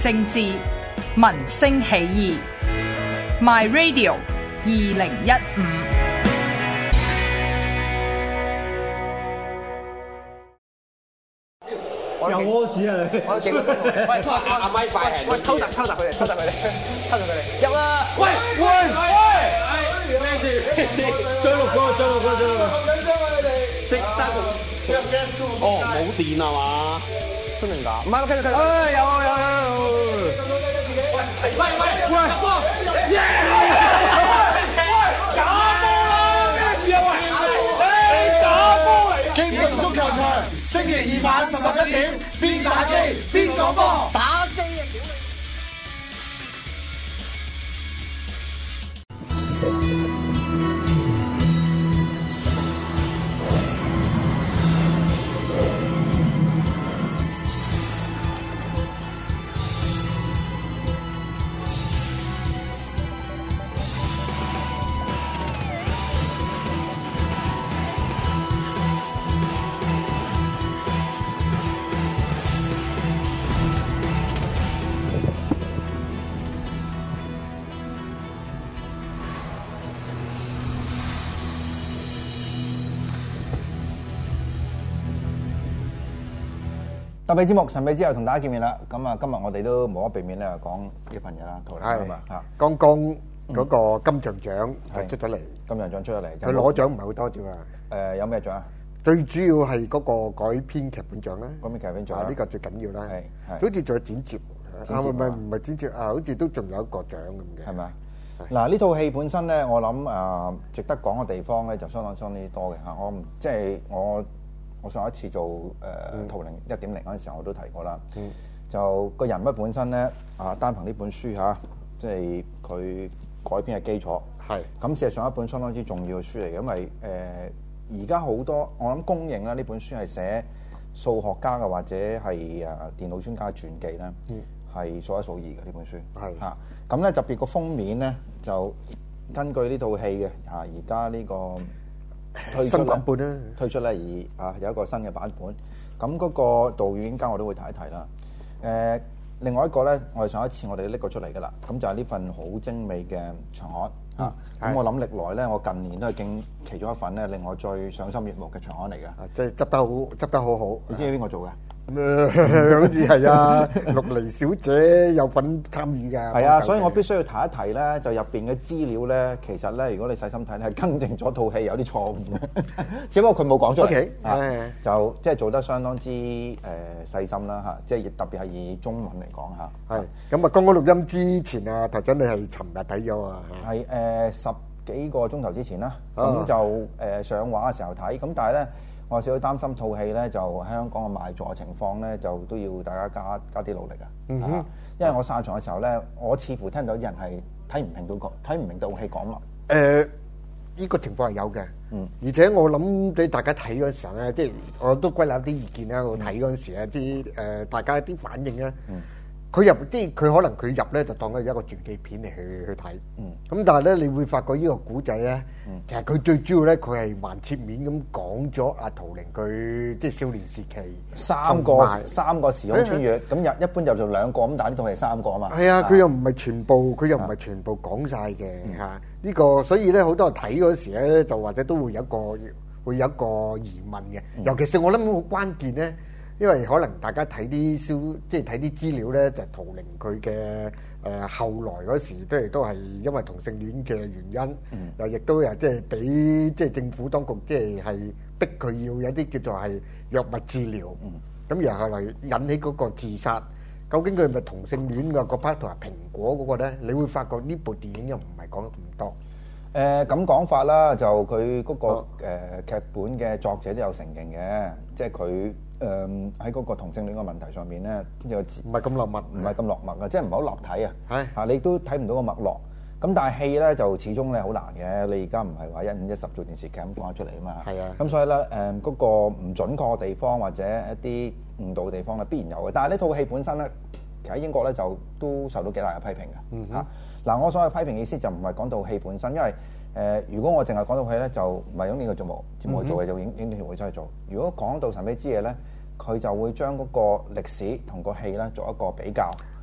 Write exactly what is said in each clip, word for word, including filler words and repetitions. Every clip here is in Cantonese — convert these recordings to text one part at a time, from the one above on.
政治，民聲起義。My Radio 二零一五。 又屙屎啊你！ 我幾個鐘頭，喂，阿阿咪快係，喂，偷襲偷襲佢哋，偷襲佢哋，偷襲佢哋，入啦！喂喂喂！咩事咩事？追六個，追六個，追六個！咁緊張啊你哋！食得哦，冇電啊嘛？真定假？唔係，我繼續繼續。誒有有有。喂喂喂！入波！耶！喂，打波啦！咩事啊喂？誒打波嚟！ 京動足球場，星期二晚十一點，邊打機邊講波，打機啊！屌你！ 特別節目神秘之後同大家見面啦，咁啊今日我哋都無可避免咧講呢份嘢啦，圖靈啊嘛嚇。 剛剛嗰個金像獎就出咗嚟， 金像獎出咗嚟， 佢攞獎唔係好多啫嘛。 誒有咩獎啊？ 最主要係嗰個改編劇本獎啦， 改編劇本獎啊呢個最緊要啦。 係係， 好似仲有剪接，啊唔係唔係剪接啊，好似都仲有一個獎咁嘅。 係咪？嗱呢套戲本身咧，我諗誒值得講嘅地方咧就相當相當之多嘅嚇。我唔即係我。我上一次做誒圖靈一點零嗰陣時候，我都提過啦。嗯、就個人物本身咧，啊單憑呢本書嚇，即係佢改編嘅基礎。係咁是，事實上一本相當之重要嘅書嚟嘅，因為誒而家好多我諗公認啦，呢本書係寫數學家嘅或者係誒電腦專家嘅傳記咧，係、嗯、數一數二嘅呢本書。係嚇咁咧，特別個封面咧就根據呢套戲嘅嚇，而家呢個。推出版本啦，推出咧而啊有一個新嘅版本，咁嗰個導演家我都會提一提啦。誒、呃，另外一個咧，我哋上一次我哋拎過出嚟噶啦，咁就係呢份好精美嘅長刊、嗯、啊。咁我諗歷來咧，我近年都係經其中一份咧，令我最賞心悅目嘅長刊嚟嘅。 即係執得好，執得好好。 你知唔知邊個做嘅？ 好似係啊，陸離小姐有份參與㗎。 係啊，所以我必須要提一提咧，就入邊嘅資料咧，其實咧，如果你細心睇咧，係更正咗套戲有啲錯誤嘅，只不過佢冇講出嚟。 Okay, 啊、就即係做得相當之誒、呃、細心啦嚇，即係特別係以中文嚟講嚇。 係咁啊，剛剛錄音之前啊，頭先你係尋日睇咗啊？ 係誒、呃、十幾個鐘頭之前啦，咁、啊、就誒、呃、上畫嘅時候睇，咁但係咧。我少少擔心套戲咧，就香港嘅賣座情況咧，就都要大家加加啲努力啊！嗯、哼因為我散場嘅時候咧，我似乎聽到啲人係睇唔明到個睇唔明到戲講乜。誒、 呃，呢、這個情況係有嘅。嗯，而且我諗俾大家睇嗰時候咧，即係我都歸納啲意見啦。我睇嗰陣時咧，啲誒、呃、大家啲反應咧。嗯佢入即係佢可能佢入咧就當佢一個傳記片嚟去去睇，咁、嗯、但係咧你會發覺個呢個古仔咧，嗯、其實佢最主要咧佢係橫切面咁講咗阿圖靈佢即係少年時期三個有三個時空穿越，咁入、欸、一般就做兩個，咁但係呢套係三個啊嘛。 係啊，佢又唔係全部，佢又唔係全部講晒嘅嚇。呢個所以咧好多人睇嗰時咧就或者都會有一個會有一個疑問嘅，嗯、尤其是我諗好關鍵咧。因為可能大家睇啲消，即係睇啲資料咧，就係、圖靈佢嘅誒後來嗰時都亦都係因為同性戀嘅原因，嗯、又亦都係即係俾即係政府當局即係係逼佢要有啲叫做係藥物治療，咁、嗯、然後嚟引起嗰個自殺。究竟佢係咪同性戀嘅嗰 part 同埋蘋果嗰個咧？你會發覺呢部電影又唔係講得咁多。 誒咁講法啦，就佢嗰、嗰個誒、呃、劇本嘅作者都有承認嘅，即係佢。誒喺嗰個同性戀嘅問題上面咧，有唔係咁落墨， 唔係咁落墨啊，即係唔係好立體啊。 係嚇，你都睇唔到個脈絡。咁但係戲咧就始終咧好難嘅。你而家唔係話一五一十做電視劇咁講得出嚟啊嘛。係啊。咁所以咧誒嗰個唔準確嘅地方或者一啲誤導嘅地方咧必然有嘅。但係呢套戲本身咧，其實喺英國咧就都受到幾大嘅批評嘅。嗯哼。嗱、啊，我所謂批評嘅意思就唔係講到戲本身，因為。誒、呃，如果我淨係講到戲咧，就唔係用呢個節目節目去做嘅，就影影片會出去做。如果講到神秘之夜咧，佢就會將嗰個歷史同個戲咧做一個比較。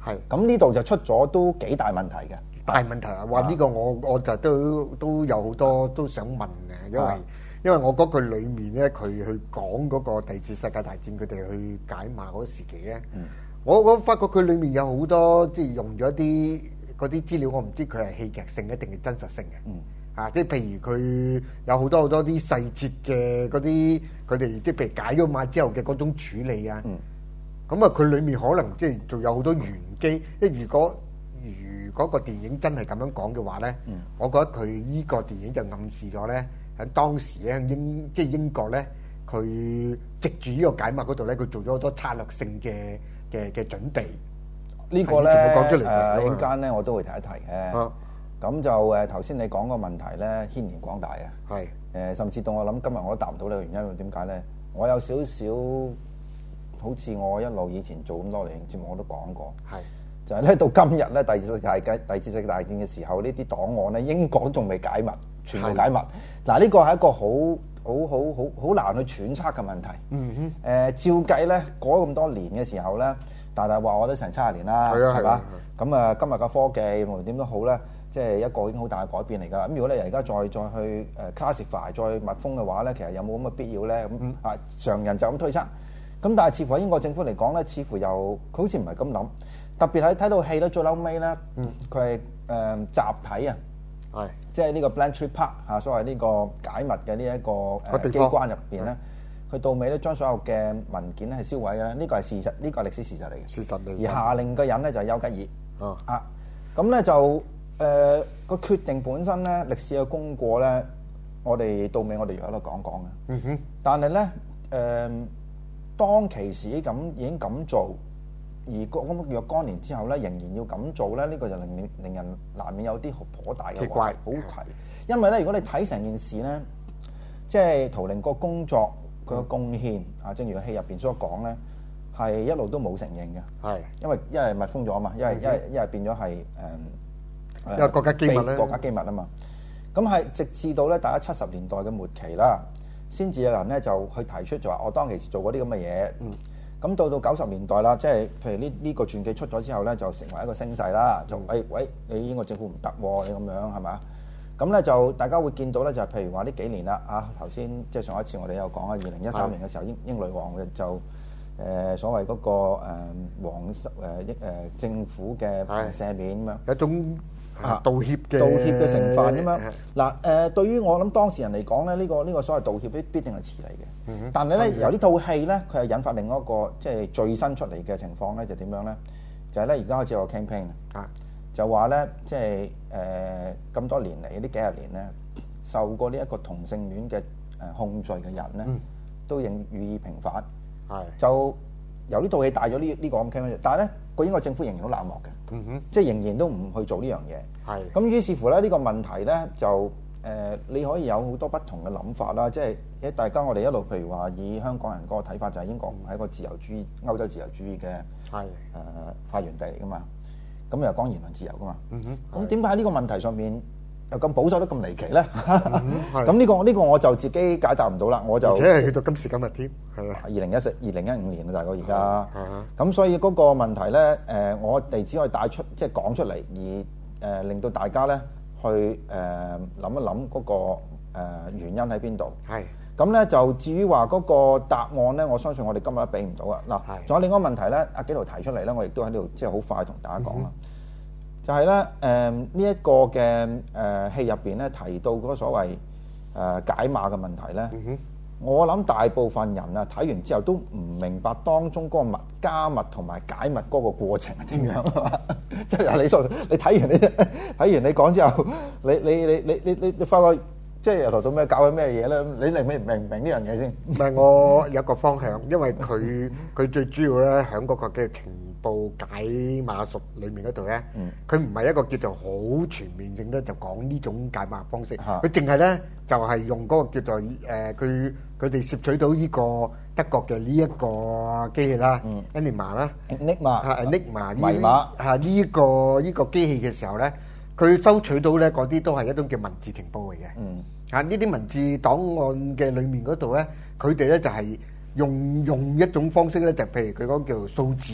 係咁呢度就出咗都幾大問題嘅。 大問題啊！話呢個我我就都都有好多都想問嘅，因為、啊、因為我嗰句裡面咧，佢去講嗰個第二次世界大戰，佢哋去解碼嗰時期咧、嗯，我我發覺佢裡面有好多即係用咗啲嗰啲資料，我唔知佢係戲劇性一定係真實性嘅。嗯啊！即係譬如佢有好多好多啲細節嘅嗰啲，佢哋即係譬如解咗碼之後嘅嗰種處理啊。咁、嗯、啊，佢裡面可能即係仲有好多玄機。即係如果如果個電影真係咁樣講嘅話咧、嗯，我覺得佢依個電影就暗示咗咧，喺當時咧英即係英國咧，佢藉住呢個解碼嗰度咧，佢做咗好多策略性嘅嘅嘅準備。 呢個咧講出嚟誒陣間咧我都會提一提嘅。啊咁就誒頭先你講個問題咧牽連廣大啊，係誒、呃、甚至到我諗今日我都答唔到你嘅原因，點解咧？我有少少好似我一路以前做咁多年節目我都講過，係就係、是、咧到今日咧第二次世界第二次世界大戰嘅時候，呢啲檔案咧英國都仲未解密，全部解密。嗱呢個係一個好好好好好難去揣測嘅問題。嗯哼，誒、呃、照計咧過咗咁多年嘅時候咧，大大話我都成七十年啦，係嘛？咁啊今日嘅科技無論點都好咧。即係一個已經好大嘅改變嚟㗎啦。咁如果你而家再再去誒 classify 再密封嘅話咧，其實有冇咁嘅必要咧？咁、嗯、啊常人就咁推測。咁但係似乎喺英國政府嚟講咧，似乎又佢好似唔係咁諗。特別喺睇到戲咧，最嬲尾咧，佢係誒集體啊，係即係呢個 Bletchley Park 嚇，所謂呢個解密嘅呢一個誒機關入邊咧，佢到尾咧將所有嘅文件咧係銷毀嘅咧。呢個係事實，呢、呢個係歷史事實嚟嘅。事實嚟。而下令嘅人咧就係丘吉爾。啊啊，咁咧就。誒、呃、個決定本身咧，歷史嘅功過咧，我哋到尾我哋又喺度講講嘅。嗯哼。但係咧，誒當其時咁已經咁做，而咁若干年之後咧，仍然要咁做咧，呢、這個就令令人難免有啲頗大嘅奇怪，好奇。因為咧，如果你睇成件事咧，即係圖靈個工作佢嘅貢獻啊、嗯，正如戲入邊所講咧，係一路都冇承認嘅。係。因為因為密封咗啊嘛，因為因為因為變咗係誒。因為國家機密咧，國家機密啊嘛，咁係直至到咧大家七十年代嘅末期啦，先至有人咧就去提出就話我當其時做過啲咁嘅嘢，咁、嗯、到到九十年代啦，即係譬如呢呢個傳記出咗之後咧，就成為一個聲勢啦，就誒、哎、喂，你英國政府唔得喎，你咁樣係嘛？咁咧就大家會見到咧就係譬如話呢幾年啦，啊頭先即係上一次我哋有講啊，二零一三年嘅時候英英女王嘅就誒、呃、所謂嗰、那個誒皇室誒誒政府嘅赦免咁樣一種。啊！道歉嘅道歉嘅成分咁樣嗱誒，對於我諗當事人嚟講咧，呢、這個呢、這個所謂道歉必必定係遲嚟嘅。嗯、但係咧、嗯，由呢套戲咧，佢係引發另外一個即係最新出嚟嘅情況咧，就點樣咧？就係咧，而家開始有個 campaign 啊，就話咧，即係誒咁多年嚟呢幾十年咧，受過呢一個同性戀嘅誒控罪嘅人咧、嗯，都應予以平反。係就由呢套戲帶咗呢呢個咁 campaign，但係咧個英國政府仍然好冷漠嘅。嗯哼，即係仍然都唔去做呢樣嘢。係咁，於是乎咧，呢、這個問題咧就誒、呃，你可以有好多不同嘅諗法啦。即係誒，大家我哋一路譬如話，以香港人嗰個睇法就係英國唔係一個自由主義、歐洲自由主義嘅係誒發源地嚟噶嘛。咁又講言論自由噶嘛。嗯哼。咁點解喺呢個問題上面又咁保守得咁離奇咧？咁、嗯、呢、這個呢、這個我就自己解答唔到啦。我就而且係去到今時今日添，係啊，二零一四、二零一五年啊，大概而家。咁所以嗰個問題咧，誒、呃，我哋只可以帶出，即係講出嚟，而誒、呃、令到大家咧去誒諗、呃、一諗嗰、那個、呃、原因喺邊度。係。咁咧就至於話嗰個答案咧，我相信我哋今日都俾唔到啊。嗱，仲有另一個問題咧，阿紀陶提出嚟咧，我亦都喺度即係好快同大家講啦。嗯就係、是、咧，誒呢一個嘅誒、呃、戲入邊咧提到嗰個所謂誒、呃、解碼嘅問題咧、嗯，我諗大部分人啊睇完之後都唔明白當中嗰個密加密同埋解密嗰個過程係點樣啊？即係你所你睇完你睇完你講之後，你你你你你你你發覺即係由頭到尾搞緊咩嘢咧？你明唔明明唔明呢樣嘢先？唔係我有一個方向，因為佢佢最主要咧喺嗰個嘅情報解碼術裏面嗰度咧，佢唔係一個叫做好全面性咧，就講呢種解碼方式。佢淨係咧就係、是、用嗰個叫做誒，佢佢哋攝取到呢個德國嘅呢一個機器啦 Enigma 啦 Enigma 嚇 Enigma 密碼嚇呢個呢、這個機器嘅時候咧，佢收取到咧嗰啲都係一種叫文字情報嚟嘅。嗯，嚇呢啲文字檔案嘅裏面嗰度咧，佢哋咧就係用用一種方式咧，就譬如佢講叫做數字。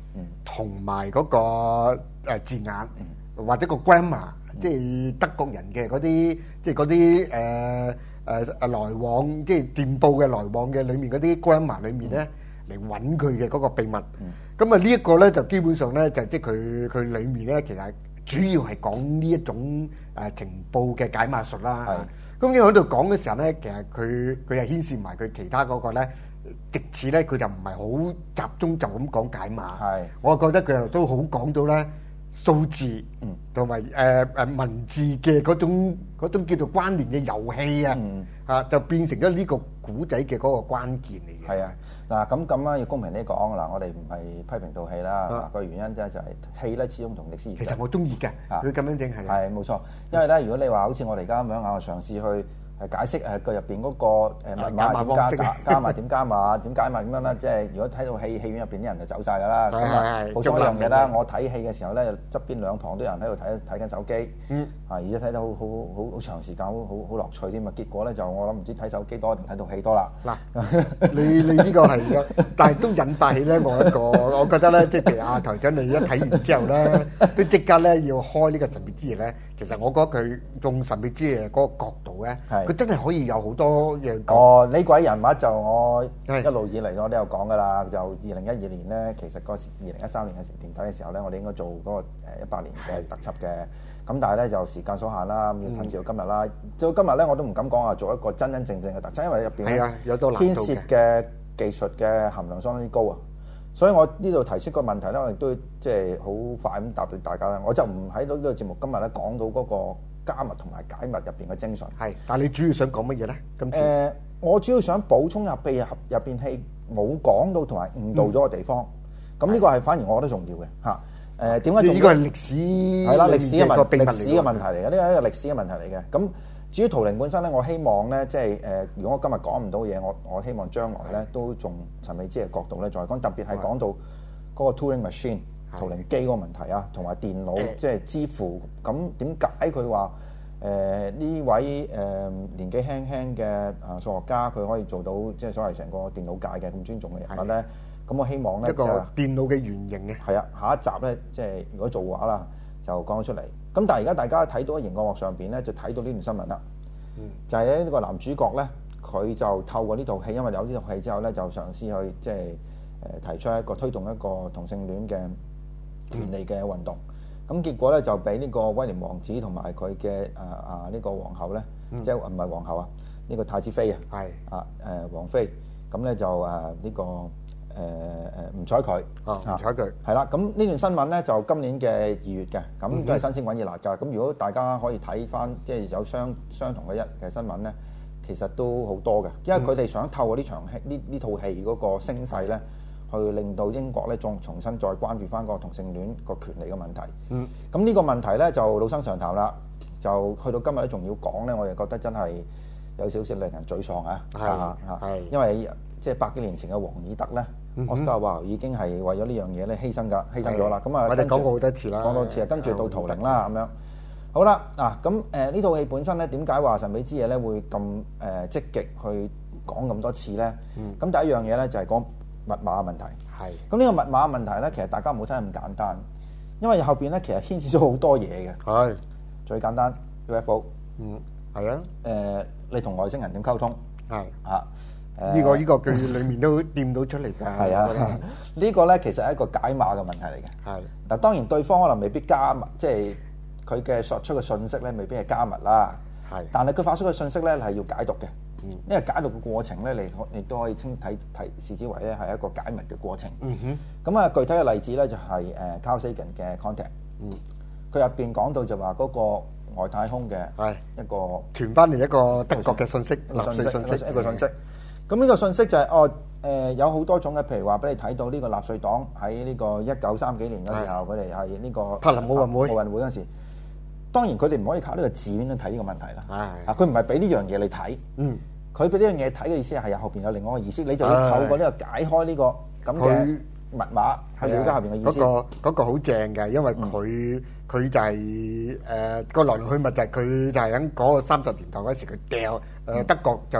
同埋嗰個誒字眼，或者個 grammar，即係德國人嘅嗰啲，即係嗰啲誒誒誒來往，即係電報嘅來往嘅裡面嗰啲 grammar 裡面咧，嚟揾佢嘅嗰個秘密。咁啊呢一個咧就基本上咧就即係佢佢裡面咧其實主要係講呢一種誒情報嘅解碼術啦。咁因為喺度講嘅時候咧，其實佢佢係牽涉埋佢其他嗰個咧。直至咧，佢就唔係好集中就咁講解碼。係，我覺得佢又都好講到咧數字，嗯，同埋誒誒文字嘅嗰種嗰種叫做關聯嘅遊戲啊，啊就變成咗呢個古仔嘅嗰個關鍵嚟嘅。係啊， 嗱咁咁啊，要公平啲講嗱，我哋唔係批評套戲啦，個原因即係就係戲咧始終同歷史。 其實我中意嘅，佢咁樣整係。 係冇錯，因為咧，如果你話好似我哋而家咁樣啊，嘗試去。係解釋誒佢入邊嗰個誒密碼點加加加碼點加碼點解碼咁樣啦，即係如果睇到戲戲院入邊啲人就走晒㗎啦。咁啊，補充一樣嘢啦，我睇戲嘅時候咧，側邊兩旁都有人喺度睇睇緊手機。嗯。啊，而且睇得好好好好長時間，好好好樂趣添啊！結果咧就我諗唔知睇手機多定睇套戲多啦。 嗱，你你呢個係嘅，但係都引發起咧我一個，我覺得咧即係譬如阿台長你一睇完之後咧，都即刻咧要開呢個神秘之夜咧。其實我覺得佢用神秘之夜嗰個角度咧，佢真係可以有好多嘢講。哦， 呢位人物就我一路以嚟我都有講噶啦。就二零一二年咧，其實嗰時二零一三年嘅年底嘅時候咧，我哋應該做嗰個誒一百年嘅特輯嘅。咁但係咧就時間所限啦，咁要近至到今日啦。到今日咧我都唔敢講話做一個真真正正嘅特輯，因為入邊咧牽涉嘅技術嘅含量相當之高啊。所以我呢度提出個問題咧，我亦都即係好快咁答俾大家啦。我就唔喺到呢個節目今日咧講到嗰個加密同埋解密入邊嘅精髓。係，但係你主要想講乜嘢咧？今次誒，我主要想補充入秘入入邊戲冇講到同埋誤導咗嘅地方。咁呢個係反而我覺得重要嘅嚇。誒點解？呢個係歷史係啦，歷史嘅問歷史嘅問題嚟嘅，呢個係一個歷史嘅問題嚟嘅。咁至於圖靈本身咧，我希望咧，即係誒，如果我今日講唔到嘢，我我希望將來咧都從神秘之嘅角度咧再講，特別係講到嗰個 Turing Machine 圖靈機嗰個問題啊，同埋電腦即係支付。咁點解佢話誒呢位誒、呃、年紀輕輕嘅啊數學家佢可以做到即係所謂成個電腦界嘅咁尊重嘅人物咧？咁我希望咧一個電腦嘅原型嘅係啊，下一集咧即係如果做嘅話啦，就講咗出嚟。咁但係而家大家睇到喺熒光幕上邊咧，就睇到呢段新聞啦。嗯，就係咧呢個男主角咧，佢就透過呢套戲，因為有呢套戲之後咧，就嘗試去即係誒提出一個推動一個同性戀嘅權利嘅運動。咁、嗯、結果咧就俾呢個威廉王子同埋佢嘅啊啊呢個皇后咧，嗯、即係唔係皇后啊？呢、這個太子妃啊，係啊誒王妃。咁咧就誒呢、這個。誒誒唔睬佢，唔睬佢， 係啦。咁呢段新聞咧就今年嘅二月嘅，咁都係新鮮滾熱辣㗎。咁如果大家可以睇翻，即係有相相同嘅一嘅新聞咧，其實都好多嘅，因為佢哋想透過呢場戲呢呢套戲嗰個聲勢咧，去令到英國咧重重新再關注翻個同性戀個權利嘅問題。嗯，咁呢個問題咧就老生常談啦，就去到今日咧仲要講咧，我哋覺得真係有少少令人沮喪啊！係係，因為即係百幾年前嘅王爾德咧。我家話已經係為咗呢樣嘢咧犧牲㗎，犧牲咗啦。咁啊， 我哋講過好多次啦， 講多次啊，跟住到圖靈啦咁樣。好啦，嗱咁誒呢套戲本身咧，點解話神秘之夜咧會咁誒積極去講咁多次咧？咁第一樣嘢咧就係講密碼問題。係。咁呢個密碼問題咧，其實大家唔好睇咁簡單，因為後邊咧其實牽涉咗好多嘢嘅。係。最簡單 U F O。嗯。係啊。誒，你同外星人點溝通？係。嚇。 呢、這個呢、這個佢裡面都掂到出嚟㗎。係啊， 呢個咧其實係一個解碼嘅問題嚟嘅。係。嗱當然對方可能未必加密，即係佢嘅發出嘅信息咧未必係加密啦。係。但係佢發出嘅信息咧係要解讀嘅。嗯。因為解讀嘅過程咧，你可你都可以稱睇睇視之為咧係一個解密嘅過程。嗯哼。咁啊，具體嘅例子咧就係誒 Carl Sagan 嘅 Contact。嗯。佢入邊講到就話嗰個外太空嘅係一個傳翻嚟一個德國嘅信息，納粹信息一個信息。咁呢個信息就係、是、哦誒、呃、有好多種嘅，譬如話俾你睇到呢個納粹黨喺呢個一九三幾年嗰時候，佢哋係呢個柏林奧運會奧運會嗰陣時，當然佢哋唔可以靠呢個字面去睇呢個問題啦。啊，佢唔係俾呢樣嘢你睇，嗯，佢俾呢樣嘢睇嘅意思係後邊有另外一個意思，你就要透過呢個解開呢個咁嘅密碼去了解後邊嘅意思。 嗰、那個嗰個好正嘅，因為佢佢、嗯、就係誒個來龍去脈就係佢就係喺嗰個三十年代嗰時佢掉誒德國就。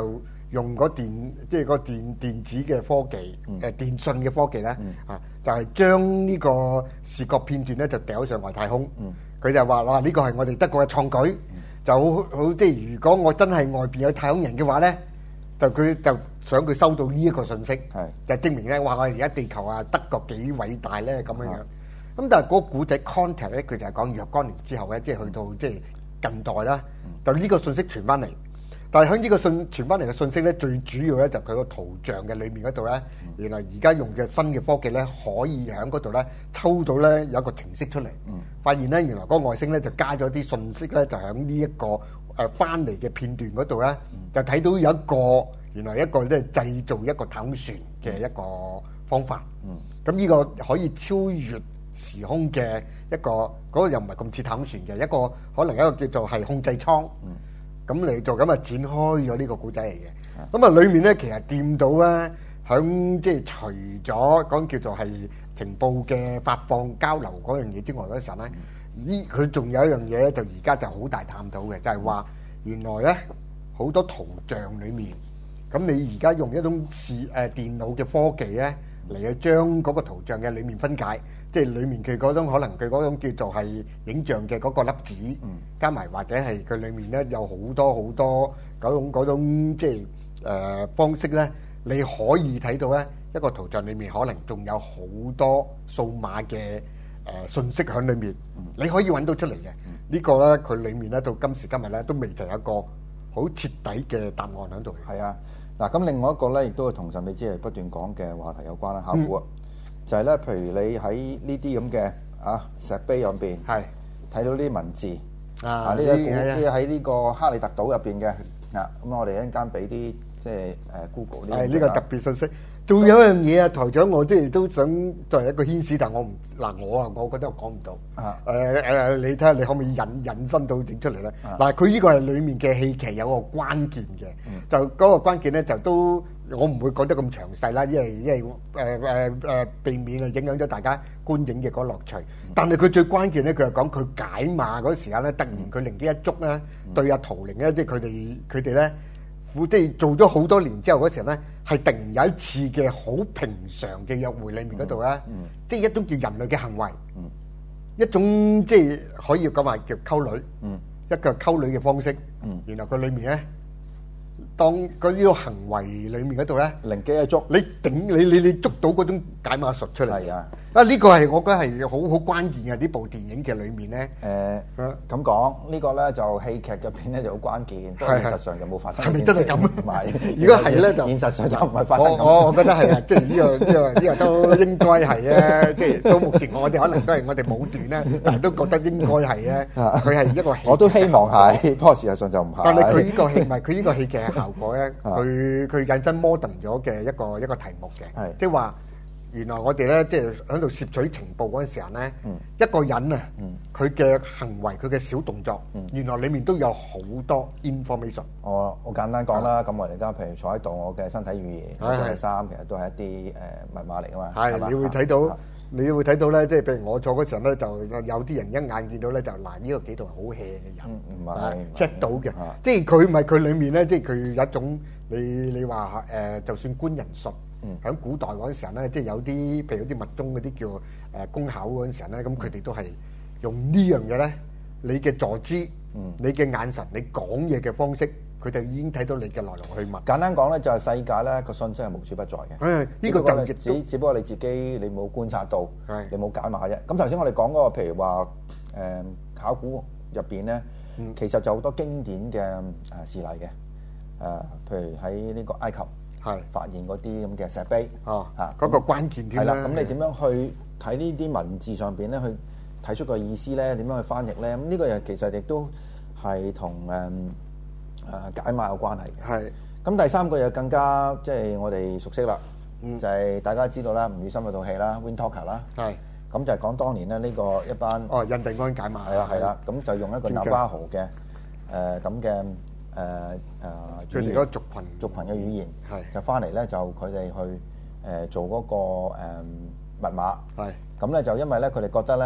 用嗰電即係個電電子嘅科技，誒、呃、電信嘅科技咧， 嗯、 啊就係將呢個視覺片段咧就掉上外太空。佢、 嗯、 就話哇呢個係我哋德國嘅創舉，嗯、就好好即係如果我真係外邊有太空人嘅話咧，就佢就想佢收到呢一個信息，就證明咧哇我哋而家地球啊德國幾偉大咧咁樣樣。咁但係嗰個古仔 context 咧，佢就係講若干年之後咧，即係去到即係近代啦，就呢個信息傳翻嚟。但係喺呢個信傳翻嚟嘅信息咧，最主要咧就佢個圖像嘅裏面嗰度咧，原來而家用嘅新嘅科技咧，可以喺嗰度咧抽到咧有一個程式出嚟，發現咧原來嗰個外星咧就加咗啲信息咧，就喺呢一個誒翻嚟嘅片段嗰度咧，就睇到有一個原來一個咧製造一個太空船嘅一個方法。咁呢個可以超越時空嘅一個，嗰、那個又唔係咁似太空船嘅一個，可能一個叫做係控制艙。咁嚟做咁啊，展開咗呢個古仔嚟嘅。咁啊，裡面咧其實掂到咧，響即係除咗講叫做係情報嘅發放交流嗰樣嘢之外嗰陣咧，依佢仲有一樣嘢咧，就而家就好大探討嘅，就係、是、話原來咧好多圖像裡面，咁你而家用一種視誒電腦嘅科技咧嚟去將嗰個圖像嘅裡面分解。即係裡面佢嗰種可能佢嗰種叫做係影像嘅嗰個粒子，嗯、加埋或者係佢裡面咧有好多好多嗰種嗰種即係誒、呃、方式咧，你可以睇到咧一個圖像裡面可能仲有好多數碼嘅誒、呃、信息喺裡面，嗯、你可以揾到出嚟嘅。嗯、個呢個咧佢裡面咧到今時今日咧都未就有一個好徹底嘅答案喺度。 係啊，嗱咁另外一個咧亦都係同神秘之夜不斷講嘅話題有關啦，考古啊。嗯就係咧，譬如你喺呢啲咁嘅啊石碑入邊，係睇到啲文字啊，呢個古即係喺呢個克里特島入邊嘅啊，咁我哋一陣間俾啲即係誒 Google 呢？係呢個特別信息。仲有一樣嘢啊，台長，我即係都想作為一個牽絲，但我唔嗱我啊，我覺得我講唔到啊。誒誒，你睇下你可唔可以引引申到整出嚟咧？嗱，佢呢個係裡面嘅戲劇有個關鍵嘅，就嗰個關鍵咧就都。我唔會講得咁詳細啦，因為因為誒誒誒避免啊影響咗大家觀影嘅嗰樂趣。但係佢最關鍵咧，佢係講佢解碼嗰時間咧，突然佢靈機一觸咧，對阿圖靈咧，即係佢哋佢哋咧，即係做咗好多年之後嗰時候咧，係突然有一次嘅好平常嘅約會裡面嗰度咧，即係一種叫人類嘅行為，一種即係可以講話叫溝女，一個溝女嘅方式。原來佢裡面咧。當嗰呢個行為裡面嗰度咧，靈機一觸，你頂你你你捉到嗰種解碼術出嚟。係啊，啊呢個係我覺得係好好關鍵嘅呢部電影嘅裡面咧。誒咁講呢個咧就戲劇入邊咧就好關鍵，不過現實上就冇發生。係咪真係咁？唔係，如果係咧就現實上就唔係發生咁。我我覺得係啊，即係呢個呢個呢個都應該係啊，即係到目前我哋可能都係我哋武斷咧，但係都覺得應該係咧。佢係一個戲，我都希望係，不過事實上就唔係。但係佢呢個戲唔係佢呢個戲劇嘅效果咧，佢佢引申 modern 咗嘅一個一個題目嘅，即係話原來我哋咧即係喺度攝取情報嗰陣時候咧，一個人啊，佢嘅行為佢嘅小動作，原來裡面都有好多 information。我我簡單講啦，咁我哋而家譬如坐喺度，我嘅身體語言、我嘅衫，其實都係一啲誒密碼嚟噶嘛。係，你會睇到，你會睇到咧，即係譬如我坐嗰時候咧，就有啲人一眼見到咧，就嗱呢個幾度係好 hea 嘅人，唔係 check 到嘅，即係佢唔係佢裡面咧，即係佢有一種你你話誒，就算官人術。喺古代嗰陣時候咧，即係有啲譬如好似密宗嗰啲叫誒工巧嗰陣時候咧，咁佢哋都係用呢樣嘢咧，你嘅坐姿、你嘅眼神、你講嘢嘅方式，佢就已經睇到你嘅來龍去脈。簡單講咧，就係世界咧個信息係無處不在嘅。誒，呢個就只只不過你自己你冇觀察到，你冇解碼啫。咁頭先我哋講嗰個譬如話誒考古入邊咧，其實就好多經典嘅誒事例嘅誒，譬如喺呢個埃及。係發現嗰啲咁嘅石碑，哦嚇，嗰個關鍵點啦。咁你點樣去睇呢啲文字上邊咧？去睇出個意思咧？點樣去翻譯咧？咁呢個又其實亦都係同誒誒解碼有關係嘅。係。咁第三個又更加即係我哋熟悉啦，就係大家知道啦，吳宇森嗰套戲啦 ，Wind Talker 啦。係。咁就係講當年咧呢個一班哦印第安解碼係啦係啦，咁就用一個納巴豪嘅誒咁嘅。誒誒，佢哋嗰個族群族群嘅語言，係就翻嚟咧，就佢哋去誒做嗰個誒密碼，係咁咧就因為咧佢哋覺得咧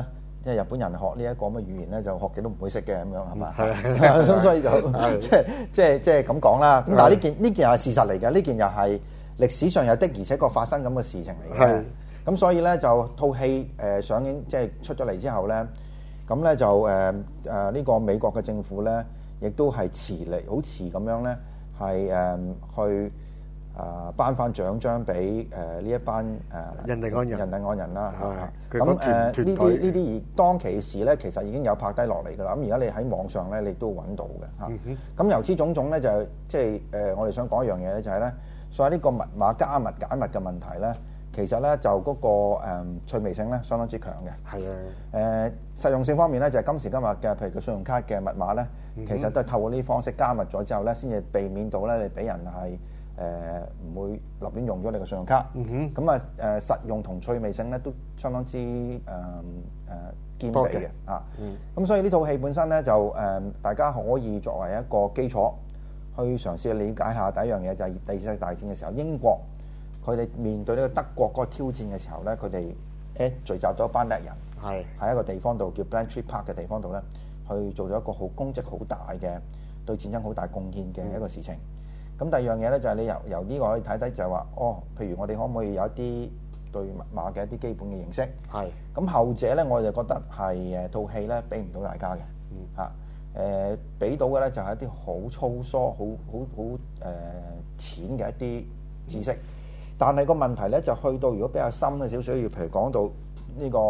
即係日本人學呢一個咁嘅語言咧，就學極都唔會識嘅咁樣係嘛？ 係啊咁所以就即係即係即係咁講啦。咁但係呢件呢件又係事實嚟嘅，呢件又係歷史上有的而且確發生咁嘅事情嚟嘅。 係咁所以咧就套戲誒上映即係出咗嚟之後咧，咁咧就誒誒呢個美國嘅政府咧，亦都係遲嚟好遲咁樣咧，係誒去。啊！頒翻獎章俾誒呢一班誒印第安人、 印第安人啦係嚇。咁誒呢啲呢啲啲而當其時咧，其實已經有拍低落嚟㗎啦。咁而家你喺網上咧，你都揾到嘅嚇。咁、嗯、由此種種咧，就即係誒我哋想講一樣嘢咧，就係咧，所以呢個密碼加密解密嘅問題咧，其實咧就嗰、那個誒、嗯、趣味性咧相當之強嘅。係啊。誒、呃、實用性方面咧，就係、是、今時今日嘅，譬如個信用卡嘅密碼咧，嗯、其實都係透過呢啲方式加密咗之後咧，先至避免到咧你俾人係。誒、呃、唔會立亂用咗你個信用卡，咁啊誒實用同趣味性咧都相當之誒誒、呃、兼備嘅啊，咁、嗯、所以呢套戲本身咧就誒、呃、大家可以作為一個基礎去嘗試去理解下第一樣嘢就係第二次世界大戰嘅時候，英國佢哋面對呢個德國嗰個挑戰嘅時候咧，佢哋誒聚集咗一班叻人，係喺一個地方度叫 Bletchley Park 嘅地方度咧，去做咗一個好功績好大嘅對戰爭好大貢獻嘅一個事情。嗯咁第二樣嘢咧就係你由由呢個可以睇睇就係話，哦，譬如我哋可唔可以有一啲對密碼嘅一啲基本嘅認識？係。咁後者咧，我就覺得係誒套戲咧俾唔到大家嘅，嚇誒俾到嘅咧就係一啲好粗疏、好好好誒淺嘅一啲知識。但係個問題咧就去到如果比較深嘅少少，要譬如講到呢個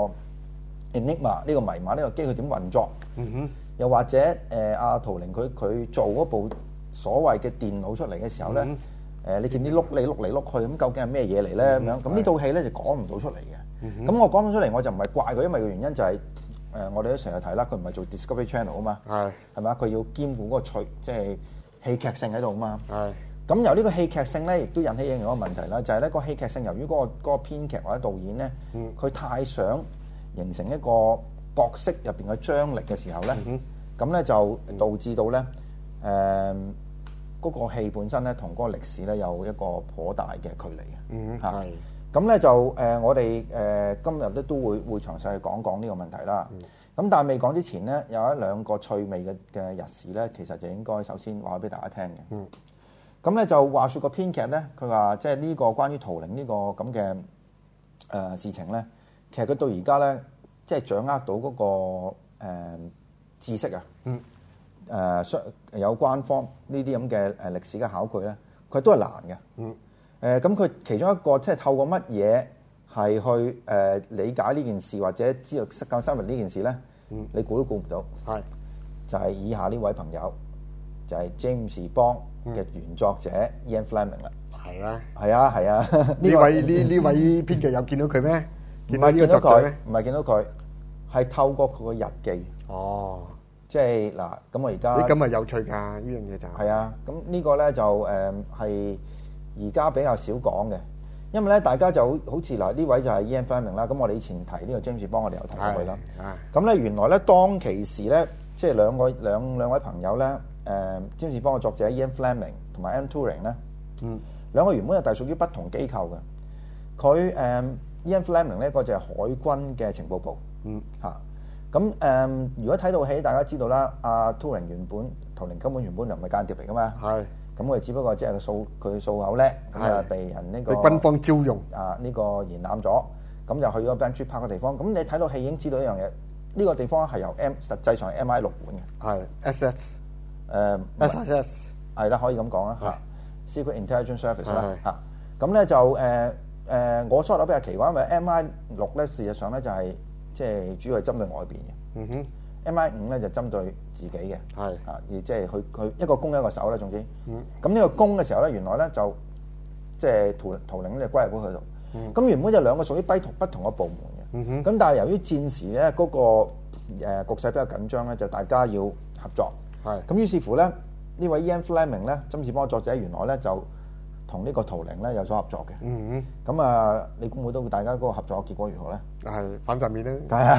Enigma 呢個謎碼呢個機佢點運作？嗯哼。又或者誒阿圖靈佢佢做嗰部所謂嘅電腦出嚟嘅時候咧，誒、嗯、你見啲碌你碌嚟碌去，咁究竟係咩嘢嚟咧？咁、嗯、樣咁呢套戲咧就講唔到出嚟嘅。咁、嗯、我講唔到出嚟，我就唔係怪佢，因為個原因就係、是、誒、呃、我哋都成日睇啦，佢唔係做 Discovery Channel 啊嘛，係係咪啊？佢要兼顧嗰個趣，即係戲劇性喺度啊嘛。係咁由呢個戲劇性咧，亦都引起另一個問題啦，就係、是、咧個戲劇性由於嗰、那個嗰、那個編劇或者導演咧，佢、嗯、太想形成一個角色入邊嘅張力嘅時候咧，咁、嗯、咧就導致到咧誒。呃嗰、那個戲本身咧，同嗰個歷史咧有一個頗大嘅距離嘅。嗯，係。咁咧就誒、呃，我哋誒、呃、今日咧都會會詳細去講講呢個問題啦。咁、嗯、但係未講之前咧，有一兩個趣味嘅嘅日事咧，其實就應該首先話俾大家聽嘅。嗯。咁咧就話説個編劇咧，佢話即係呢個關於圖靈呢個咁嘅誒事情咧，其實佢到而家咧，即係掌握到嗰、那個、呃、知識啊。嗯。誒相、呃、有關方呢啲咁嘅誒歷史嘅考據咧，佢都係難嘅。嗯。誒咁佢其中一個即係透過乜嘢係去誒、呃、理解呢件事，或者知道更深入呢件事咧？嗯。你估都估唔到。係。就係、是、以下呢位朋友，就係、是、James Bond 嘅原作者 Ian Fleming 啦。係啦。係啊係啊。呢位呢呢位編劇有見到佢咩？唔係見到佢，唔係見到佢，係透過佢個日記。哦。即係嗱，咁我而家呢咁啊有趣㗎，呢樣嘢就係啊，咁呢個咧就誒係而家比較少講嘅，因為咧大家就好好似嗱呢位就係 Ian Fleming 啦，咁我哋以前提呢個 James Bond，我哋有提過佢啦。咁咧原來咧當其時咧，即係兩個兩兩位朋友咧，誒 James Bond嘅作者 Ian Fleming 同埋 Alan Turing 咧，嗯，兩個原本係隸屬於不同機構嘅。佢誒 Ian Fleming 咧個就係海軍嘅情報部，嗯嚇。咁誒、嗯，如果睇到戲，大家知道啦，阿 Turing 原本圖靈根本原本就唔係間諜嚟噶嘛。係。咁佢只不過即係個數佢數口叻，咁啊被人呢、呢個軍方招用啊呢、呢個延攬咗，咁就去咗 Bletchley Park 嘅地方。咁你睇到戲已經知道一樣嘢，呢、呢個地方係由 M 實際上係 M I 六管嘅。係 S S 誒 S S S 係啦，可以咁講啦嚇。Secret Intelligence Service 啦嚇。咁咧就誒誒、呃呃，我初頭比較奇怪，因為 M I 六咧事實上咧就係、是。即係主要係針對外邊嘅，嗯哼。M I 五咧就針對自己嘅，係啊，而即係佢佢一個攻一個守啦，總之。嗯。咁呢個攻嘅時候咧，原來咧就即係圖圖靈咧就歸入咗佢度。咁、嗯、原本就兩個屬於不同不同嘅部門嘅。嗯哼。咁但係由於戰時咧嗰個誒局勢比較緊張咧，就大家要合作。係。咁於是乎咧，呢位 Ian Fleming 咧，詹姆士邦作者原來咧就同呢個圖靈咧有所合作嘅。嗯哼。咁啊，你估唔估到大家嗰個合作嘅結果如何咧？係反上面咧，係啊，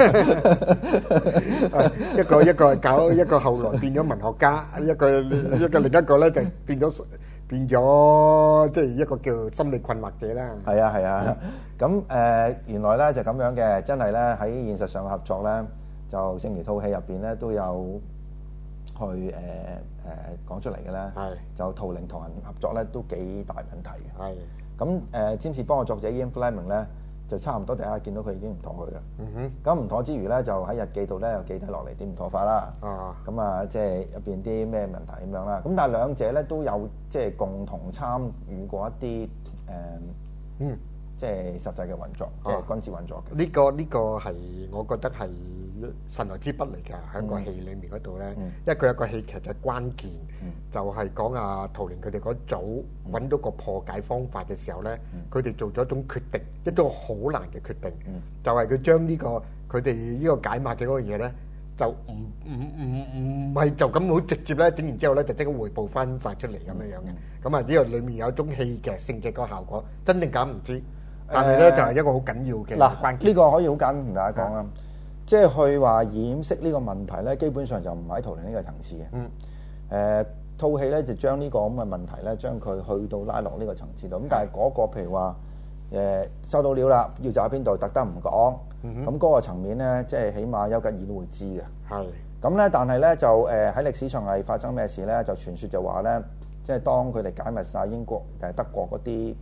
一個一個搞一個後來變咗文學家，一個一個另一個咧就變咗變咗即係一個叫心理困惑者啦。 係啊係啊，咁誒、呃、原來咧就咁樣嘅，真係咧喺現實上嘅合作咧，就正如套戲入邊咧都有去誒誒、呃呃、講出嚟嘅咧。係就圖靈同人合作咧都幾大問題嘅。係咁誒，占士邦嘅作者 Ian Fleming 咧。就差唔多，大家見到佢已經唔妥佢啦。嗯哼，咁唔妥之餘咧，就喺日記度咧又記低落嚟點唔妥法啦。啊，咁啊，即係入邊啲咩問題咁樣啦。咁但係兩者咧都有即係共同參與過一啲誒，嗯，即係實際嘅運作，即係軍事運作嘅。呢個呢個係我覺得係神來之筆嚟㗎，喺個戲裡面嗰度咧，因為佢有個戲劇嘅關鍵，就係講阿圖靈佢哋嗰組揾到個破解方法嘅時候咧，佢哋做咗一種決定，一種好難嘅決定，就係佢將呢個佢哋呢個解碼嘅嗰個嘢咧，就唔唔唔唔係就咁好直接咧整完之後咧就即刻彙報翻晒出嚟咁樣樣嘅。咁啊呢個裡面有一種戲劇性嘅個效果，真定假唔知，但係咧就係一個好緊要嘅關鍵。嗱，呢個可以好簡單同大家講啦。即係去話掩飾呢個問題咧，基本上就唔喺圖靈呢個層次嘅。嗯。誒，套戲咧就將呢個咁嘅問題咧，將佢去到拉落呢個層次度。咁但係嗰個譬如話誒收到料啦，要就喺邊度，特登唔講。咁嗰個層面咧，即係起碼丘吉爾都會知嘅。係。咁咧，但係咧就誒喺歷史上係發生咩事咧？就傳說就話咧，即係當佢哋解密晒英國誒德國嗰啲誒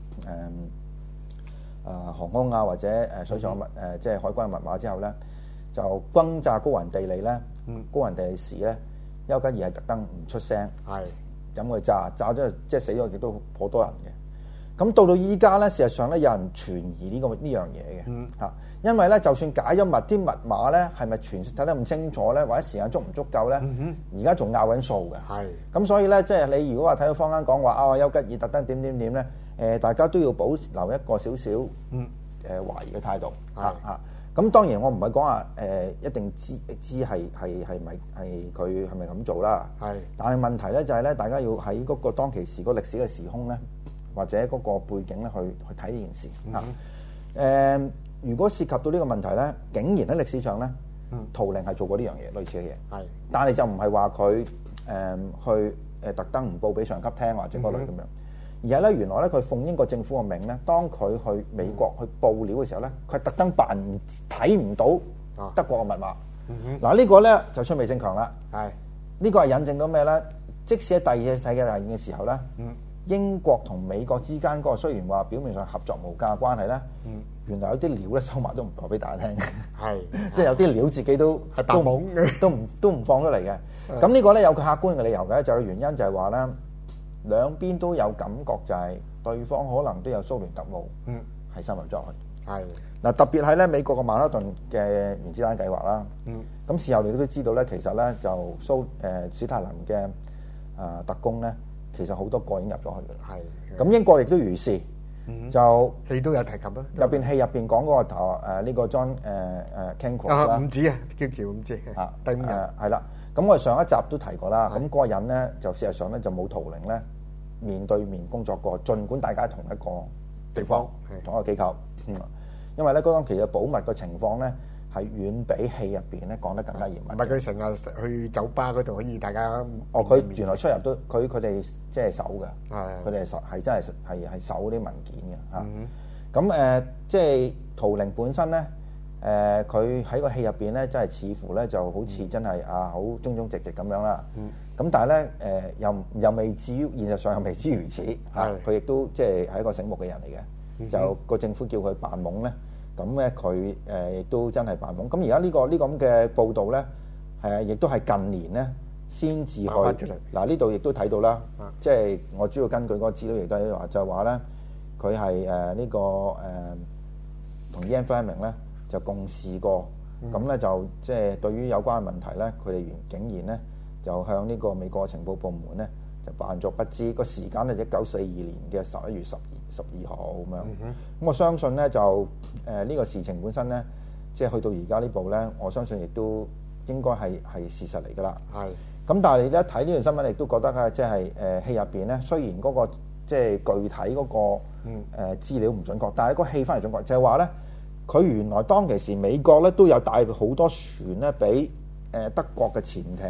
誒航空啊或者誒水上密誒即係海軍嘅密碼之後咧。就轟炸高雲地利咧，嗯、高雲地利時咧，丘吉爾係特登唔出聲，係飲佢炸，炸咗即係死咗亦都好多人嘅。咁到到依家咧，事實上咧有人存疑呢、呢個呢樣嘢嘅嚇，嗯、因為咧就算解咗密啲密碼咧，係咪傳睇得咁清楚咧，或者時間足唔足夠咧？而家仲拗緊數嘅。係咁，所以咧即係你如果話睇到坊間講話啊，丘吉爾特登點點點咧，誒、呃、大家都要保留一個少少誒懷疑嘅態度嚇嚇。嗯咁當然我唔係講話誒一定知知係係係咪係佢係咪咁做啦？係。但係問題咧就係咧，大家要喺嗰個當其時個歷史嘅時空咧，或者嗰個背景咧去去睇呢件事嚇。誒、嗯呃，如果涉及到呢個問題咧，竟然喺歷史上咧，圖靈係做過呢樣嘢類似嘅嘢。係。但係就唔係話佢誒去誒特登唔報俾上級聽或者嗰類咁樣。而係咧，原來咧佢奉英國政府嘅命咧，當佢去美國去報料嘅時候咧，佢特登扮睇唔到德國嘅密碼。嗱、嗯、呢個咧就出味正強啦。係呢、呢個係引證到咩咧？即使喺第二次世界大戰嘅時候咧，嗯、英國同美國之間嗰個雖然話表面上合作無間嘅關係咧，嗯、原來有啲料咧收埋都唔講俾大家聽。係即係有啲料自己都係白懵嘅，都唔都唔放出嚟嘅。咁呢個咧有個客觀嘅理由嘅，就係原因就係話咧。兩邊都有感覺，就係對方可能都有蘇聯特務，嗯，係深入咗去。係嗱，特別係咧美國嘅曼哈頓嘅原子彈計劃啦，嗯，咁事後你都知道咧，其實咧就蘇誒、呃、史太林嘅啊、呃、特工咧，其實好多個已經入咗去嘅。係，咁英國亦都如是，嗯、就戲都有提及啦。入邊戲入邊講嗰個頭誒呢、呃這個 John 誒、呃、誒 Cancross 啦，唔止啊，叫叫唔知啊，第五日係啦。咁我哋上一集都提過啦，咁嗰個人咧就事實上咧就冇圖靈咧面對面工作過，儘管大家同一個地方、同一個機構，嗯，因為咧嗰當其實保密嘅情況咧係遠比戲入邊咧講得更加嚴密。唔係佢成日去酒吧嗰度可以大家哦，佢原來出入都佢佢哋即係守嘅，係佢哋係守係真係係係守啲文件嘅嚇。咁誒即係圖靈本身咧。誒佢喺個戲入邊咧，真係似乎咧就好似真係啊好忠忠直直咁樣啦。咁、嗯、但係咧誒又又未至於現實上又未至於如此嚇。佢亦都即係係一個醒目嘅人嚟嘅。嗯、就個政府叫佢扮懵咧，咁咧佢誒亦都真係扮懵。咁而家呢個呢個咁嘅報導咧，係亦都係近年咧先至去嗱呢度亦都睇到啦。即係、啊、我主要根據嗰個資料亦都係話就係話咧，佢係誒呢個誒同 Ian Fleming 咧。就共事過，咁咧、嗯、就即係、就是、對於有關嘅問題咧，佢哋竟然咧就向呢個美國情報部門咧就扮作不知。個時間咧一九四二年嘅十一月十二十二號咁樣。咁、嗯、我相信咧就誒呢、呃這個事情本身咧，即係去到而家呢步咧，我相信亦都應該係係事實嚟㗎啦。係是。咁但係你一睇呢段新聞，亦都覺得咧，即係誒戲入邊咧，雖然嗰、那個即係、就是、具體嗰、那個誒、呃、資料唔準確，但係個氣氛係準確，就係話咧。佢原來當其時美國咧都有帶好多船咧俾誒德國嘅潛艇咧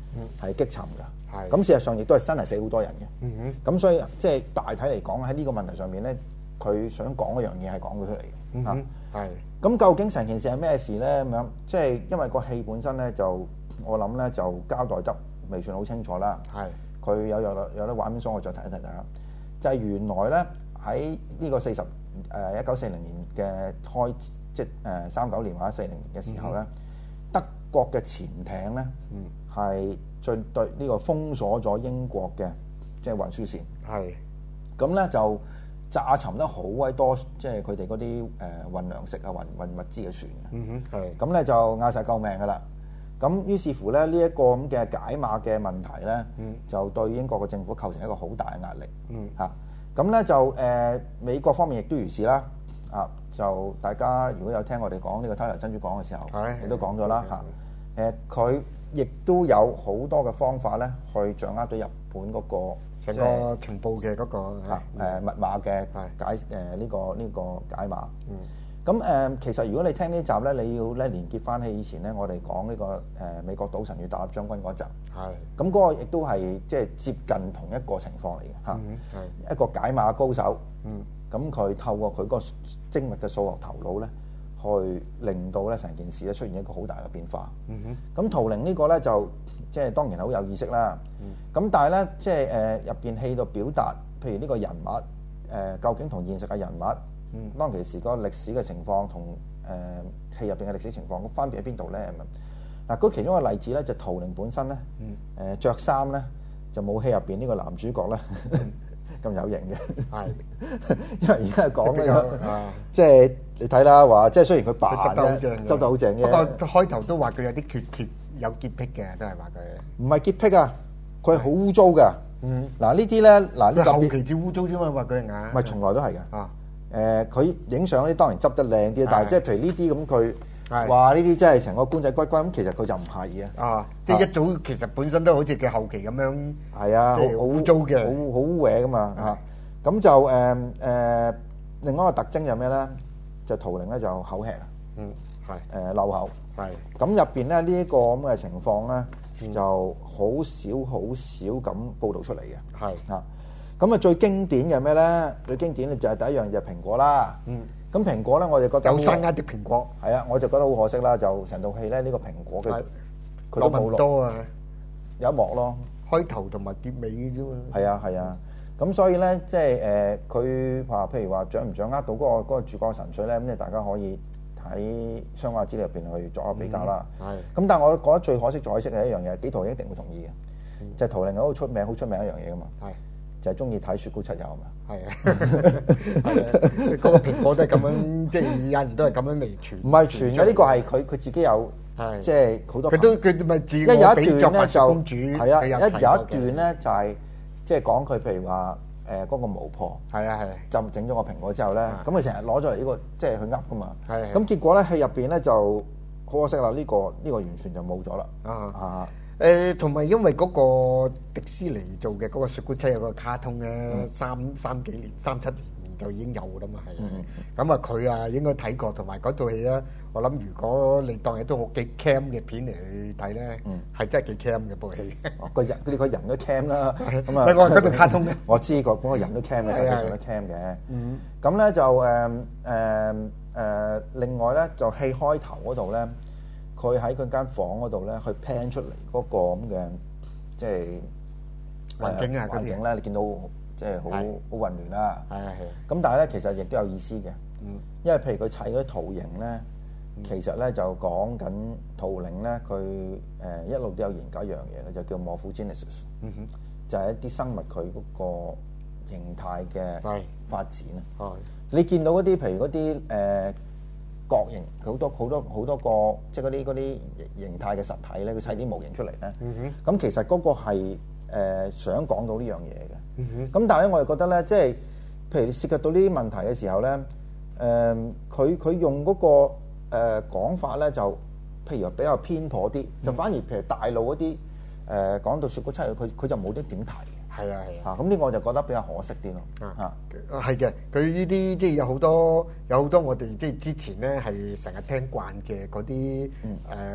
係擊沉㗎。 係咁事實上亦都係真係死好多人嘅。 嗯咁所以即係大體嚟講喺呢個問題上面咧，佢想講嗰樣嘢係講咗出嚟嘅。嚇哼，係咁究竟成件事係咩事咧？咁樣即係因為個戲本身咧，就我諗咧就交代得未算好清楚啦。 係佢有有有啲畫面，所以我再提一提大家。就係、原來咧喺呢個四十誒一九四零年嘅開即係誒三九年或者四零年嘅時候咧，嗯、德國嘅潛艇咧係最對呢個封鎖咗英國嘅即係運輸線。 係咁咧就炸沉得好鬼多，即係佢哋嗰啲誒運糧食啊、運運物資嘅船嘅。 嗯哼，係咁咧就嗌晒救命㗎啦。咁於是乎咧，呢、這、一個咁嘅解碼嘅問題咧， 嗯、 就對英國嘅政府構成一個好大嘅壓力。 嗯， 嚇咁咧就誒、呃、美國方面亦都如是啦。啊，就大家如果有聽我哋講呢個偷油珍珠港嘅時候， 係你都講咗啦嚇。誒佢亦都有好多嘅方法咧，去掌握到日本嗰、那個成個情報嘅嗰、那個嚇誒密碼嘅解誒呢、呃這個呢、這個解碼。嗯。咁誒、呃，其實如果你聽呢集咧，你要咧連結翻起以前咧，我哋講呢、這個誒、呃、美國賭神與大粒將軍嗰集，係咁嗰個亦都係即係接近同一個情況嚟嘅嚇，係一個解碼高手，嗯，咁佢透過佢個精密嘅數學頭腦咧，去令到咧成件事咧出現一個好大嘅變化，嗯哼，咁圖靈呢個咧就即係當然係好有意識啦，咁、嗯、但係咧即係誒入邊戲度表達，譬如呢個人物誒、呃、究竟同現實嘅人物。嗯，當其時個歷史嘅情況同誒戲入邊嘅歷史情況，分別喺邊度咧？咁嗱，嗰其中一個例子咧，就圖靈本身咧，誒著衫咧就冇戲入邊呢個男主角咧咁有型嘅，係，因為而家講咧，即係你睇啦，話即係雖然佢扮咧，執得好正嘅， 不過開頭都話佢有啲缺缺有潔癖嘅，都係話佢唔係潔癖啊，佢係好污糟㗎。嗯，嗱呢啲咧，嗱呢後期至污糟啫嘛，話佢眼， 唔係從來都係㗎。啊。誒佢影相嗰啲當然執得靚啲，但係即係譬如呢啲咁佢話呢啲真係成個官仔骨骨咁，其實佢就唔係嘅。啊，即係一早其實本身都好似佢後期咁樣。係啊，好好污糟嘅，好好污穢噶嘛嚇。咁就誒誒，另外一個特徵就咩咧？就圖靈咧就口吃啊。嗯，係誒漏口。係。咁入邊咧呢一個咁嘅情況咧，就好少好少咁報導出嚟嘅。係啊。咁啊，最經典嘅咩咧？最經典嘅就係第一樣就係蘋果啦。嗯。咁蘋果咧，我哋覺得有生啱啲蘋果。係啊，我就覺得好可惜啦。就成套戲咧，呢個蘋果嘅佢都冇多啊， 有一幕咯， 開頭同埋結尾嘅啫嘛。 係啊係啊，咁所以咧，即係誒，佢話譬如話掌唔掌握到嗰個嗰個主角神髓咧，咁你大家可以喺相關資料入邊去作一個比較啦。係。咁但係我覺得最可惜、最可惜嘅一樣嘢，幾套一定會同意嘅，就係圖靈嗰個出名、好出名一樣嘢噶嘛。係。就係中意睇雪姑七友啊嘛，係啊，係啊， 嗰個蘋果都係咁樣，即係有人都係咁樣嚟傳。 唔係傳嘅，呢個係佢佢自己有，即係好多。 佢都佢咪自我比作白雪公主。係啊，一有一段咧就係即係講佢譬如話誒嗰個巫婆， 係啊係， 就整咗個蘋果之後咧，咁佢成日攞咗嚟呢個即係去噏噶嘛。係。咁結果咧戲入邊咧就好可惜啦，呢個呢個完全就冇咗啦。啊啊！ 誒同埋因為嗰個迪士尼做嘅嗰個雪姑七有個卡通咧，嗯、三三幾年、三七年就已經有㗎啦嘛，係。咁啊佢啊應該睇過，同埋嗰套戲咧，我諗如果你當係都好幾 cam 嘅片嚟去睇咧，係、嗯、真係幾 cam 嘅部戲。 個人佢哋個人都 cam 啦，咁啊。我話嗰套卡通咧， 我知個嗰個人都 cam 嘅，實際上都 cam 嘅。咁咧就誒誒誒，另外咧就戲開頭嗰度咧。佢喺佢間房嗰度咧，去 pan 出嚟嗰個咁嘅即係環境啊， 環境咧，你見到即係好好混亂啦。 係啊係。 咁但係咧，其實亦都有意思嘅。嗯。因為譬如佢砌嗰啲圖形咧，其實咧就講緊圖靈咧，佢誒一路都有研究一樣嘢嘅，就叫 morphogenesis。嗯哼。就係一啲生物佢嗰個形態嘅發展啊。係。你見到嗰啲譬如嗰啲誒。角形好多好多好多個，即係嗰啲嗰啲形態嘅實體咧，佢砌啲模型出嚟咧。咁、嗯、哼其實嗰個係、呃、想講到呢樣嘢嘅。咁、嗯、哼但係咧，我哋覺得咧，即係譬如涉及到呢啲問題嘅時候咧，誒佢佢用嗰、那個誒、呃、講法咧，就譬如比較偏頗啲，嗯、就反而譬如大陸嗰啲誒講到雪姑七友，佢佢就冇啲點提。 係啊係啊， 咁呢個我就覺得比較可惜啲咯。 啊，係嘅，佢呢啲即係有好多有好多我哋即係之前咧係成日聽慣嘅嗰啲誒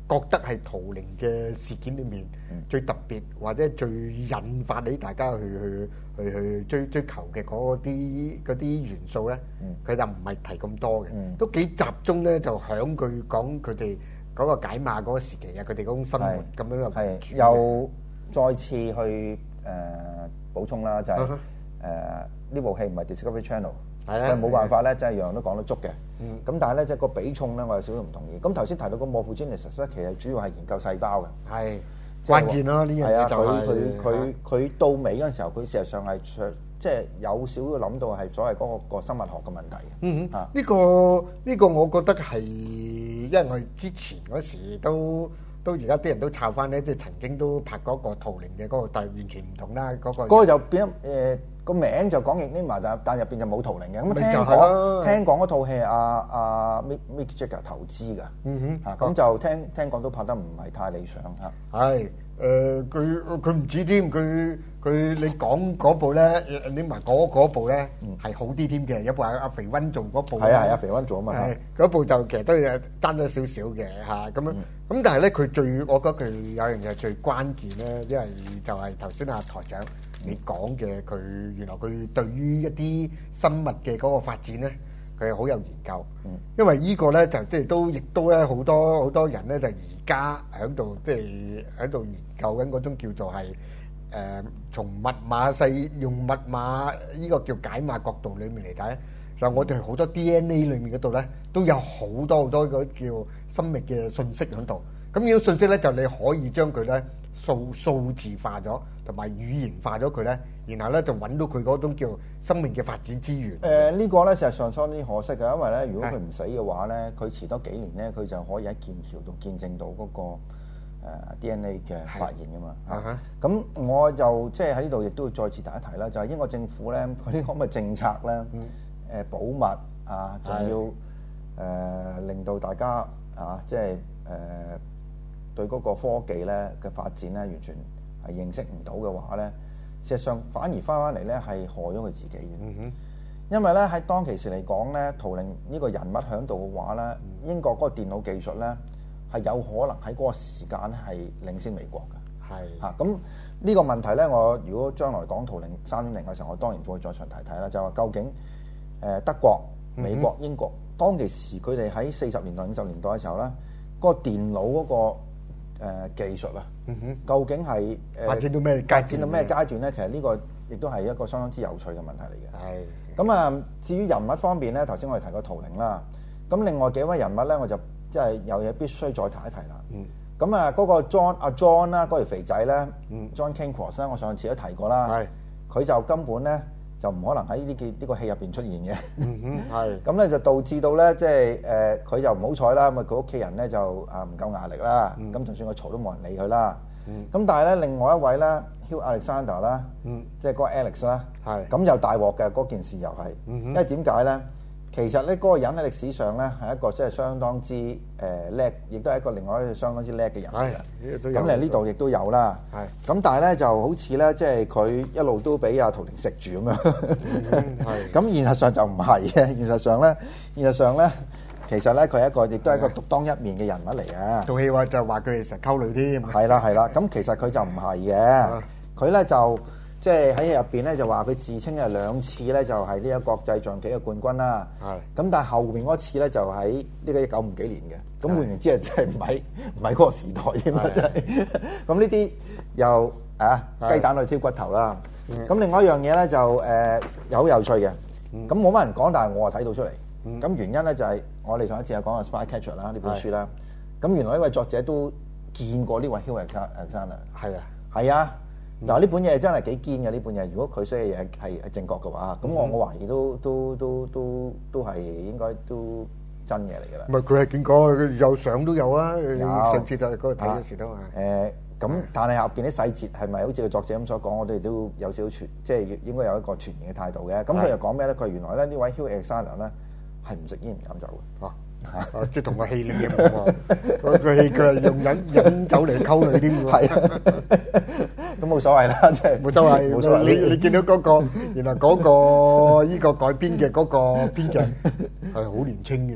覺得係圖靈嘅事件裏面最特別或者最引發你大家去去去去追追求嘅嗰啲嗰啲元素咧，佢就唔係提咁多嘅，都幾集中咧，就響佢講佢哋嗰個解碼嗰個時期啊，佢哋嗰種生活咁樣係又再次去誒補充啦，就係誒呢部戲唔係 Discovery Channel。係啦，冇辦法咧，即係樣樣都講得足嘅。咁但係咧，即係個比重咧，我有少少唔同意。咁頭先提到個 morphogenesis咧，其實主要係研究細胞嘅。係關鍵咯，呢樣嘢就係佢佢佢到尾嗰陣時候，佢事實上係即係有少少諗到係所謂嗰個個生物學嘅問題。嗯哼，呢個呢個我覺得係因為我之前嗰時都都而家啲人都抄翻咧，即係曾經都拍過一個圖靈嘅嗰個，但係完全唔同啦。嗰個嗰個就變咗誒。個名就講 Enigma，但但入邊就冇圖靈嘅。咁聽講聽講嗰套戲係阿阿 Mick Mick Jagger 投資㗎。嗯哼，咁就聽聽講都拍得唔係太理想嚇。係誒，佢佢唔止添，佢佢你講嗰部咧 Enigma 嗰嗰部咧係好啲添嘅，有部係阿肥溫做嗰部。係啊係啊，肥溫做啊嘛。係嗰部就其實都係爭咗少少嘅嚇，咁樣咁但係咧佢最我覺得佢有樣嘢最關鍵咧，因為就係頭先阿台長你講嘅佢原來佢對於一啲生物嘅嗰個發展咧，佢係好有研究。嗯、因為呢個咧就即係都亦都咧好多好多人咧就而家喺度即係喺度研究緊嗰種叫做係誒、呃、從密碼世用密碼呢個叫解碼角度裡面嚟睇咧，就我哋好多 D N A 裡面嗰度咧都有好多好多嗰叫生命嘅信息喺度。咁呢種信息咧就你可以將佢咧數數字化咗，同埋語言化咗佢咧，然後咧就揾到佢嗰種叫生命嘅發展資源。誒、呃這個、呢個咧事實上相當可惜嘅，因為咧如果佢唔死嘅話咧，佢遲多幾年咧，佢就可以喺劍橋度見證到嗰、那個、呃、D N A 嘅發現噶嘛。嚇咁、uh huh. 我就即係喺呢度亦都要再次提一提啦，就係、是、英國政府咧佢啲咁嘅政策咧，誒、呃、保密啊，仲要誒、呃、令到大家啊即係誒。呃對嗰個科技咧嘅發展咧，完全係認識唔到嘅話咧，事實上反而翻翻嚟咧係害咗佢自己嘅。嗯、哼因為咧喺當其時嚟講咧，圖靈呢個人物喺度嘅話咧，嗯、英國嗰個電腦技術咧係有可能喺嗰個時間係領先美國嘅。係嚇咁呢個問題咧，我如果將來講圖靈三點零嘅時候，我當然會再詳提睇啦。就係話究竟誒德國、美國、英國、嗯、哼當其時佢哋喺四十年代、五十年代嘅時候咧，嗰、嗰個電腦嗰、嗰個誒、呃、技術啊，嗯、哼究竟係誒、呃、發展到咩階段到咩階段咧？其實呢個亦都係一個相當之有趣嘅問題嚟嘅。係咁啊，至於人物方面咧，頭先我哋提過圖靈啦。咁另外幾位人物咧，我就即係有嘢必須再提一提啦。咁、嗯、啊，嗰、那個 John 阿 John 啦，嗰條肥仔咧、嗯、，John Cancross 咧，我上次都提過啦。係佢是就根本咧就唔可能喺呢件呢個戲入邊出現嘅。嗯哼，係咁咧就導致到咧即係誒佢就唔好彩啦，咁啊佢屋企人咧就啊唔夠壓力啦。咁、嗯、就算佢嘈都冇人理佢啦。咁、嗯、但係咧另外一位咧 Hugh Alexander 啦，即係嗰個 Alex 啦，係咁又大鑊嘅嗰件事又係，嗯、哼因為點解咧？其實咧嗰個人喺歷史上咧係一個即係相當之誒叻，亦都係一個另外一個相當之叻嘅人嚟嘅。咁嚟呢度亦都有啦。係咁，但係咧就好似咧，即係佢一路都俾阿圖靈食住咁樣。係咁，現實上就唔係嘅。現實上咧，現實上咧，其實咧佢係一個亦都係一個獨當一面嘅人物嚟嘅。套戲話就話佢哋成日溝女添。係啦係啦，咁其實佢就唔係嘅。佢咧就。即係喺入邊咧就話佢自稱係兩次咧就係呢個國際象棋嘅冠軍啦。係咁，但係後邊嗰次咧就喺呢個一九五幾年嘅。咁換言之係真係唔係唔係嗰個時代添啊！真係咁呢啲又啊雞蛋去挑骨頭啦。咁另外一樣嘢咧就誒又好有趣嘅。咁冇乜人講，但係我啊睇到出嚟。咁原因咧就係我哋上一次有講過《Spy Catcher》啦呢本書啦。咁原來呢位作者都見過呢位 Hugh Alexander。係啊，係啊。嗱呢本嘢真係幾堅嘅呢本嘢，如果佢寫嘅嘢係係正確嘅話，咁我我懷疑都都都都都係應該都真嘢嚟㗎啦。唔係佢係見過，佢有相都有啊。有上次就係嗰個睇嗰時都係。誒咁，但係後邊啲細節係咪好似個作者咁所講？我哋都有少少傳，即係應該有一個傳言嘅態度嘅。咁佢又講咩咧？佢原來咧呢位 Hugh Alexander 咧係唔食煙唔飲酒嘅。啊啊！即係同個戲裡面唔同喎，個個戲佢係用飲飲酒嚟溝女添喎。係啊，咁冇所謂啦，即係冇所謂。冇所謂。你你見到嗰個原來嗰個依個改編嘅嗰個編劇係好年青嘅啫。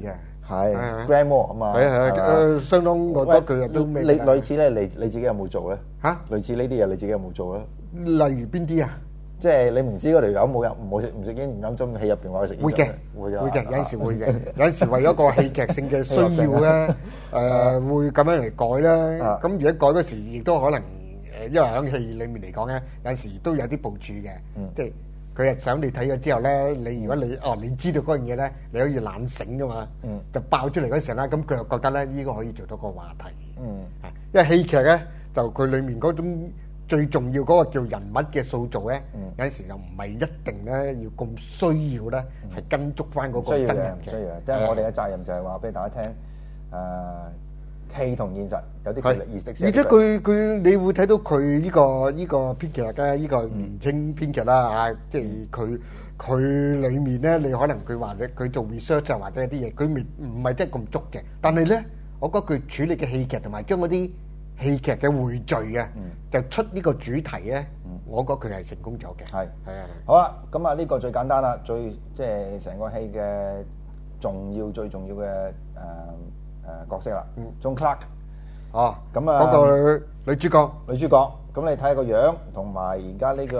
係 Grand War 啊嘛， 係啊係啊，誒相當我覺得佢都咩？ 你類似咧，你你自己有冇做咧？ 嚇， 類似呢啲嘢你自己有冇做咧？ 例如邊啲啊？ 即係你明知嗰條友冇飲冇食唔食煙唔飲樽，戲入邊我去食煙。 會嘅， 會嘅， 會嘅，有陣時會嘅，有陣時為咗個戲劇性嘅需要咧，誒會咁樣嚟改啦。咁而家改嗰時，亦都可能誒，因為喺戲裡面嚟講咧，有陣時都有啲部署嘅，即係佢係想你睇咗之後咧，你如果你哦你知道嗰樣嘢咧，你可以懶醒噶嘛，就爆出嚟嗰時咧，咁佢又覺得咧呢個可以做到個話題。嗯，因為戲劇咧就佢裡面嗰種。最重要嗰個叫人物嘅塑造咧，有陣時就唔係一定咧要咁需要咧，係跟足翻嗰個真人嘅。 需要嘅，即係我哋嘅責任就係話俾大家聽，誒戲同現實有啲距離， 而且佢佢你會睇到佢呢個呢個編劇咧，呢個年青編劇啦嚇，即係佢佢裡面咧，你可能佢或者佢做 research 啊，或者一啲嘢，佢未唔係真係咁足嘅，但係咧，我覺得佢處理嘅戲劇同埋將嗰啲戲劇嘅匯聚啊，就出呢個主題咧，我覺得佢係成功咗嘅。係係啊， 好啦，咁啊呢個最簡單啦，最即係成個戲嘅重要最重要嘅誒誒角色啦，Joan Clarke。 哦， 咁啊嗰個女主角， 女主角，咁你睇下個樣，同埋而家呢個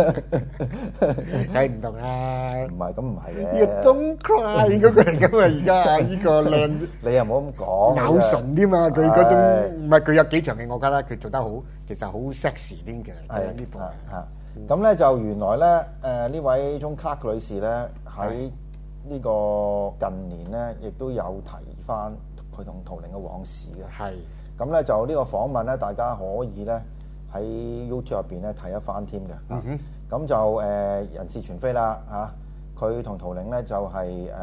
梗係唔同啦。 唔係，咁唔係嘅。 呢個 Don't Cry 嗰個嚟㗎嘛，而家呢個靚， 你又唔好咁講。 咬唇添嘛，佢嗰種唔係佢有幾場戲，我覺得佢做得好，其實好 sexy 添嘅。係呢部嚇。咁咧就原來咧誒呢位 Joan Clarke 女士咧喺呢個近年咧亦都有提翻佢同圖靈嘅往事嘅。係。咁咧就呢個訪問咧，大家可以咧喺 YouTube 入邊咧睇一翻添嘅。嗯哼。咁就誒人事全非啦嚇，佢同圖靈咧就係誒誒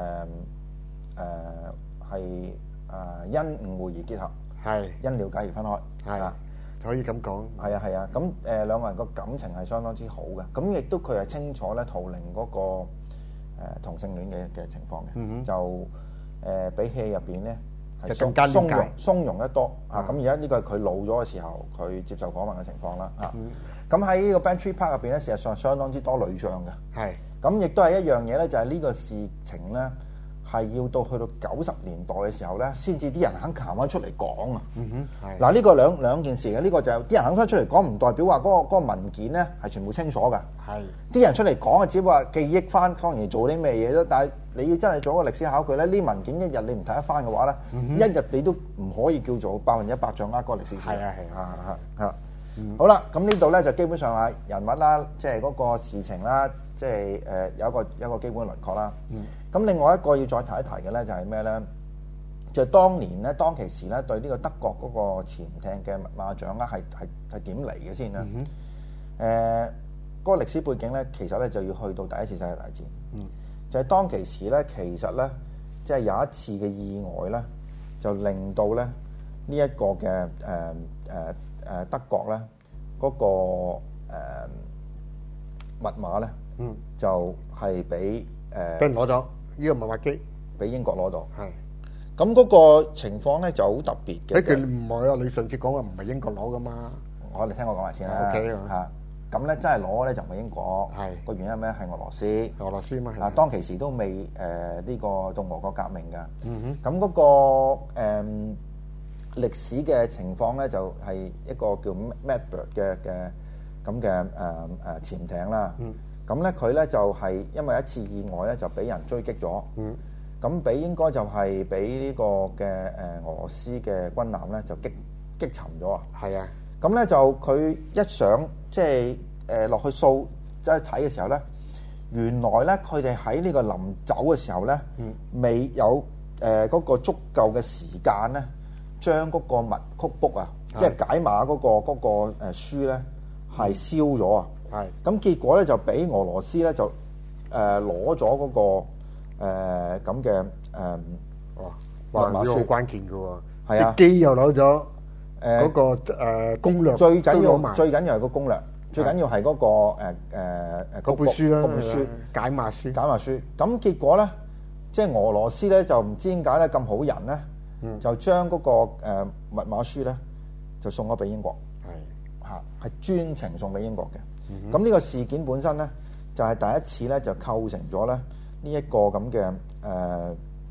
係誒因誤會而結合，係因了解而分開，係啊， 可以咁講。係啊係啊，咁誒兩個人個感情係相當之好嘅，咁亦都佢係清楚咧圖靈嗰個誒同性戀嘅嘅情況嘅。嗯哼。就誒比戲入邊咧。就更加鬆容，鬆容得多啊！咁而家呢個係佢老咗嘅時候，佢接受訪問嘅情況啦啊！咁喺呢個 Bantry Park 入邊咧，事實上相當之多女將嘅。係。咁亦都係一樣嘢咧，就係呢個事情咧，係要到去到九十年代嘅時候咧，先至啲人肯行翻出嚟講啊！嗯哼，係。嗱，呢個兩兩件事嘅，呢個就係啲人肯翻出嚟講，唔代表話嗰個嗰個文件咧係全部清楚㗎。係。啲人出嚟講啊，只不過話記憶翻當年做啲咩嘢啫，但係。你要真係做一個歷史考據咧，呢文件一日你唔睇得翻嘅話咧，嗯、一日你都唔可以叫做百分之一百掌握嗰個歷史。係啊係啊嚇嚇。好啦，咁呢度咧就基本上啊人物啦，即係嗰個事情啦，即係誒有一個有一個基本輪廓啦。咁、嗯、另外一個要再提一提嘅咧就係咩咧？就係、當年咧當其時咧對呢個德國嗰個潛艇嘅密碼掌握係係係點嚟嘅先咧？誒、嗯呃嗰個歷史背景咧，其實咧就要去到第一次世界大戰。嗯就係當其時咧，其實咧，即係有一次嘅意外咧，就令到咧呢一個嘅誒誒誒德國咧嗰個誒密碼咧，嗯，就係俾誒俾人攞咗呢個密碼機， 俾英國攞到。係。咁嗰個情況咧就好特別嘅。 誒，佢唔係啊！你上次講話唔係英國攞噶嘛？ 我哋聽我講埋先啦。O K 嚇。咁咧真係攞咧就唔係英國，係個原因咩？係俄羅斯， 俄羅斯嘛。 啊，當其時都未誒呢個到俄國革命㗎。嗯哼。咁嗰個誒歷史嘅情況咧，就係一個叫 Medbird 嘅嘅咁嘅誒誒潛艇啦。嗯。咁咧佢咧就係因為一次意外咧，就俾人追擊咗。嗯。咁俾應該就係俾呢個嘅誒俄羅斯嘅軍艦咧，就擊擊沉咗啊。係啊。咁咧就佢一上即係誒落去掃即係睇嘅時候咧，原來咧佢哋喺呢個臨走嘅時候咧，嗯、未有誒嗰、呃那個足夠嘅時間咧，將嗰個密曲 book 啊，即係解碼嗰、那個嗰、那個誒書咧係燒咗啊！係咁結果咧就俾俄羅斯咧就誒攞咗嗰個咁嘅誒哇，密碼書好關鍵嘅喎， 係啊， 機又攞咗。誒嗰個誒攻略最緊要，最緊要係個攻略，最緊要係嗰個誒誒誒嗰本書啦， 嗰本書解碼書， 解碼書。咁結果咧，即係俄羅斯咧就唔知點解咧咁好人咧，就將嗰個誒密碼書咧就送咗俾英國，係嚇係專程送俾英國嘅。咁呢個事件本身咧就係第一次咧就構成咗咧呢一個咁嘅誒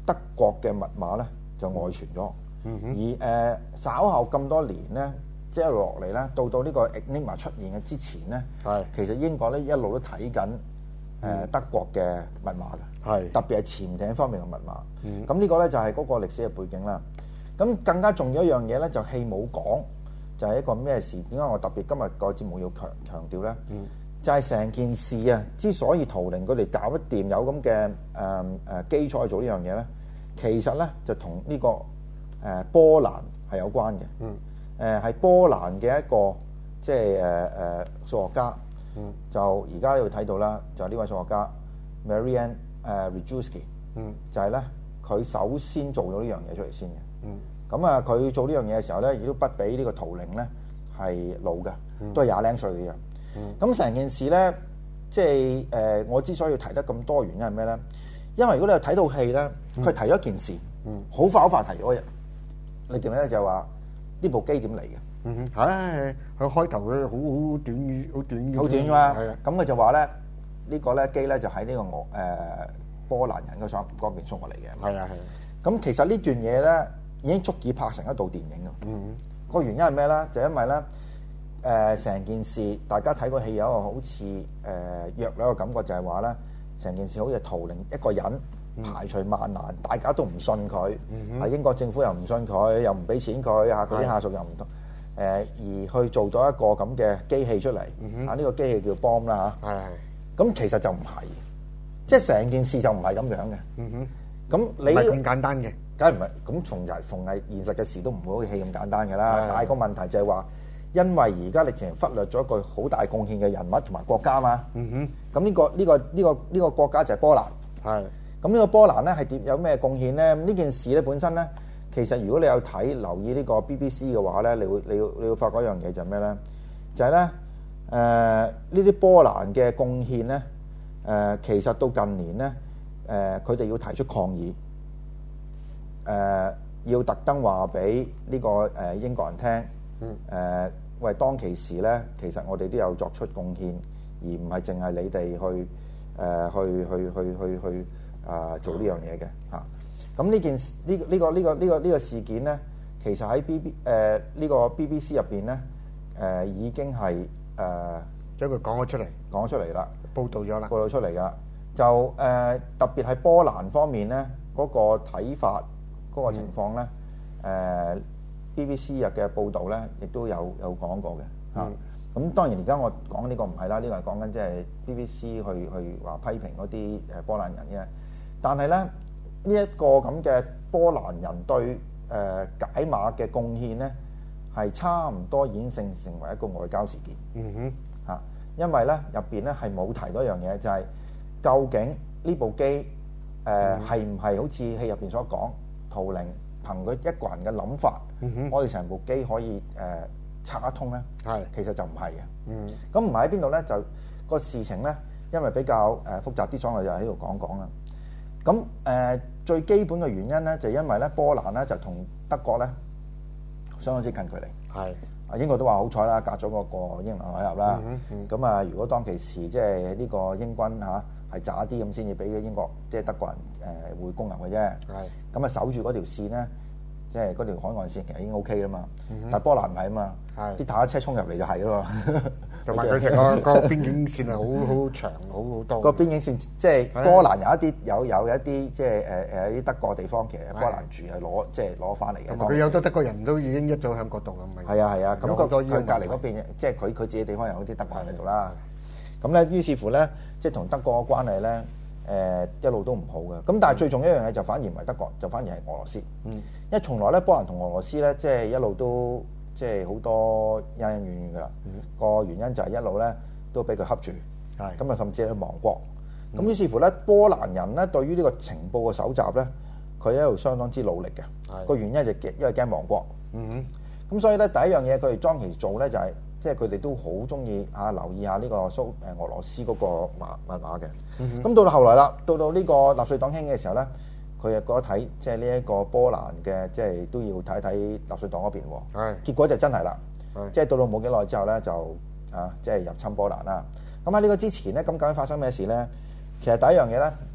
德國嘅密碼咧就外傳咗， 嗯而誒、呃、稍後咁多年咧，即係落嚟咧，到到呢個 Enigma 出現嘅之前咧， 係其實英國咧一路都睇緊誒德國嘅密碼嘅， 係特別係潛艇方面嘅密碼。 嗯咁呢個咧就係嗰個歷史嘅背景啦。咁更加重要一樣嘢咧，就戲冇講，就係一個咩事？點解我特別今日個節目要強強調咧？ 嗯就係成件事啊！之所以圖靈佢哋搞得掂有咁嘅誒誒基礎去做呢樣嘢咧，其實咧就同呢、這個誒、呃、波蘭係有關嘅。 嗯。 誒係、呃、波蘭嘅一個即係誒誒數學家。 嗯。 就而家要睇到啦，就呢位數學家 Marian 誒 Rejewski。 嗯。 就係咧，佢首先做咗呢樣嘢出嚟先嘅。 嗯。 咁啊，佢做呢樣嘢嘅時候咧，亦都不比呢個圖靈咧係老嘅，都係廿零歲嘅啫。咁成、嗯、件事咧，即係誒、呃，我之所以要提得咁多原因係咩咧？因為如果你有睇套戲咧，佢提咗一件事，好、嗯、快好快提咗嘅，你記唔記得就係話呢部機點嚟嘅？ 嗯哼，係佢開頭佢好好短好短好短㗎嘛。係啊，咁佢就話咧，呢個咧機咧就喺呢個俄誒波蘭人嗰雙嗰邊送過嚟嘅。係啊係啊。咁其實呢段嘢咧已經足以拍成一部電影㗎。嗯，個原因係咩咧？就因為咧。誒成、呃、件事，大家睇個戲有一個好似誒弱咗個感覺，就係話咧，成件事好似圖靈一個人排除萬難，嗯、大家都唔信佢，啊、嗯、哼英國政府又唔信佢，又唔俾錢佢，嚇佢啲下屬又唔同，誒、呃、而去做咗一個咁嘅機器出嚟，嗯、哼啊呢、呢個機器叫 bomb 啦嚇，係係，咁其實就唔係，即係成件事就唔係咁樣嘅，嗯哼，咁你唔係咁簡單嘅，梗係唔係，咁逢係逢係現實嘅事都唔會好似戲咁簡單嘅啦，但係個問題就係話。因為而家你淨係忽略咗一個好大貢獻嘅人物同埋國家嘛，嗯哼，咁呢、呢個呢、呢個呢、呢個呢、呢個國家就係波蘭，係是，咁呢個波蘭咧係點有咩貢獻咧？呢件事咧本身咧，其實如果你有睇留意呢個 B B C 嘅話咧，你會你要你要發覺一樣嘢就係咩咧？就係咧誒呢啲波蘭嘅貢獻咧誒，其實到近年咧誒佢哋要提出抗議，誒、呃、要特登話俾呢個誒英國人聽，嗯誒。呃喂，當其時咧，其實我哋都有作出貢獻，而唔係淨係你哋去誒、呃、去去去去去啊、呃、做呢樣嘢嘅嚇。咁呢件事呢呢個呢個呢個呢個事件咧，其實喺 B B 誒呢個 B B C 入邊咧誒已經係誒將佢講咗出嚟，講咗出嚟啦，報導咗啦，報導出嚟噶。就誒、呃、特別係波蘭方面咧嗰、那個睇法嗰、那個情況咧誒。嗯呃B B C 日嘅報導咧，亦都有有講過嘅嚇。咁、嗯啊、當然而家我講呢個唔係啦，呢、這個係講緊即係 B B C 去去話批評嗰啲誒波蘭人嘅。但係咧呢一、這個咁嘅波蘭人對誒、呃、解碼嘅貢獻咧，係差唔多已經成成為一個外交事件。嗯哼嚇、啊，因為咧入邊咧係冇提到一樣嘢，就係、是、究竟呢部機誒係唔係好似戲入邊所講圖靈？憑佢一個人嘅諗法，嗯、哼我哋成部機可以誒、呃、拆得通咧。係是，其實就唔係嘅。嗯，咁唔係喺邊度咧？就個事情咧，因為比較誒、呃、複雜啲，所以我就喺度講講啦。咁誒、呃、最基本嘅原因咧，就因為咧波蘭咧就同德國咧相當之近距離。係是，啊英國都話好彩啦，隔咗嗰個英倫海峽啦。咁、嗯嗯、啊，如果當其時即係呢個英軍嚇。啊係渣啲咁先至俾英國即係德國人誒、呃、會攻入嘅啫。係咁啊，守住嗰條線咧，即係嗰條海岸線其實已經 O K 啦嘛。嗯、哼但係波蘭唔係啊嘛。係啲是坦克車衝入嚟就係咯嘛。同埋佢成個個邊境線係好好長，好好多。個邊境線即係波蘭有一啲有有一啲即係誒誒啲德國地方其實波蘭住係攞即係攞翻嚟嘅。佢有得德國人都已經一早喺嗰度啦，咪係啊係啊。咁個佢隔離嗰邊即係佢佢自己地方有啲德國人喺度啦。咁咧，於是乎咧，即係同德國嘅關係咧，誒、呃、一路都唔好嘅。咁但係最重要一樣嘢就反而唔係德國，就反而係俄羅斯。嗯，因為從來咧，波蘭同俄羅斯咧，即係一路都即係好多恩恩怨怨噶啦。個、嗯、原因就係一路咧都俾佢恰住，係咁啊，甚至係亡國。咁、嗯、於是乎咧，波蘭人咧對於呢個情報嘅搜集咧，佢一路相當之努力嘅。個、嗯、原因就係因為驚亡國。嗯哼。咁所以咧，第一樣嘢佢哋當其做咧就係、是。即係佢哋都好中意嚇留意下呢個蘇誒俄羅斯嗰個碼密碼嘅。咁、嗯、哼到到後來啦，到到呢個納粹黨興嘅時候咧，佢又覺得睇即係呢一個波蘭嘅，即係都要睇睇納粹黨嗰邊喎。係結果就真係啦。係即係到到冇幾耐之後咧，就啊即係入侵波蘭啦。咁喺呢個之前咧，咁究竟發生咩事咧？其實第一樣嘢咧，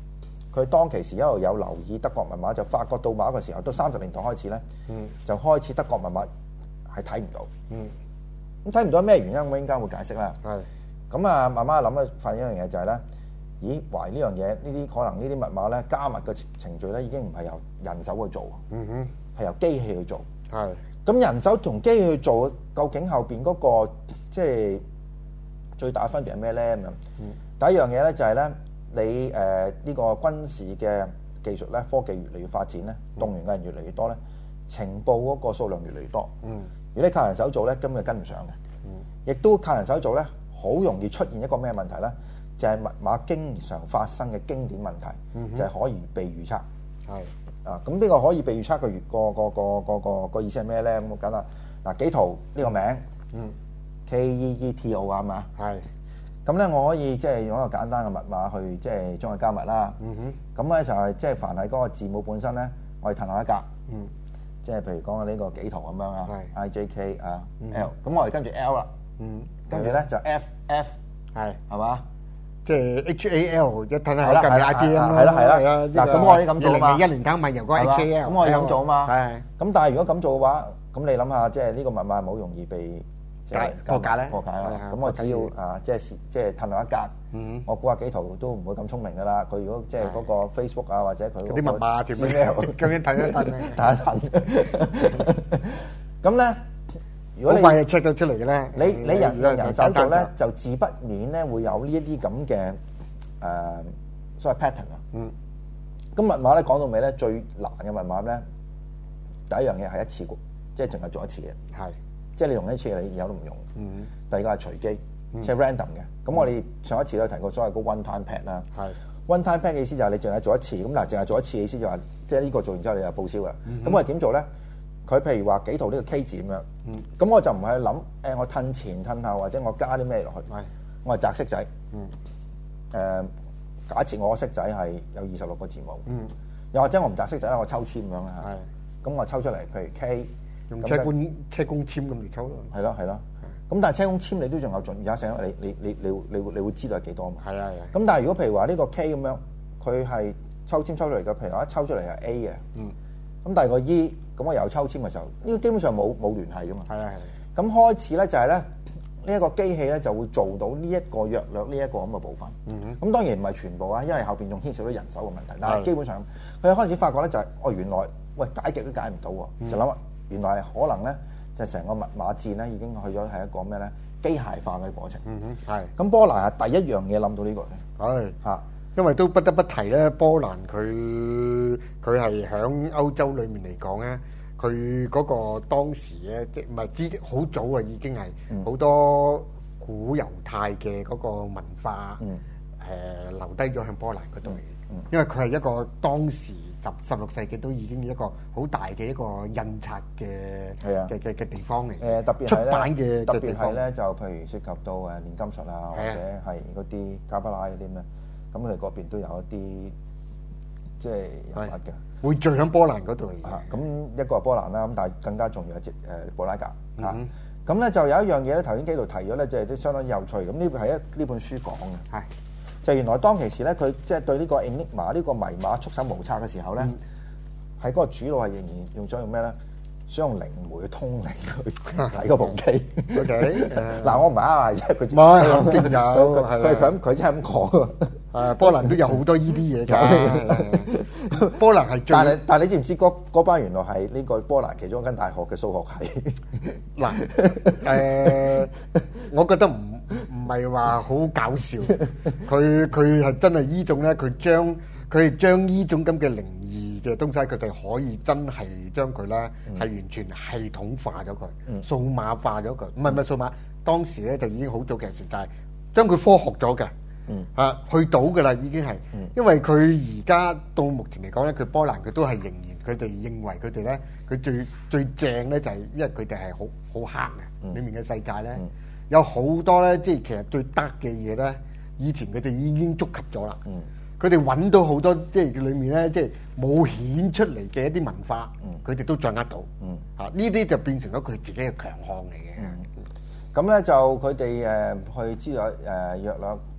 佢當其時一路有留意德國密碼，就發覺到某一個時候，到三十年代開始咧， 嗯就開始德國密碼係睇唔到。 嗯， 咁睇唔到咩原因？我應該會解釋啦。 係。 咁啊，慢慢諗咧，發現一樣嘢就係、是、咧，咦，懷呢樣嘢，呢啲可能呢啲密碼咧加密嘅程序咧已經唔係由人手去做， 嗯哼， 係由機器去做。 係。咁人手同機器去做，究竟後邊嗰、那個即係最大分別係咩咧？咁樣、嗯，第一樣嘢咧就係咧，你誒呢、呃這個軍事嘅技術咧，科技越嚟越發展咧，動員嘅人越嚟越多咧，情報嗰個數量越嚟越多。嗯，如果你靠人手做咧，根本就跟唔上嘅。嗯，亦都靠人手做咧，好容易出現一個咩問題咧？就係、是、密碼經常發生嘅經典問題，嗯、就係、是、可以被預測。係。啊，咁呢個可以被預測嘅個個個個個個意思係咩咧？咁好簡單。嗱，幾圖呢個名，嗯 ，K E E T O 啊嘛，係。咁咧，我可以即係用一個簡單嘅密碼去即係將佢加密啦。嗯哼。咁咧就係即係凡係嗰個字母本身咧，我哋褪後一格。嗯。即係譬如講呢個幾圖咁樣啊 ，I J K 啊 L，咁我哋跟住 L 啦。嗯。跟住咧就 F F， 係係嘛？即係 H A L 一睇下近 I B M 咯，係啦係啦。嗱咁我哋咁做嘛，一年間咪由嗰 H A L，咁我哋咁做嘛。係。咁但係如果咁做嘅話，咁你諗下，即係呢個密碼好容易被破解咧？破解啦。咁我只要啊，即係即係褪落一格，我估下幾圖都唔會咁聰明噶啦。佢如果即係嗰個 Facebook 啊，或者佢嗰啲密碼全部咁樣褪一褪，褪一褪。咁咧？如果你好快就 check 到出嚟嘅咧，你你人用人手做咧，就自不免咧會有呢一啲咁嘅誒所謂 pattern 啊。嗯。咁密碼咧講到尾咧，最難嘅密碼咧，第一樣嘢係一次過，即係淨係做一次嘅。係。即係你用一次，你以後都唔用。嗯。第二個係隨機，即係 random 嘅。咁我哋上一次都提過所謂個 one time pad 啦。係。one time pad 嘅意思就係你淨係做一次，咁嗱，淨係做一次嘅意思就係即係呢個做完之後你就報銷嘅。咁我哋點做咧？佢譬如話幾圖呢個 K 字咁樣，咁、嗯、我就唔係去諗，誒我褪前褪後或者我加啲咩落去，我係擲色仔。誒、嗯呃，假設我個色仔係有二十六個字母，嗯、又或者我唔擲色仔啦，我抽籤咁樣啦。咁我抽出嚟，譬如 K，用車公車公籤咁嚟抽咯。係咯係咯。咁但係車公籤你都仲有盡而家寫，你你你你會你會你會知道係幾多嘛？係啊係啊。咁但係如果譬如話呢個 K 咁樣，佢係抽籤抽出嚟嘅，譬如話一抽出嚟係 A 嘅。嗯。咁第二個 E， 咁我又抽籤嘅時候，呢個基本上冇冇聯繫噶嘛。係啊係。咁開始咧就係咧，呢一個機器咧就會做到呢一個約略呢一個咁嘅部分。嗯哼。咁當然唔係全部啊，因為後邊仲牽涉到人手嘅問題。但係基本上，佢開始發覺咧就係，哦原來喂解極都解唔到喎，嗯、就諗啊原來可能咧就成個密碼戰咧已經去咗係一個咩咧機械化嘅過程。嗯哼。係。咁波蘭係第一樣嘢諗到呢個嘅。係。嚇。因為都不得不提咧，波蘭佢佢係喺歐洲裏面嚟講咧，佢嗰個當時咧，即係唔係知好早啊，已經係好多古猶太嘅嗰個文化誒、嗯呃、留低咗向波蘭嗰度。嗯、因為佢係一個當時十十六世紀都已經一個好大嘅一個印刷嘅嘅嘅嘅地方嚟。誒特別出版嘅特別係咧，就譬如涉及到誒煉金術啊，或者係嗰啲加巴拉嗰啲咩。咁我哋嗰邊都有一啲即係人物嘅，會聚喺波蘭嗰度。嚇，咁一個係波蘭啦，咁但係更加重要係隻誒布拉格嚇。咁咧就有一樣嘢咧，頭先基度提咗咧，就係都相當有趣。咁呢個係一呢本書講嘅，係就原來當其時咧，佢即係對呢個 Enigma 呢個謎碼束手無策嘅時候咧，喺嗰個主腦係仍然用咗用咩咧？想用靈媒嘅通靈去睇嗰部機。O K，嗱我唔係啊，因為佢唔係肯定有，佢佢佢真係咁講。誒波蘭都有好多呢啲嘢㗎。波蘭係最，但係但係你知唔知嗰嗰班原來係呢個波蘭其中一間大學嘅數學系？嗱誒，我覺得唔唔係話好搞笑。佢佢係真係呢種咧，佢將佢係將呢種咁嘅靈異嘅東西，佢哋可以真係將佢咧係完全系統化咗佢，數碼化咗佢。唔係唔係數碼，當時咧就已經好早嘅時就係將佢科學咗嘅。嗯，嚇去到㗎啦，已經係，因為佢而家到目前嚟講咧，佢波蘭佢都係仍然，佢哋認為佢哋咧，佢最最正咧就係，因為佢哋係好好黑嘅，裡面嘅世界咧有好多咧，即係其實最得嘅嘢咧，以前佢哋已經觸及咗啦。嗯，佢哋揾到好多即係裡面咧，即係冇顯出嚟嘅一啲文化，佢哋都掌握到。嗯，嚇呢啲就變成咗佢自己嘅強項嚟嘅。咁咧就佢哋誒去知道誒約略。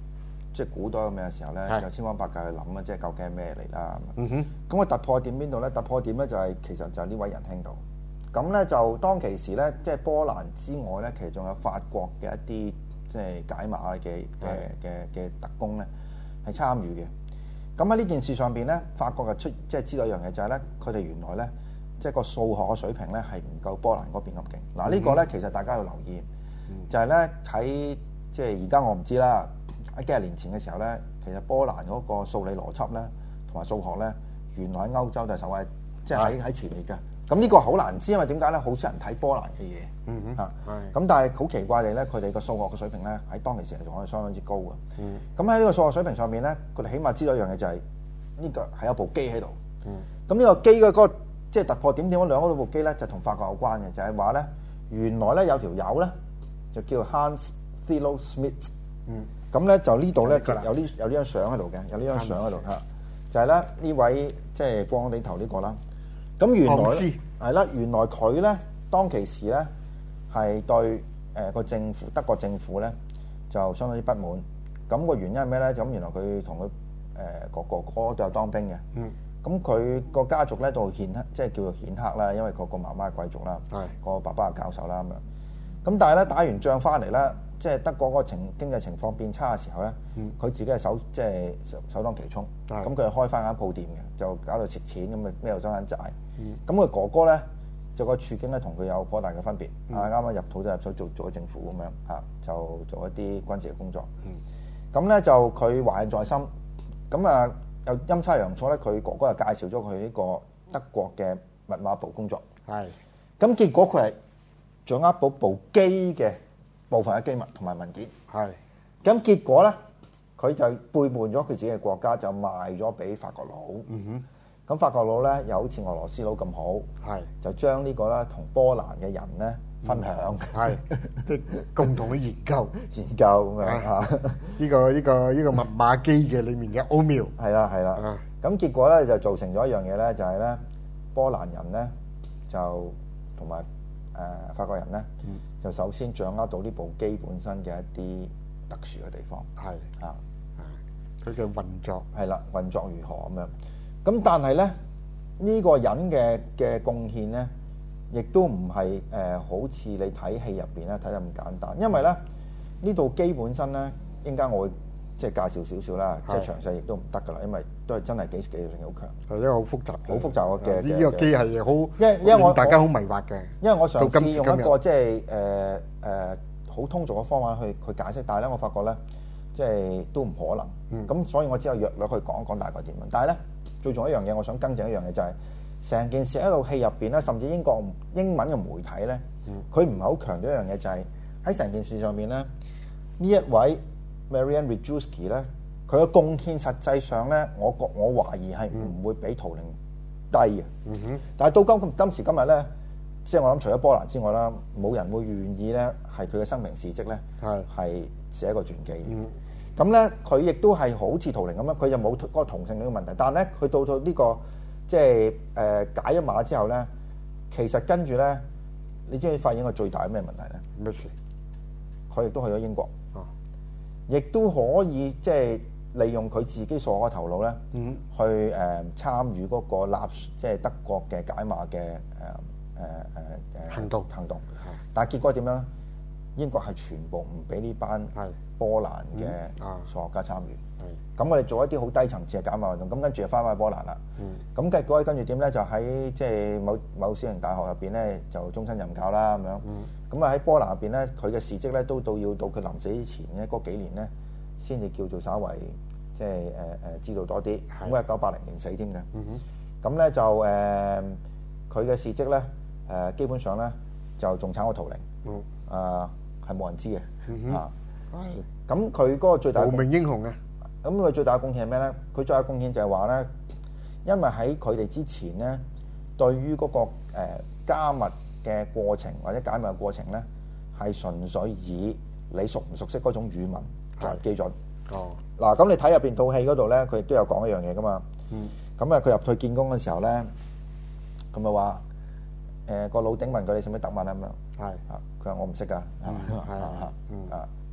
即係估到咁嘅時候咧， 係就千方百計去諗啊，即係究竟係咩嚟啦。 嗯哼， 咁個突破點邊度咧？突破點咧就係、其實就係呢位仁兄度。咁咧就當其時咧，即係波蘭之外咧，其實仲有法國嘅一啲即係解碼嘅嘅嘅嘅特工咧係參與嘅。咁喺呢件事上邊咧，法國就出即係知道一樣嘢就係咧，佢哋原來咧即係個數學嘅水平咧係唔夠波蘭嗰邊咁勁。嗱、呢個咧其實大家要留意，就係咧喺即係而家我唔知啦。喺幾十年前嘅時候咧，其實波蘭嗰個數理邏輯咧同埋數學咧，原來喺歐洲就係首位，即係喺喺前列嘅。咁呢個好難知，因為點解咧？好少人睇波蘭嘅嘢， 嗯哼， 嚇。 係咁但係好奇怪地咧，佢哋個數學嘅水平咧喺當其時係仲可以相當之高嘅。 嗯咁喺呢個數學水平上面咧，佢哋起碼知道一樣嘢就係呢個係有部機喺度。 嗯咁呢個機嘅嗰個即係突破點點樣兩嗰部機咧，就同法國有關嘅，就係話咧原來咧有條友咧就叫 Hans Thilo Schmidt。 嗯。 咁咧就呢度咧係㗎啦有呢有呢張相喺度嘅，有呢張相喺度嚇，就係咧呢位即係光地頭呢個啦。咁原來咧係啦，原來佢咧當其時咧係對誒個政府德國政府咧就相當之不滿。咁個原因係咩咧？咁原來佢同佢誒個哥哥都有當兵嘅。 嗯。 咁佢個家族咧就顯赫，即係叫做顯赫啦，因為個個媽媽係貴族啦， 係個爸爸係教授啦咁樣。咁但係咧打完仗翻嚟咧，即係德國嗰個情經濟情況變差嘅時候咧，佢、嗯、自己係首即係首首當其衝。咁佢開翻間鋪店嘅，就搞到蝕錢咁啊，孭又爭緊債。咁佢、嗯、哥哥咧就個處境咧同佢有頗大嘅分別。啊、嗯，啱啱入土就入咗做做咗政府咁樣嚇，就做一啲軍事嘅工作。咁咧、嗯、就佢懷恨在心，咁啊又陰差陽錯咧，佢哥哥就介紹咗佢呢個德國嘅密碼部工作。係是，咁結果佢係掌握到部機嘅部分嘅機密同埋文件。係是，咁結果咧，佢就背叛咗佢自己嘅國家，就賣咗俾法國佬。嗯哼，咁法國佬咧又好似俄羅斯佬咁好，係是，就將呢個咧同波蘭嘅人咧分享，係、嗯， 即係共同嘅研究研究咁樣嚇。 呢個呢個呢個密碼機嘅裡面嘅奧妙， 係啦係啦。咁結果咧就造成咗一樣嘢咧，就係咧波蘭人咧就同埋誒法國人咧，嗯、就首先掌握到呢部機本身嘅一啲特殊嘅地方，係啊， 佢嘅運作係啦，運作如何咁樣。咁但係咧呢、呢個人嘅嘅貢獻咧，亦都唔係誒好似你睇戲入邊咧睇得咁簡單，因為咧呢部機本身咧，應該我會即係介紹少少啦，即係詳細亦都唔得噶啦，因為都係真係技技術性好強， 係一個好複雜、 好複雜嘅呢個機係好， 因為因為我大家好迷惑嘅，因為我嘗試用一個即係誒誒好通俗嘅方法去去解釋，但係咧我發覺咧即係都唔可能，咁、嗯、所以我只有約略去講一講大概點樣。但係咧最重要一樣嘢，我想更正一樣嘢就係、是、成件事喺套戲入邊咧，甚至英國英文嘅媒體咧，佢唔係好強調一樣嘢，就係喺成件事上面咧呢一位 Marian Rejewski 咧，佢嘅貢獻實際上咧，我覺我懷疑係唔會比圖靈低嘅。嗯哼。但係到今今時今日咧，即係我諗除咗波蘭之外啦，冇人會願意咧係佢嘅生平事蹟咧係係寫一個傳記。嗯。咁咧，佢亦都係好似圖靈咁樣，佢就冇嗰個同性戀嘅問題。但係咧，佢到到呢個即係誒解咗碼之後咧，其實跟住咧，你知唔知發現個最大咩問題咧？咩事？佢亦都去咗英國。亦都可以即係利用佢自己所學嘅頭腦咧，嗯、去誒、呃、參與嗰個納即係德國嘅解碼嘅誒誒誒誒行動行動。但係結果點樣咧？英國係全部唔俾呢班波蘭嘅數學家參與。咁、嗯、我哋做一啲好低層次嘅解碼運動，咁跟住就翻返去波蘭啦。咁結果跟住點咧？就喺即係某某小型大學入邊咧，就終身任教啦咁樣。咁啊喺波蘭入邊咧，佢嘅事蹟咧都到要到佢臨死之前咧嗰幾年咧，先至叫做稍為即係誒誒知道多啲。咁佢一九八零年死添嘅。咁咧、嗯、就誒佢嘅事蹟咧誒、呃、基本上咧就仲慘過圖靈。嗯。啊係冇人知嘅。嗯、哼啊。係。咁佢嗰個最大無名英雄啊！ 咁佢最大嘅貢獻係咩咧？佢最大嘅貢獻就係話咧，因為喺佢哋之前咧，對於嗰、那個誒、呃、加密嘅過程或者解密嘅過程咧，係純粹以你熟唔熟悉嗰種語文作為基準。哦，嗱，咁你睇入邊套戲嗰度咧，佢亦都有講一樣嘢噶嘛。嗯。咁啊，佢入去見工嘅時候咧，咁咪話誒個老頂問佢你識唔識德文啊咁樣。係。啊，佢話我唔識㗎。係係係。啊。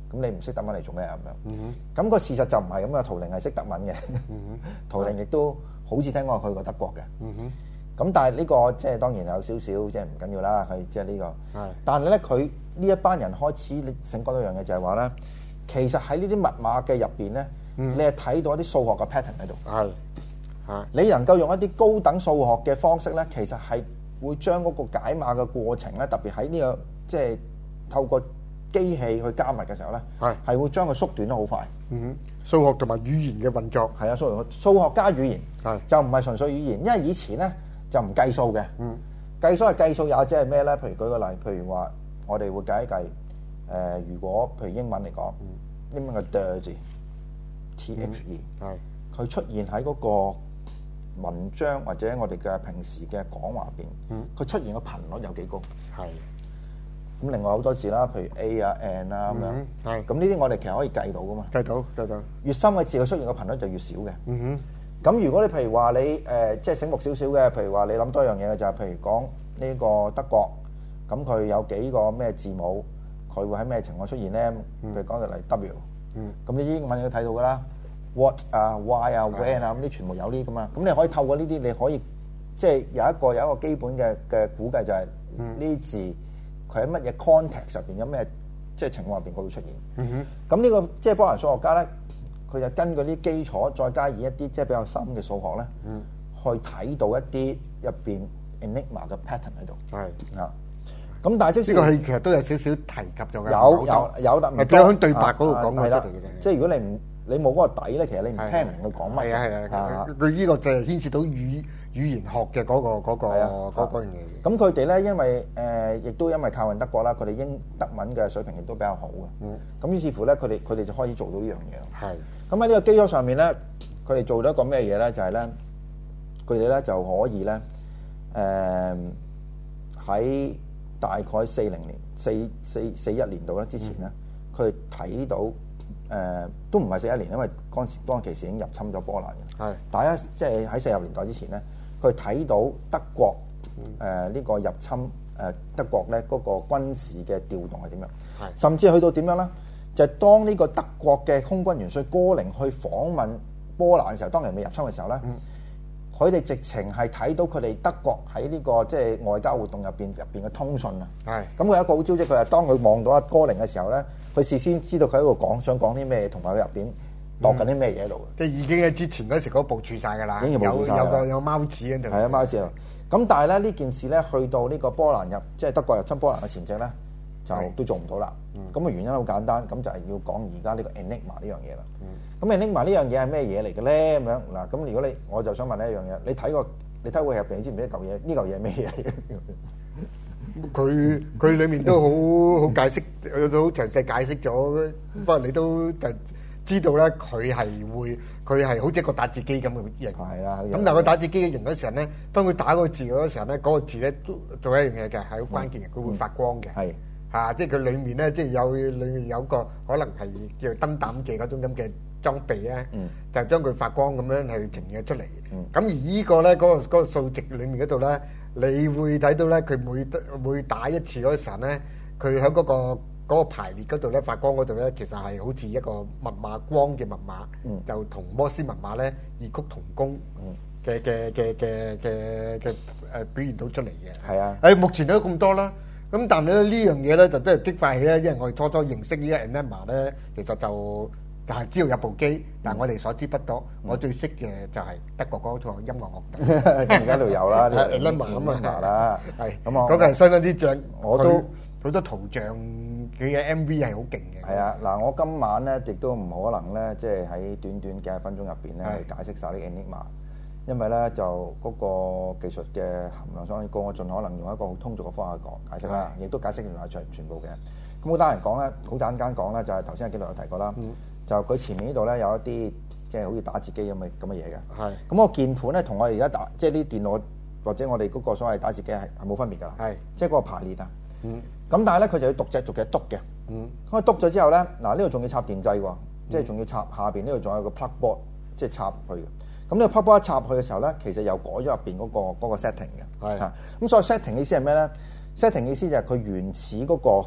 咁你唔識德文嚟做咩啊咁樣？咁個事實就唔係咁嘅，圖靈係識德文嘅，圖靈亦都好似聽講去過德國嘅。咁但係呢個即係當然有少少即係唔緊要啦，佢即係呢個。但係咧，佢呢一班人開始你醒覺到一樣嘢就係話咧，其實喺呢啲密碼嘅入邊咧，你係睇到一啲數學嘅 pattern 喺度。係。嚇！你能夠用一啲高等數學嘅方式咧，其實係會將嗰個解碼嘅過程咧，特別喺呢個即係透過機器去加密嘅時候咧，係係會將佢縮短得好快。嗯哼，數學同埋語言嘅運作係啊，數學數學加語言係就唔係純粹語言，因為以前咧就唔計數嘅。嗯，計數係計數，也即係咩咧？譬如舉個例，譬如話我哋會計一計誒，如果譬如英文嚟講，英文嘅 the 字 T H E 係佢出現喺嗰個文章或者我哋嘅平時嘅講話入邊，佢出現嘅頻率有幾高？係。咁另外好多字啦，譬如 A 啊、N 啊咁樣。係。咁呢啲我哋其實可以計到噶嘛？計到，計到。越深嘅字佢出現嘅頻率就越少嘅。嗯哼。咁如果你譬如話你誒即係醒目少少嘅，譬如話你諗多一樣嘢嘅就係譬如講呢個德國，咁佢有幾個咩字母，佢會喺咩情況出現咧？譬如講就嚟 W。嗯。咁你英文你都睇到噶啦。What 啊 ，Why 啊 ，When 啊，咁啲全部有呢咁啊，咁你可以透過呢啲，你可以即係有一個有一個基本嘅嘅估計，就係呢啲字佢喺乜嘢 context 入邊有咩即係情況入邊佢會出現。嗯哼。咁呢個即係波蘭數學家咧，佢就根據啲基礎，再加以一啲即係比較深嘅數學咧，嗯，去睇到一啲入邊 enigma 嘅 pattern 喺度。係啊。咁但係即使呢個係其實都有少少提及咗嘅。有有有得唔係比較喺對白嗰度講嘅出嚟嘅啫。即係如果你唔你冇嗰個底咧，其實你唔聽唔明佢講乜。係啊係啊，佢呢個就係牽涉到語語言學嘅嗰個嗰個嗰嗰樣嘢。咁佢哋咧，因為誒亦都因為靠近德國啦，佢哋英德文嘅水平亦都比較好嘅。嗯。咁於是乎咧，佢哋佢哋就開始做到呢樣嘢咯。係。咁喺呢個基礎上面咧，佢哋做咗一個咩嘢咧？就係咧，佢哋咧就可以咧誒喺大概四零年、四四四一年度咧之前咧，佢哋睇到。誒、呃、都唔係四一年，因為嗰陣時當其時已經入侵咗波蘭嘅。係，大家即係喺四十年代之前咧，佢睇到德國誒呢、呃這個入侵誒、呃、德國咧嗰、那個軍事嘅調動係點樣？係，甚至去到點樣咧？就係、是、當呢個德國嘅空軍元帥戈寧去訪問波蘭嘅時候，當年未入侵嘅時候咧，佢、嗯、哋直情係睇到佢哋德國喺呢、這個即係、就是、外交活動入邊入邊嘅通訊啊。係，咁佢有一個好招積，佢係當佢望到阿戈寧嘅時候咧。佢事先知道佢喺度講，想講啲咩，同埋佢入邊度緊啲咩嘢喺度。即係已經喺之前嗰時嗰部署晒㗎啦，有有個有貓子喺度。係啊，貓子啊。咁但係咧呢件事咧，去到呢個波蘭入，即係德國入侵波蘭嘅前夕咧，就都做唔到啦。咁嘅原因好簡單，咁就係要講而家呢個 enigma 呢樣嘢啦。咁 enigma 呢樣嘢係咩嘢嚟嘅咧？咁樣嗱，咁如果你我就想問你一樣嘢，你睇過你睇過入邊，你知唔知一嚿嘢？呢嚿嘢係咩嘢嚟嘅？佢佢裏面都好好解釋，都好詳細解釋咗。不過你都就知道咧，佢係會佢係好似一個打字機咁嘅型。係啦。咁但係佢打字機嘅型嗰時候咧，當佢打嗰個字嗰時候咧，嗰、嗰個字咧都做一樣嘢嘅，係好關鍵嘅，佢會發光嘅。係嚇，即係佢裡面咧，即係有裡面有個可能係叫燈膽嘅嗰種咁嘅裝備咧，嗯、就將佢發光咁樣去呈現出嚟。咁、嗯、而個呢個咧，嗰、嗰個嗰、嗰個數值裡面嗰度咧。你會睇到咧，佢每每打一次嗰時候咧，佢喺嗰個嗰個排列嗰度咧，發光嗰度咧，其實係好似一個密碼光嘅密碼，嗯、就同摩斯密碼咧異曲同工嘅嘅嘅嘅嘅嘅誒表現到出嚟嘅。係啊，誒目前都咁多啦。咁但係咧呢樣嘢咧就真係激發起咧，因為我哋初初認識呢個 enigma 咧，其實就。但係知道有部機，但係我哋所知不多。嗯、我最識嘅就係德國嗰個音樂樂隊，而家度有啦，啲 enigma 咁啊啦，係咁啊，嗰個係相當之正，我都好多圖像，佢嘅 M V 係好勁嘅。係啊，嗱，我今晚咧亦都唔可能咧，即係喺短短幾分鐘入邊咧去解釋晒呢個 enigma，因為咧就嗰個技術嘅含量相當之高，我盡可能用一個好通俗嘅方法去講解釋啦，亦都解釋唔晒全全部嘅。咁好單人講咧，好簡單講咧，就係頭先阿紀陶有提過啦。嗯就佢前面呢度咧有一啲即係好似打字機咁嘅咁嘅嘢嘅。係。咁個鍵盤咧同我哋而家打即係啲電腦或者我哋嗰個所謂打字機係係冇分別㗎。係。即係嗰個排列啊。嗯。咁但係咧佢就要逐隻逐隻篤嘅。嗯。咁佢篤咗之後咧，嗱呢度仲要插電掣喎，即係仲要插下邊呢度仲有個 plug board，即係插去嘅。咁呢個 plug board 一插去嘅時候咧，其實又改咗入邊嗰個嗰個 setting 嘅。係。嚇。咁所以 setting 意思係咩咧 ？setting 意思就係佢原始嗰個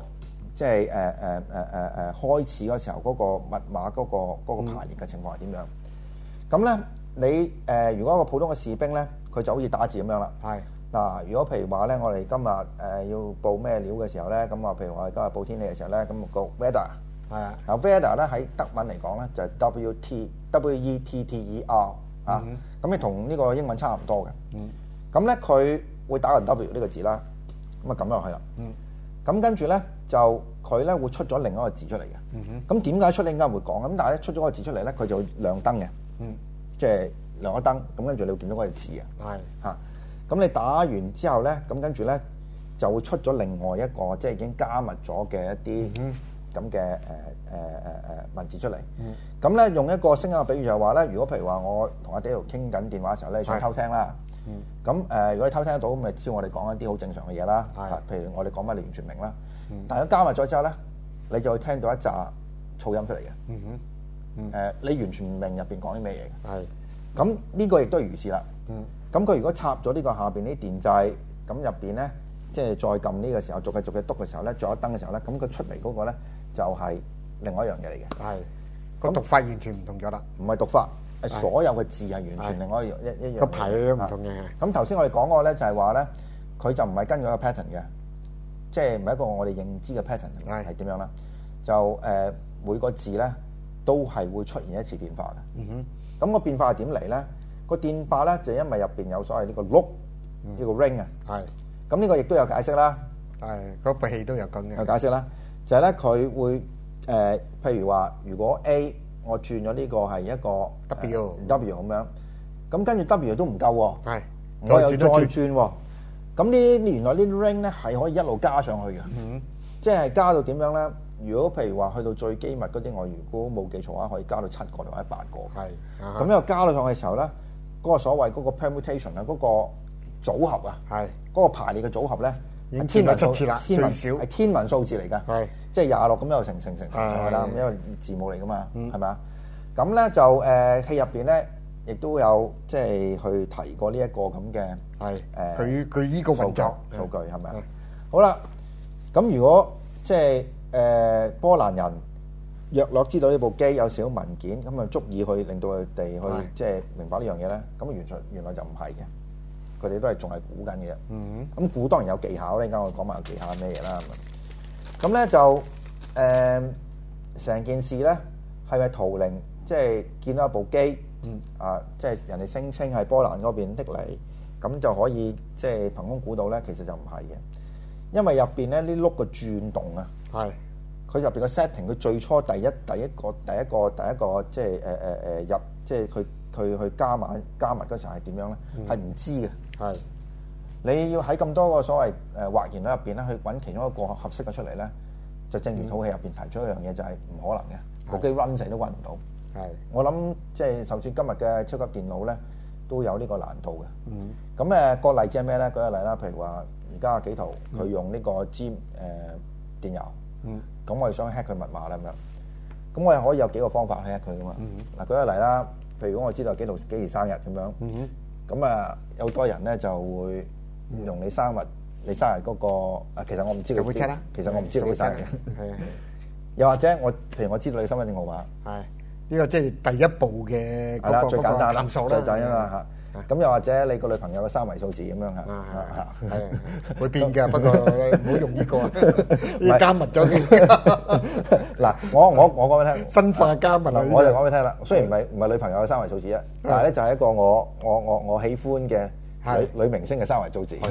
即係誒誒誒誒誒開始嗰時候嗰個密碼嗰、嗰個嗰個排列嘅情況係點樣？咁咧、嗯、你誒、呃、如果一個普通嘅士兵咧，佢就好似打字咁樣啦。係嗱，如果譬如話咧，我哋今日誒、呃、要報咩料嘅時候咧，咁啊，譬如話今日報天氣嘅時候咧，咁、個 weather 係啊，嗱 weather 咧喺德文嚟講咧就係 W T W E T T E R 啊，咁你同呢個英文差唔多嘅。咁咧佢會打個 W 呢個字啦，咁啊撳落去啦。咁跟住咧就佢咧會出咗另一個字出嚟嘅。咁點解出咧？應該會講。咁但係咧出咗個字出嚟咧，佢就會亮燈嘅。嗯，即係亮咗燈。咁跟住你會見到嗰個字嘅。係嚇。咁你打完之後咧，咁跟住咧就會出咗另外一個即係已經加密咗嘅一啲咁嘅誒誒誒誒文字出嚟。咁咧用一個聲音嘅比喻就係話咧，如果譬如話我同阿爹度傾緊電話嘅時候咧，你想偷聽啦。咁誒、呃，如果你偷聽得到，咁咪知我哋講一啲好正常嘅嘢啦。係，譬如我哋講乜，你完全明啦。嗯、但係加密咗之後咧，你就會聽到一紮噪音出嚟嘅。嗯哼。誒、嗯呃，你完全唔明入邊講啲咩嘢嘅。係。咁呢個亦都係如是啦。嗯。咁佢如果插咗呢個下邊啲電掣，咁入邊咧，即係再撳呢個時候，逐嘅逐嘅篤嘅時候咧，着咗燈嘅時候咧，咁佢出嚟嗰個咧就係另外一樣嘢嚟嘅。係。個讀法完全唔同咗啦。唔係讀法。係所有嘅字係完全另外一一一樣個排列都唔同嘅。咁頭先我哋講過咧，就係話咧，佢就唔係跟住一個 pattern 嘅，即係唔係一個我哋認知嘅 pattern 係點樣啦？就誒、呃、每個字咧都係會出現一次變化嘅。嗯哼。咁個變化係點嚟咧？個變化咧就因為入邊有所謂呢個碌呢、嗯、個 ring 啊。係。咁呢個亦都有解釋啦。係。嗰部戲都有講嘅。有解釋啦，就係咧佢會誒、呃，譬如話，如果 A。我轉咗呢個係一個 W W 咁樣，咁跟住 W 都唔夠喎，係，我又再轉喎，咁呢原來呢啲 ring 咧係可以一路加上去嘅，嗯，即係加到點樣咧？如果譬如話去到最機密嗰啲，我如果冇記錯啊，可以加到七個或者八個，係，咁又加到上去嘅時候咧，嗰、嗰個所謂嗰個 permutation 啊，嗰個組合啊，係，嗰個排列嘅組合咧。天文數，天文少係天文數字嚟㗎，係即係廿六咁又成成成成上去啦，因為字母嚟㗎嘛，係咪啊？咁咧就誒戲入邊咧，亦都有即係去提過呢一個咁嘅係誒佢佢呢個運作數據係咪啊？好啦，咁如果即係誒波蘭人約略知道呢部機有少少文件，咁啊足以去令到佢哋去即係明白呢樣嘢咧，咁原來原來就唔係嘅。佢哋都係仲係估緊嘅，咁估當然有技巧咧。而家我講埋個技巧係咩嘢啦。咁咧就誒成、呃、件事咧係咪圖靈？即係見到一部機，嗯、啊，即係人哋聲稱係波蘭嗰邊的嚟，咁就可以即係憑空估到咧。其實就唔係嘅，因為入邊咧啲碌嘅轉動啊，係佢入邊嘅 setting，佢最初第一第一個第一個第一個即係誒誒誒入，即係佢佢去加碼加密嗰時候係點樣咧？係、嗯、唔知嘅。係，你要喺咁多個所謂誒或然率入邊咧，去揾其中一個合適嘅出嚟咧，就正如套戲入邊提出一樣嘢，就係唔可能嘅，部機 run 死都 run 唔到。係，我諗即係就算今日嘅超級電腦咧，都有呢個難度嘅。嗯，咁誒個例子係咩咧？舉個例啦，譬如話而家紀陶佢用呢個 Gmail 誒電郵，嗯，咁我哋想 hack 佢密碼啦咁樣，咁我又可以有幾個方法去 hack 佢噶嘛。嗱，舉個例啦，譬如我知道紀陶幾時生日咁樣。嗯哼。咁啊，有多人咧就會用你生日，你生日嗰個啊，其實我唔知道你幾，其實我唔知道你生日。係啊，又或者我，譬如我知道你身份證號碼，係呢個即係第一步嘅嗰個嗰個探索啦，最簡單啦嚇。咁又或者你個女朋友嘅三圍數字咁樣嚇，係會變㗎，不過唔好用呢個啊，要加密咗嘅。嗱，我我我講俾你聽，新化加密啊，我就講俾你聽啦。雖然唔係唔係女朋友嘅三圍數字啊，但係咧就係一個我我我我喜歡嘅女女明星嘅三圍數字。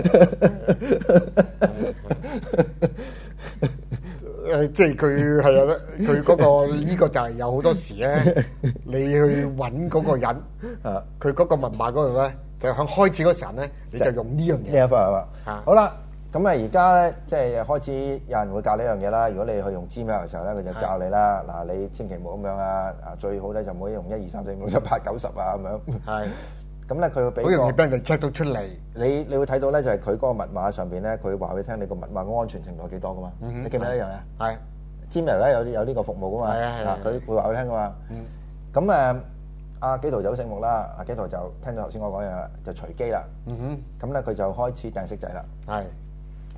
誒，即係佢係啊，佢嗰個呢個就係有好多時咧，你去揾嗰個人，啊，佢嗰個密碼嗰度咧，就喺開始嗰時候咧，你就用呢樣嘢。呢一份係嘛？啊，好啦，咁啊而家咧，即係開始有人會教呢樣嘢啦。如果你去用 Gmail 嘅時候咧，佢就教你啦。嗱，你千祈唔好咁樣啊！啊，最好咧就唔好用一二三四五六七八九十啊咁樣。係。咁咧佢會俾好容易俾人哋 check 到出嚟。你你會睇到咧，就係佢嗰個密碼上邊咧，佢話俾你聽你個密碼嘅安全程度係幾多噶嘛？你記唔記得一樣啊？係 Gmail 咧有啲有呢個服務噶嘛？係啊係啊，佢會話俾你聽噶嘛？嗯。咁誒，阿紀陶就好醒目啦。阿紀陶就聽到頭先我講嘢啦，就隨機啦。嗯哼。咁咧佢就開始掟色仔啦。係。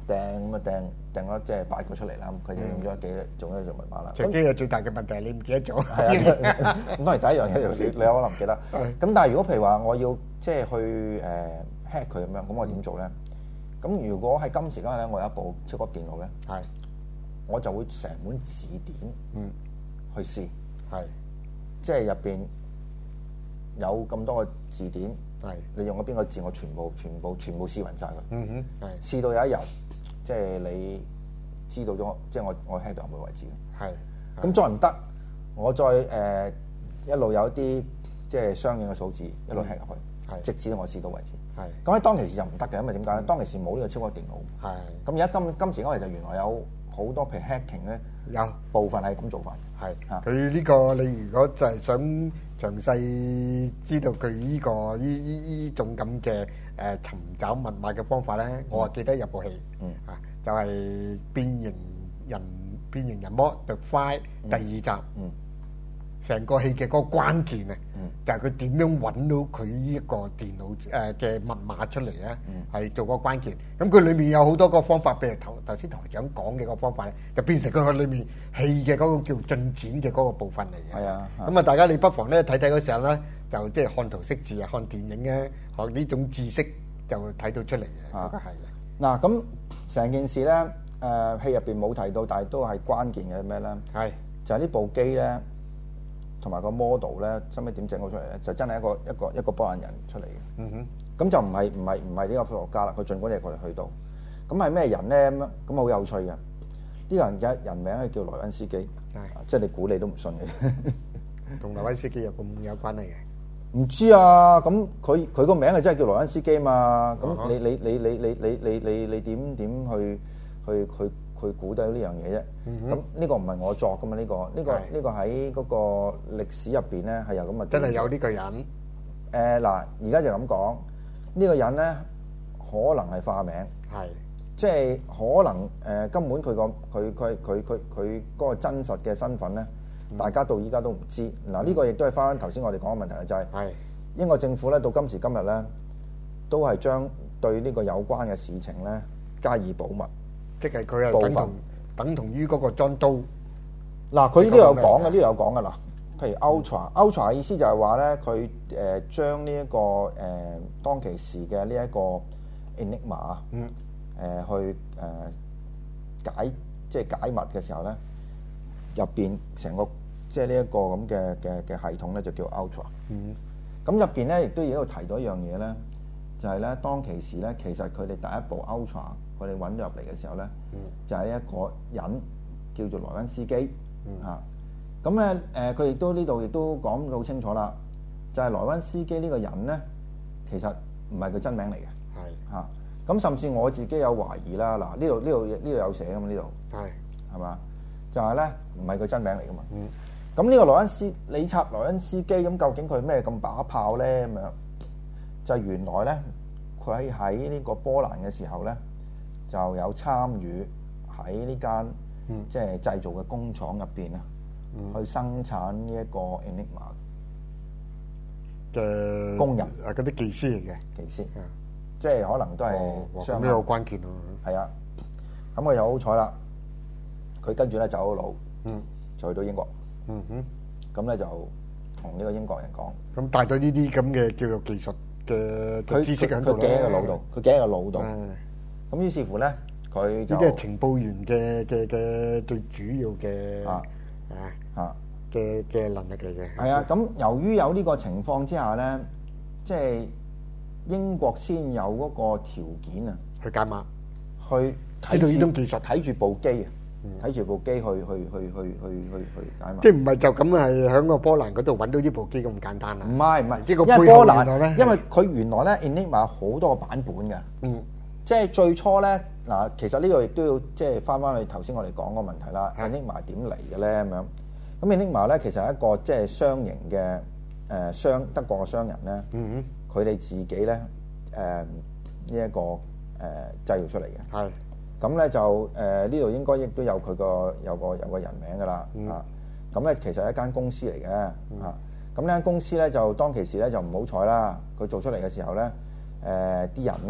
掟咁啊掟掟咗即係八個出嚟啦，佢就用咗幾做咗做密碼啦。 隨機嘅最大嘅問題係你唔記得咗。 係啊，咁當然第一樣嘢你你有可能唔記得。咁但係如果譬如話我要即係去誒 hack 佢咁樣，咁我點做咧？咁如果喺今時今日咧，我有一部超級電腦咧，係我就會成本字典嗯去試，係即係入邊有咁多個字典，係你用咗邊個字，我全部全部全部試勻晒佢。嗯哼，係試到有一日。即係你知道咗，即係我我 hack 到冇位置嘅。係，咁再唔得，我再誒、呃、一路有一啲即係相應嘅數字一路 hack 入去，係，直至我試到為止。係，咁喺當其時就唔得嘅，因為點解咧？當其時冇呢個超級電腦。係，咁而家今今時今日就原來有好多譬如 hacking 咧，有部分係咁做法。係，嚇佢呢個你如果就係想詳細知道佢呢、這個呢呢呢種咁嘅。誒、呃、尋找密碼嘅方法咧，嗯、我啊記得有部戲，嗯、啊就係、是、變形人變形人魔 The Fly、嗯、第二集，成、嗯、個戲嘅嗰個關鍵啊，嗯、就係佢點樣揾到佢呢一個電腦誒嘅密碼出嚟咧，係、嗯、做個關鍵。咁佢裏面有好多個方法，譬如頭頭先台長講嘅個方法咧，就變成佢裏面戲嘅嗰個叫進展嘅嗰個部分嚟嘅。係啊，咁啊大家你不妨咧睇睇嗰時候咧。就即係看圖識字啊，看電影咧，學呢種知識就睇到出嚟嘅，嗰個係嘅。嗱，咁成件事咧，誒戲入邊冇提到，但係都係關鍵嘅咩咧？係就係呢部機咧，同埋個 model 咧，收尾點整到出嚟咧？就真係一個一個一個波蘭人出嚟嘅。嗯哼，咁就唔係唔係唔係呢個科學家啦。佢盡管你係佢哋去到，咁係咩人咧？咁樣咁好有趣嘅。呢個人嘅人名係叫萊溫斯基，係即係你估你都唔信嘅，同萊溫斯基有咁有關係嘅。唔知啊，咁佢佢個名係真係叫萊恩斯基嘛？咁你你你你你你你你你點點去去去去估到呢樣嘢啫？咁呢個唔係我作噶嘛？呢個呢個呢個喺嗰個歷史入邊咧係有咁嘅。真係有呢個人。誒嗱，而家就咁講，呢個人咧可能係化名，係即係可能誒根本佢個佢佢佢佢佢嗰個真實嘅身份咧。大家到依家都唔知，嗱呢個亦都係翻頭先我哋講嘅問題就係，英國政府咧到今時今日咧，都係將對呢個有關嘅事情咧加以保密，即係佢係等同等同於嗰個 John Doe。嗱，佢呢度有講嘅，呢度有講嘅啦。譬如 Ultra，Ultra 嘅意思就係話咧，佢誒將呢一個誒當其時嘅呢一個 Enigma，嗯，誒去誒解即係解密嘅時候咧，入邊成個即係呢一個咁嘅嘅嘅系統咧，就叫 Ultra。嗯。咁入邊咧，亦都喺度提到一樣嘢咧，就係咧當其時咧，其實佢哋第一部 Ultra，佢哋揾咗入嚟嘅時候咧，嗯、就係一個人叫做萊溫斯基。嗯。嚇、啊。咁咧誒，佢亦都呢度亦都講到好清楚啦，就係萊溫斯基呢個人咧，其實唔係佢真名嚟嘅。係。嚇。咁甚至我自己有懷疑啦。嗱，呢度呢度呢度有寫㗎嘛？呢度。係。係嘛？就係咧，唔係佢真名嚟噶嘛。嗯。咁呢個萊恩斯理察萊恩斯基，咁究竟佢咩咁把炮咧？咁樣就係原來咧，佢喺呢個波蘭嘅時候咧，就有參與喺呢間即係製造嘅工廠入邊啊，去生產呢一個 Enigma 嘅工人啊，嗰啲技師嚟嘅技師，即係可能都係相當有關鍵咯。係啊，咁佢又好彩啦。佢跟住咧走咗路，嗯，就去到英國，嗯哼，咁咧就同呢個英國人講，咁帶咗呢啲咁嘅叫做技術嘅嘅知識喺度啦，佢記喺個腦度，佢記喺個腦度，咁於是乎咧，佢就呢啲係情報員嘅嘅嘅最主要嘅啊啊嘅嘅能力嚟嘅。係啊，咁由於有呢個情況之下咧，即係英國先有嗰個條件啊，去解碼，去睇到呢種技術，睇住部機啊。睇住部機去去去去去去去解碼，即係唔係就咁係喺個波蘭嗰度揾到呢部機咁簡單啊？唔係唔係，即係個因為波蘭咧，因為佢原來咧 Enigma 有好多個版本嘅，嗯，即係最初咧嗱，其實呢個亦都要即係翻翻去頭先我哋講個問題啦。Enigma 點嚟嘅咧咁樣？咁 Enigma 咧其實係一個即係雙型嘅誒商德國嘅商人咧，嗯哼，佢哋自己咧誒呢一個誒製造出嚟嘅，係。咁咧就誒呢度應該亦都有佢個有個有個人名噶啦，嗯、啊咁咧其實係一間公司嚟嘅，嗯、啊咁呢間公司咧就當其時咧就唔好彩啦，佢做出嚟嘅時候咧誒啲人咧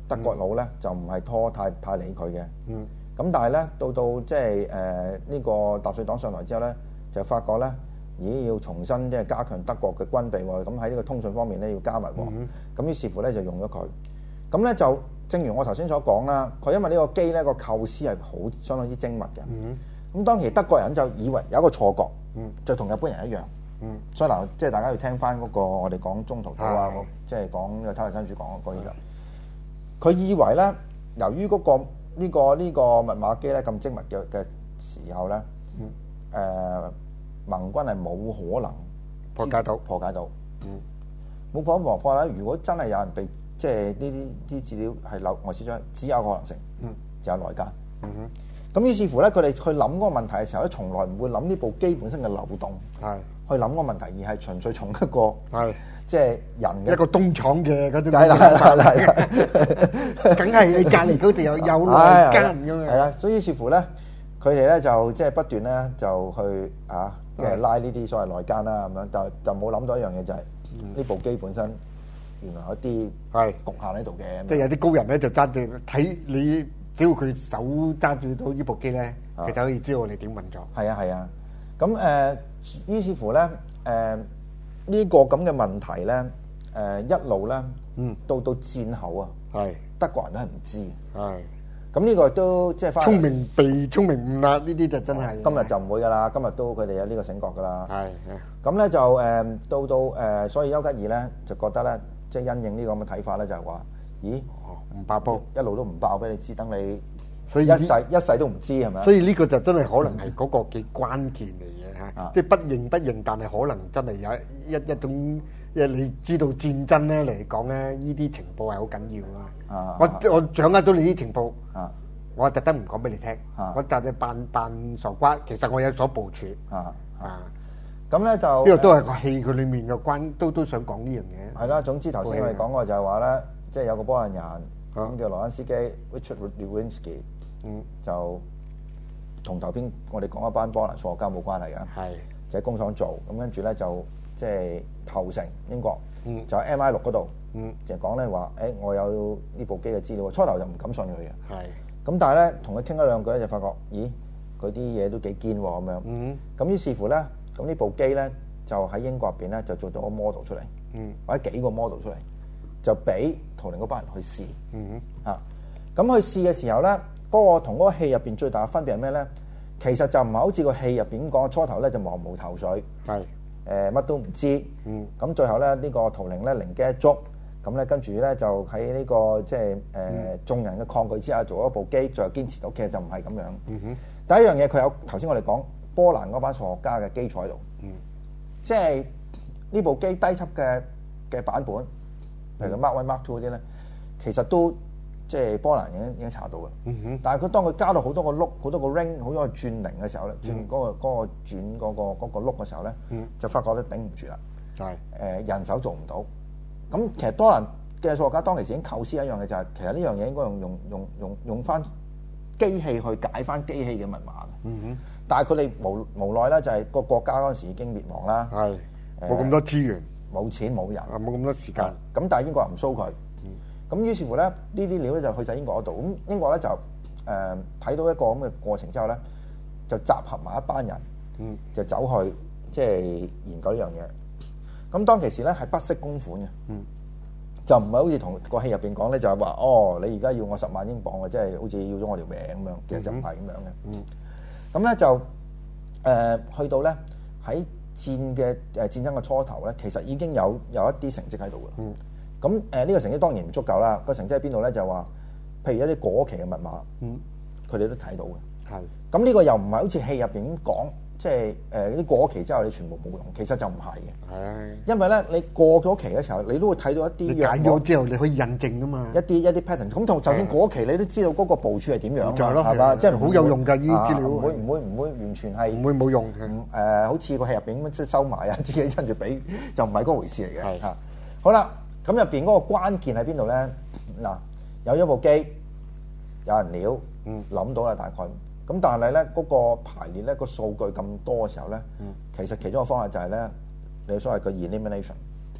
德國佬咧就唔係拖太太理佢嘅。 嗯。 咁但係咧，到到即係誒呢個納粹黨上台之後咧，就發覺咧，咦要重新即係加強德國嘅軍備喎。咁喺呢個通訊方面咧要加密喎。咁、嗯、於是乎咧就用咗佢。咁咧就正如我頭先所講啦，佢因為呢個機咧個構思係好相當之精密嘅。咁、嗯、當時德國人就以為有一個錯覺，嗯、就同日本人一樣。嗯、所以嗱，即係大家要聽翻嗰個我哋講中途島啊，即係講呢個偷嚟新主講嗰個嘢。佢以為咧，由於嗰、嗰個呢、這個呢、這個密碼機咧咁精密嘅嘅時候咧，誒、嗯呃、盟軍係冇可能破解到破解到，嗯，冇破破破解。如果真係有人被即係呢啲啲資料係漏外泄咗，只有可能性，嗯，就有內奸。嗯哼，咁於是乎咧，佢哋去諗嗰個問題嘅時候咧，從來唔會諗呢部機本身嘅漏洞，係去諗個問題，而係純粹從一個係。即係人嘅一個東廠嘅嗰種， 係啦係啦係啦， 梗係你隔離嗰度有有內奸咁樣。 係啦，所以於是乎咧，佢哋咧就即係不斷咧就去啊，即係拉呢啲所謂內奸啦咁樣，但就冇諗到一樣嘢就係呢部機本身原來有啲係局限喺度嘅。 即係有啲高人咧就揸住睇你，只要佢手揸住到呢部機咧，佢就可以知道你點運作。 係啊係啊，咁誒於是乎咧誒。呢個咁嘅問題咧，誒一路咧，嗯，到到戰後啊，係德國人都係唔知嘅，係咁呢個都即係翻聰明被聰明誤啦，呢啲就真係今日就唔會噶啦，今日都佢哋有呢個醒覺噶啦，係咁咧就誒到到誒，所以丘吉爾咧就覺得咧，即係因應呢個咁嘅睇法咧，就係話，咦唔爆煲， 一路都唔爆俾你知，等你所以一世一世都唔知係咪？ 所以呢個就真係可能係嗰個幾關鍵嚟嘅嚇，即係不認不認，但係可能真係有一一一種，因為你知道戰爭咧嚟講咧，呢啲情報係好緊要啊！我我掌握到你啲情報，我特登唔講俾你聽，我就係扮扮傻瓜，其實我有所部署啊啊！ 咁咧就呢個都係個戲佢裡面嘅關，都都想講呢樣嘢。 係啦，總之頭先我哋講過就係話咧，即係有個波蘭人咁叫羅恩斯基 Richard Lewinsky。嗯，就同頭邊我哋講一班波蘭數學家冇關係嘅，係就喺工廠做，咁跟住咧就即係投誠英國，嗯，就喺 M I 六嗰度，嗯，就講咧話，誒我有呢部機嘅資料，初頭就唔敢信佢嘅，係，咁但係咧同佢傾咗兩句咧就發覺，咦，佢啲嘢都幾堅喎咁樣，嗯，咁於是乎咧，咁呢部機咧就喺英國入邊咧就做咗個 model 出嚟，嗯，或者幾個 model 出嚟，就俾圖靈嗰班人去試，嗯哼，啊，咁去試嘅時候咧。嗰個同嗰個戲入邊最大嘅分別係咩咧？其實就唔係好似個戲入邊咁講，初頭咧就茫無頭緒，係誒乜都唔知，嗯，咁最後咧呢個圖靈咧靈機一觸，咁咧跟住咧就喺呢個即係誒眾人嘅抗拒之下做一部機，最後堅持到，其實就唔係咁樣。嗯哼，第一樣嘢佢有頭先我哋講波蘭嗰班數學家嘅基礎喺度，嗯，即係呢部機低級嘅嘅版本，譬如 Mark One、Mark Two 嗰啲咧，其實都。即係波蘭已經已經查到嘅，嗯哼，但係佢當佢加到好多個碌、好多個 ring、好多個轉零嘅時候咧，轉嗰個嗰個轉嗰個嗰個碌嘅時候咧，就發覺咧頂唔住啦，係誒人手做唔到。咁其實波蘭嘅數學家當其時已經構思一樣嘅就係，其實呢樣嘢應該用用用用用翻機器去解翻機器嘅密碼嘅。嗯哼，但係佢哋無無奈咧，就係個國家嗰陣時已經滅亡啦，係冇咁多資源，冇錢冇人， 啊冇咁多時間。 咁但係英國人唔蘇佢。咁於是乎咧，呢啲料咧就去晒英國嗰度。咁英國咧就誒睇、呃、到一個咁嘅過程之後咧，就集合埋一班人，嗯，就走去即係研究呢樣嘢。咁當其時咧係不惜公款嘅，嗯，就唔係好似同個戲入邊講咧，就係話哦，你而家要我十萬英鎊嘅，即係好似要咗我條命咁樣。其實就唔係咁樣嘅。嗯，咁咧就誒、呃、去到咧喺戰嘅誒戰爭嘅初頭咧，其實已經有有一啲成績喺度嘅。嗯。咁誒呢個成績當然唔足夠啦。個成績喺邊度咧？就係話，譬如一啲過期嘅密碼，嗯，佢哋都睇到嘅。係。咁呢個又唔係好似戲入邊咁講，即係誒啲過期之後你全部冇用，其實就唔係嘅。係。因為咧，你過咗期嘅時候，你都會睇到一啲你解咗之後，你可以印證噶嘛。 一啲一啲 pattern。咁同就算過期，你都知道嗰個部署係點樣。 就係咯， 係嘛？即係好有用㗎呢啲資料。 唔會唔會唔會完全係唔會冇用嘅。 誒，好似個戲入邊咁即係收埋啊，自己跟住俾，就唔係嗰回事嚟嘅。係。嚇，好啦。咁入邊嗰個關鍵喺邊度咧？嗱，有咗部機，有人料，嗯，諗到啦大概。咁但係咧嗰個排列咧個數據咁多嘅時候咧，嗯，其實其中一個方法就係咧，你所謂嘅 elimination，即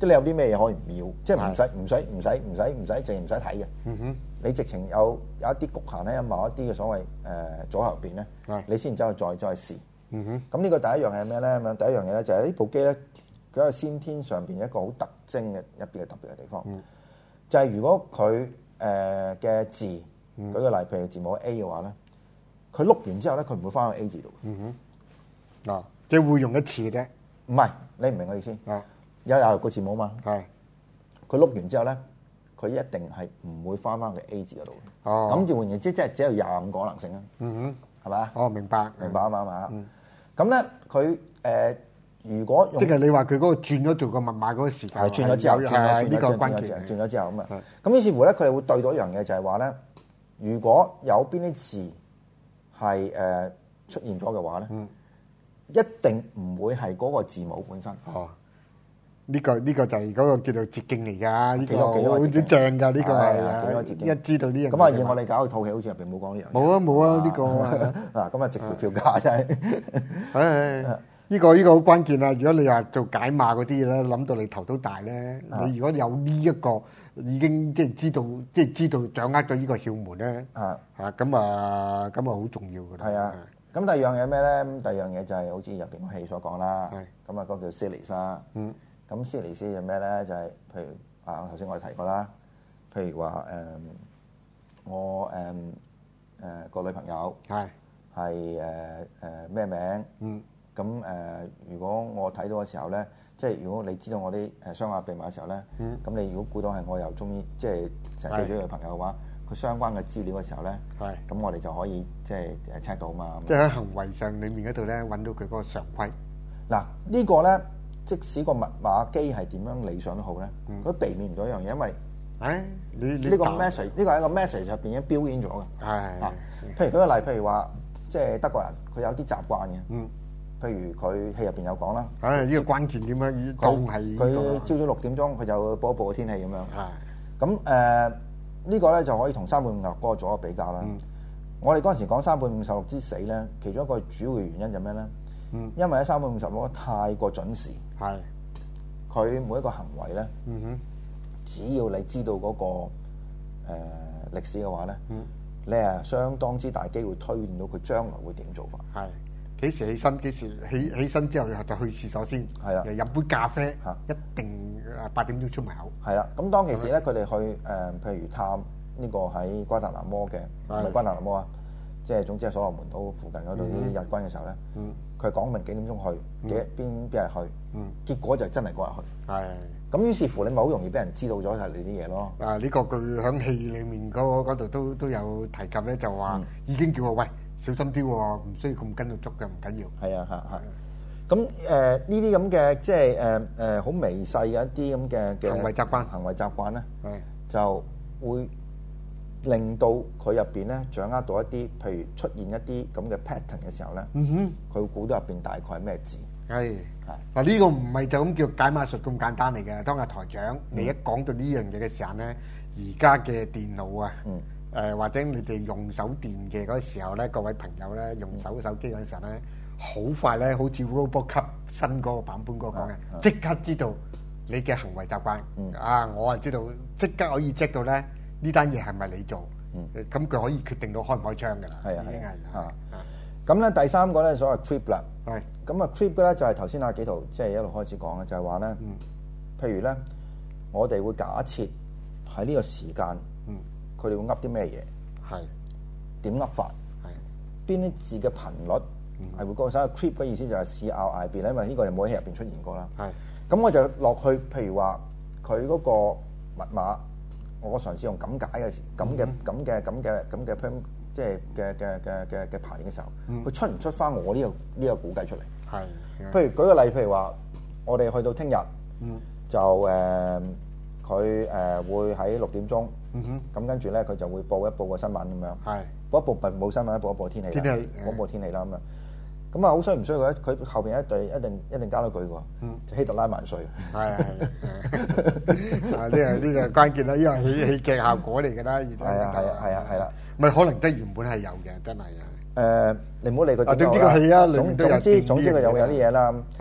即係你有啲咩嘢可以秒，即係唔使唔使唔使唔使唔使淨唔使睇嘅。 嗯哼， 你直情有有一啲局限咧，某一啲嘅所謂誒、呃、組合入邊咧， 係你先走去再再試。 嗯哼， 咁呢個第一樣係咩咧？咁樣第一樣嘢咧就係呢部機咧，佢喺先天上邊一個好特徵嘅一邊嘅特別嘅地方， 嗯、 就係如果佢誒嘅字， 嗯、 舉個例，譬如字母 A 嘅話咧，佢碌完之後咧，佢唔會翻去 A 字度。 嗯哼，嗱，即係會用一次嘅啫。 唔係，你唔明我意思？ 啊， 有廿六個字母嘛？ 係。 佢碌完之後咧，佢一定係唔會翻翻去 A 字嗰度。 哦。 咁就換言之，即係只有廿五個可能性啊。 嗯哼。 係咪啊？ 哦，明白。 明白啊嘛嘛。咁咧，佢誒如果用即係你話佢嗰個轉咗做個密碼嗰個時間係轉咗之後，轉咗呢個關鍵。 轉咗之後咁啊。咁於是乎咧，佢哋會對到一樣嘢，就係話咧，如果有邊啲字係誒出現咗嘅話咧， 嗯， 一定唔會係嗰個字母本身。 哦。呢個呢個就係嗰個叫做捷徑嚟㗎，呢個好好正㗎，呢個係一知道呢樣。 咁啊，以我理解，佢套戲好似入邊冇講呢樣。 冇啊冇啊，呢個嗱，咁啊，直條票價真係。 唉，呢個呢個好關鍵啊！如果你話做解碼嗰啲嘢咧，諗到你頭都大咧。你如果有呢一個已經即係知道，即係知道掌握咗呢個竅門咧，啊啊咁啊咁啊好重要㗎啦。 係啊。咁第二樣嘢咩咧？咁第二樣嘢就係好似入邊個戲所講啦。係。咁啊，嗰個叫 Silis 啦。嗯。咁斯尼斯係咩咧？就係、是、譬如啊，頭先我哋提過啦。譬如話誒、嗯，我誒誒個女朋友係係誒誒咩名？嗯。咁誒、呃，如果我睇到嘅時候咧，即係如果你知道我啲誒相關秘密嘅時候咧，嗯。咁你如果估到係我又中意，即係成日記住女朋友嘅話，佢相關嘅資料嘅時候咧，係。咁我哋就可以即係誒 check 到嘛。 即係喺行為上裡面嗰度咧，揾到佢嗰個常規。 嗱，呢個咧。即使個密碼機係點樣理想都好咧，佢、嗯、避免唔到一樣嘢，因為誒你呢個 message 呢個係一個 message 入邊已經標演咗嘅。係啊，譬如舉個例，譬如話即係德國人，佢有啲習慣嘅。嗯。譬如佢戲入邊有講啦。誒、啊，呢、呢個關鍵點樣？當係佢朝早六點鐘，佢就報一報個天氣咁樣。係。咁誒呢個咧就可以同三本五十六嗰個做一個比較啦。嗯、我哋嗰陣時講三本五十六之死咧，其中一個主要嘅原因就咩咧？嗯。因為喺三本五十六太過準時。係，佢每一個行為咧，嗯哼，只要你知道嗰、那個誒、呃、歷史嘅話咧，嗯，你係相當之大機會推斷到佢將來會點做法。係，幾時起身？幾時起起身之後就去廁所先。係啦，飲杯咖啡嚇，一定誒八點鐘出門口。係啦，咁當其時咧，佢哋去誒、呃，譬如探呢個喺瓜達拿摩嘅，唔係瓜達拿摩啊，即係總之係所羅門島附近嗰度啲日軍嘅時候咧，嗯。佢講明幾點鐘去，幾邊邊日去，嗯、結果就真係嗰日去。係，咁於是乎你咪好容易俾人知道咗係你啲嘢咯。啊，呢、呢個佢喺戲裡面嗰度都都有提及咧，就話已經叫我喂小心啲喎，唔需要咁跟到足嘅，唔緊要。係啊，嚇嚇。咁誒呢啲咁嘅即係誒誒好微細嘅一啲咁嘅嘅行為習慣，行為習慣咧，就會令到佢入邊咧掌握到一啲，譬如出現一啲咁嘅 pattern 嘅時候咧，嗯哼，佢會估到入邊大概係咩字？係係嗱，呢個唔係就咁叫解碼術咁簡單嚟嘅。當阿台長你一講到呢樣嘢嘅時候咧，而家嘅電腦啊，嗯，誒或者你哋用手電嘅嗰時候咧，各位朋友咧用手手機嗰陣時候咧，好快咧，好似 RoboCop 新嗰個版本嗰個講嘅，即刻知道你嘅行為習慣。嗯啊，我啊知道，即刻可以 check 到咧。呢單嘢係咪你做？咁佢、嗯、可以決定到開唔開槍㗎啦。係啊，已經係啊。咁咧第三個咧所謂 creep 啦。係。咁啊 creep 咧就係頭先阿紀陶即係一路開始講嘅，就係話咧，嗯、譬如咧，我哋會假設喺呢個時間，佢哋、嗯、會噏啲咩嘢？係。點噏法？係。邊啲字嘅頻率係、嗯、會高？所以 creep 嘅意思就係 C R I B 咧，因為呢個又冇喺戲入邊出現過啦。係。咁我就落去，譬如話佢嗰個密碼。我嘗試用咁解嘅時，咁嘅咁嘅咁嘅咁嘅即係嘅嘅嘅嘅嘅排列嘅時候，佢出唔出翻我呢個呢個估計出嚟？係。譬如舉個例，譬如話，我哋去到聽日，就誒佢誒會喺六點鐘，咁跟住咧佢就會報一報個新聞咁樣。係。報一報報冇新聞，報一報天氣。天氣。報報天氣啦咁樣。咁啊，好衰唔衰佢？佢後邊一隊一定一定加多句喎，就希特拉萬歲。係係啊，呢個呢個關鍵啦，因為喜喜劇效果嚟㗎啦，而家係啊係啊係啊係啦，唔係可能得原本係有嘅，真係啊。誒，你唔好理佢。啊，總之個戲啊，總總之總之佢有有啲嘢啦。係。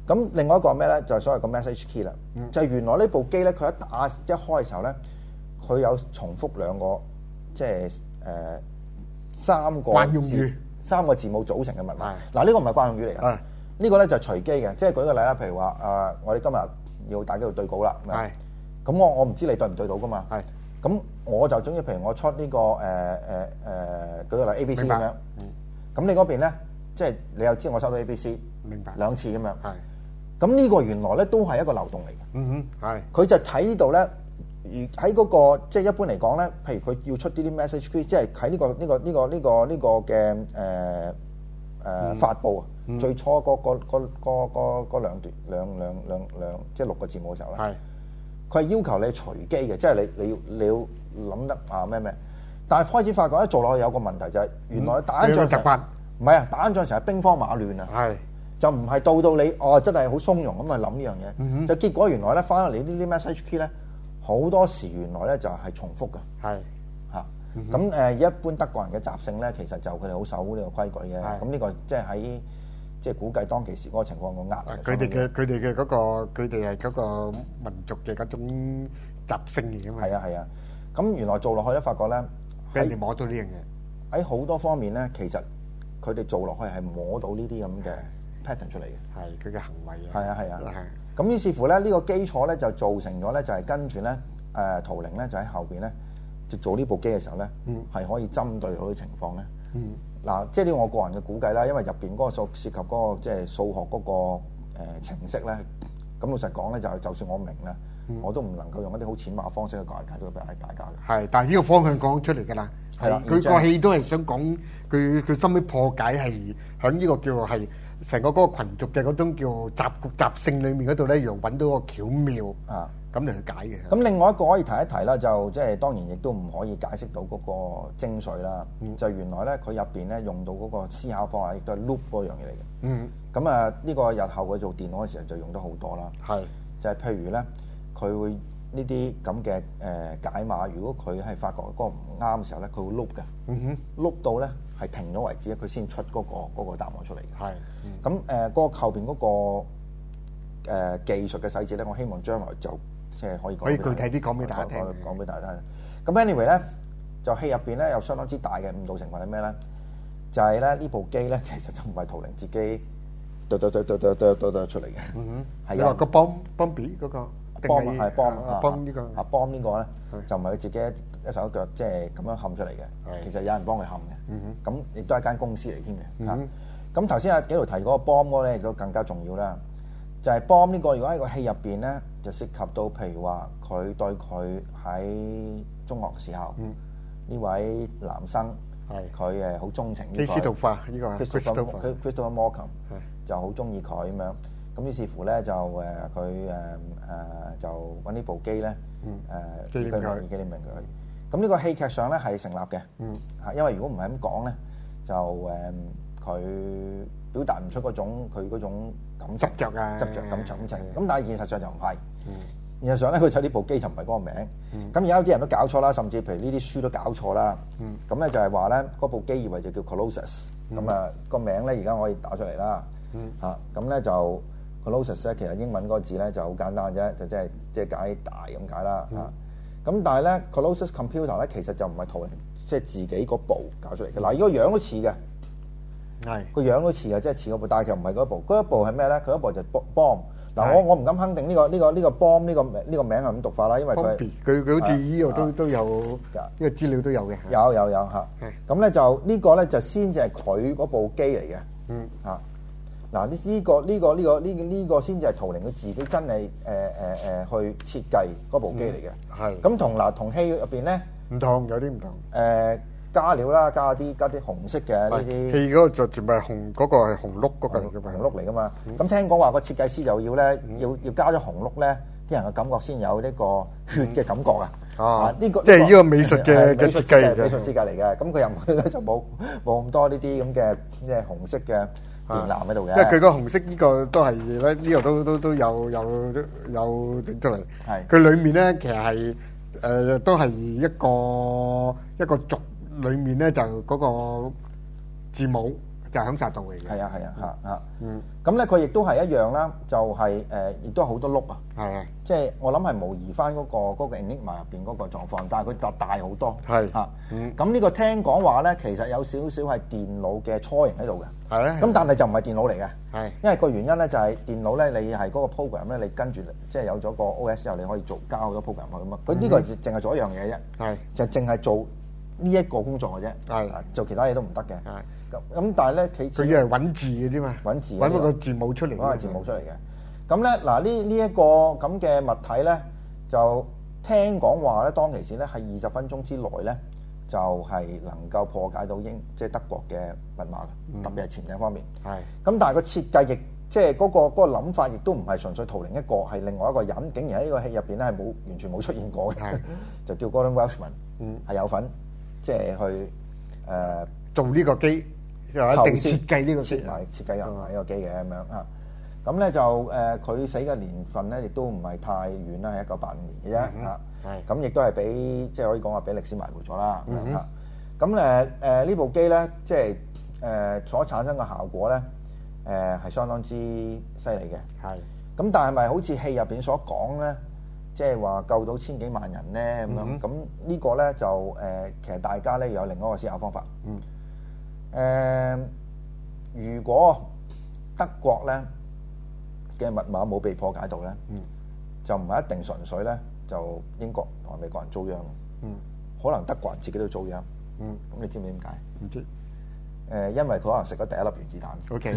咁另外一個咩咧？就係、是、所謂個 message key 啦。嗯、就係原來呢部機咧，佢一打一開嘅時候咧，佢有重複兩個，即係誒、呃、三個慣用語、 三個字母組成嘅密碼。嗱，呢個唔係慣用語嚟嘅。呢個咧就係隨機嘅，即係舉個例啦，譬如話啊、呃，我哋今日要大家要對稿啦。係。咁我我唔知你對唔對到噶嘛。係。咁我就總之譬如我出呢、這個誒誒誒舉個例 A B C 咁樣。嗯。咁你嗰邊咧，即係你又知我收到 A B C。明白。兩次咁樣。係。咁呢個原來咧都係一個漏洞嚟嘅。嗯哼。係。佢就睇呢度咧，而喺嗰個即係一般嚟講咧，譬如佢要出啲啲 message key，即係喺呢個呢、這個呢、這個呢、這個呢、這個嘅誒誒發布啊。嗯、最初嗰嗰嗰嗰嗰嗰兩段兩兩兩兩即係六個字母嘅時候咧，係佢係要求你隨機嘅，即係你你要你要諗得啊咩咩，但係開始發覺咧做落去有個問題就係、是、原來打緊仗成唔係啊，打緊仗成日兵荒馬亂啊，係就唔係到到你哦真係好鬆容咁去諗呢樣嘢，嗯、就結果原來咧翻嚟呢啲 message key 咧好多時原來咧就係重複嘅，係嚇咁誒一般德國人嘅習性咧，其實就佢哋好守呢個規矩嘅，咁呢個即係喺。即係估計當其時嗰個情況個壓力，佢哋嘅佢哋嘅嗰個佢哋係嗰個民族嘅嗰種習性嚟嘅嘛。係啊係啊，咁原來做落去咧，發覺咧，俾人哋摸到呢樣嘢。喺好多方面咧，其實佢哋做落去係摸到呢啲咁嘅 pattern 出嚟嘅。係佢嘅行為啊。係啊係啊。係。咁於是乎咧，呢個基礎咧就造成咗咧，就係跟住咧，誒圖靈咧就喺後邊咧，就做呢部機嘅時候咧，係可以針對到啲情況咧。嗯。嗱，即係呢個我個人嘅估計啦，因為入邊嗰個數涉及嗰個即係數學嗰個誒程式咧，咁老實講咧，就就算我明咧，我都唔能夠用一啲好淺白嘅方式去解解咗俾大家嘅。係，但係呢個方向講出嚟㗎啦。係啦，佢個戲都係想講佢佢心尾破解係喺呢個叫做係成個嗰個羣族嘅嗰種叫習習性裡面嗰度咧，又揾到個巧妙啊！咁嚟去解嘅。咁另外一個可以提一提啦，就即係當然亦都唔可以解釋到嗰個精髓啦。嗯、就原來咧，佢入邊咧用到嗰個思考方法，亦都係 loop 嗰樣嘢嚟嘅。嗯。咁啊，呢個日後佢做電腦嘅時候就用得好多啦。係。就係譬如咧，佢會呢啲咁嘅誒解碼，如果佢係發覺嗰個唔啱嘅時候咧，佢會 loop 嘅。嗯哼。loop 到咧係停咗為止咧，佢先出嗰、嗰個嗰個答案出嚟嘅。係。咁誒嗰個後邊嗰、嗰個、呃、技術嘅細節咧，我希望將來就。即係可以講，可以具體啲講俾大家聽。講俾大家聽。咁 anyway 咧，就戲入邊咧有相當之大嘅誤導成分係咩咧？就係咧呢部機咧，其實就唔係圖靈自己對對對對對對對對出嚟嘅。嗯哼。係啊。個 bomb bomb 嗰個。bomb 係 bomb 啊 bomb 呢個啊 bomb 呢個咧就唔係佢自己一手一腳即係咁樣冚出嚟嘅。其實有人幫佢冚嘅。嗯哼。咁亦都係一間公司嚟添嘅。嗯哼。咁頭先阿紀陶提嗰個 bomb 嗰咧亦都更加重要啦。就係 bomb 呢個，如果喺個戲入邊咧，就涉及到譬如話佢對佢喺中學時候呢、嗯、位男生，佢誒好鍾情呢個基斯道法呢個 Christopher Christopher Malcolm 就好中意佢咁樣，咁於是乎咧就誒佢誒誒就揾呢部機咧誒以佢名義紀念佢。咁呢個戲劇上咧係成立嘅，嚇、嗯，因為如果唔係咁講咧，就誒佢、嗯、表達唔出嗰種佢嗰種。執着啊，執着咁咁情，咁但係現實上就唔係。嗯、現實上咧，佢睇呢部機就唔係嗰個名。咁而家有啲人都搞錯啦，甚至譬如呢啲書都搞錯啦。咁咧、嗯、就係話咧，嗰部機以為就叫 Colossus。咁啊個名咧而家可以打出嚟啦。嚇咁咧就 Colossus 咧，其實英文嗰個字咧就好簡單啫，就即係即係解大咁解啦。嚇咁、嗯、但係咧 Colossus Computer 咧其實就唔係圖靈即係自己嗰部搞出嚟嘅。嗱，呢個樣都似嘅。係個樣都似嘅，即係似嗰部，但係其實唔係嗰一部。嗰一部係咩咧？佢一部就 bomb。嗱，我我唔敢肯定呢個呢個呢個 bomb 呢個呢個名係咁讀法啦，因為佢佢佢好似呢度都都有呢個資料都有嘅。有有有嚇。咁咧就呢個咧就先至係佢嗰部機嚟嘅。嗯嚇。嗱呢呢個呢個呢個呢呢個先至係圖靈佢自己真係誒誒誒去設計嗰部機嚟嘅。係。咁同嗱同戲入邊咧唔同，有啲唔同。誒。加料啦，加啲加啲紅色嘅呢啲。戲嗰個就全部係紅，嗰個係紅碌嗰個嚟嘅嘛，紅碌嚟噶嘛。咁聽講話個設計師就要咧，要要加咗紅碌咧，啲人嘅感覺先有呢個血嘅感覺啊。啊，呢個即係呢個美術嘅嘅設計嚟嘅，美術設計嚟嘅。咁佢又咧就冇冇咁多呢啲咁嘅即係紅色嘅電纜喺度嘅。因為佢個紅色呢個都係咧，呢個都都都有有有整出嚟。係。佢裡面咧其實係誒都係一個一個軸。裏面咧就嗰個字母就係響殺道嚟嘅。 係啊係啊嚇嚇。 嗯。 咁咧佢亦都係一樣啦，就係誒，亦都好多碌啊。 係啊。 即係我諗係模擬翻嗰個嗰個 Enigma 入邊嗰個狀況，但係佢就大好多。 係嚇。 嗯。 咁呢個聽講話咧，其實有少少係電腦嘅雛形喺度嘅。 係啊。 咁但係就唔係電腦嚟嘅。 係。 因為個原因咧就係電腦咧，你係嗰個 program 咧，你跟住即係有咗個 O S 之後，你可以做交好多 program 去咁啊。佢呢個淨係做一樣嘢啫。 係。 就淨係做呢一個工作嘅啫。 係。做其他嘢都唔得嘅。 係。 咁咁但係咧，佢佢要係揾字嘅啫嘛， 揾字揾個字母出嚟， 揾個字母出嚟嘅。咁咧嗱，呢呢一個咁嘅物體咧，就聽講話咧，當其時咧係二十分鐘之內咧，就係能夠破解到英即係德國嘅密碼嘅，嗯、特別係潛艇方面。係。咁但係個設計亦即係嗰個嗰、嗰個諗法，亦都唔係純粹圖靈一個，係另外一個人，竟然喺呢個戲入邊咧係冇完全冇出現過嘅，就叫 Gordon Welshman，嗯，係有份即係去誒、呃、做呢個機。就一定設計呢個設埋設計埋呢個機嘅咁樣啊，咁咧就誒佢、呃、死嘅年份咧，亦都唔係太遠啦，係一九八五年嘅啫嚇。係咁，亦都係俾即係可以講話俾歷史埋沒咗啦嚇。咁誒誒呢部機咧，即係誒、呃、所產生嘅效果咧，誒、呃、係相當之犀利嘅。係。咁但係咪好似戲入邊所講咧，即係話救到千幾萬人咧咁樣？咁呢個咧就誒、呃、其實大家咧有另外一個思考方法。嗯。誒、呃，如果德國咧嘅密碼冇被破解到咧，嗯、就唔係一定純粹咧，就英國同美國人遭殃。嗯，可能德國人自己都遭殃。嗯，咁你知唔知點解？唔知。誒、呃，因為佢可能食咗第一粒原子彈。O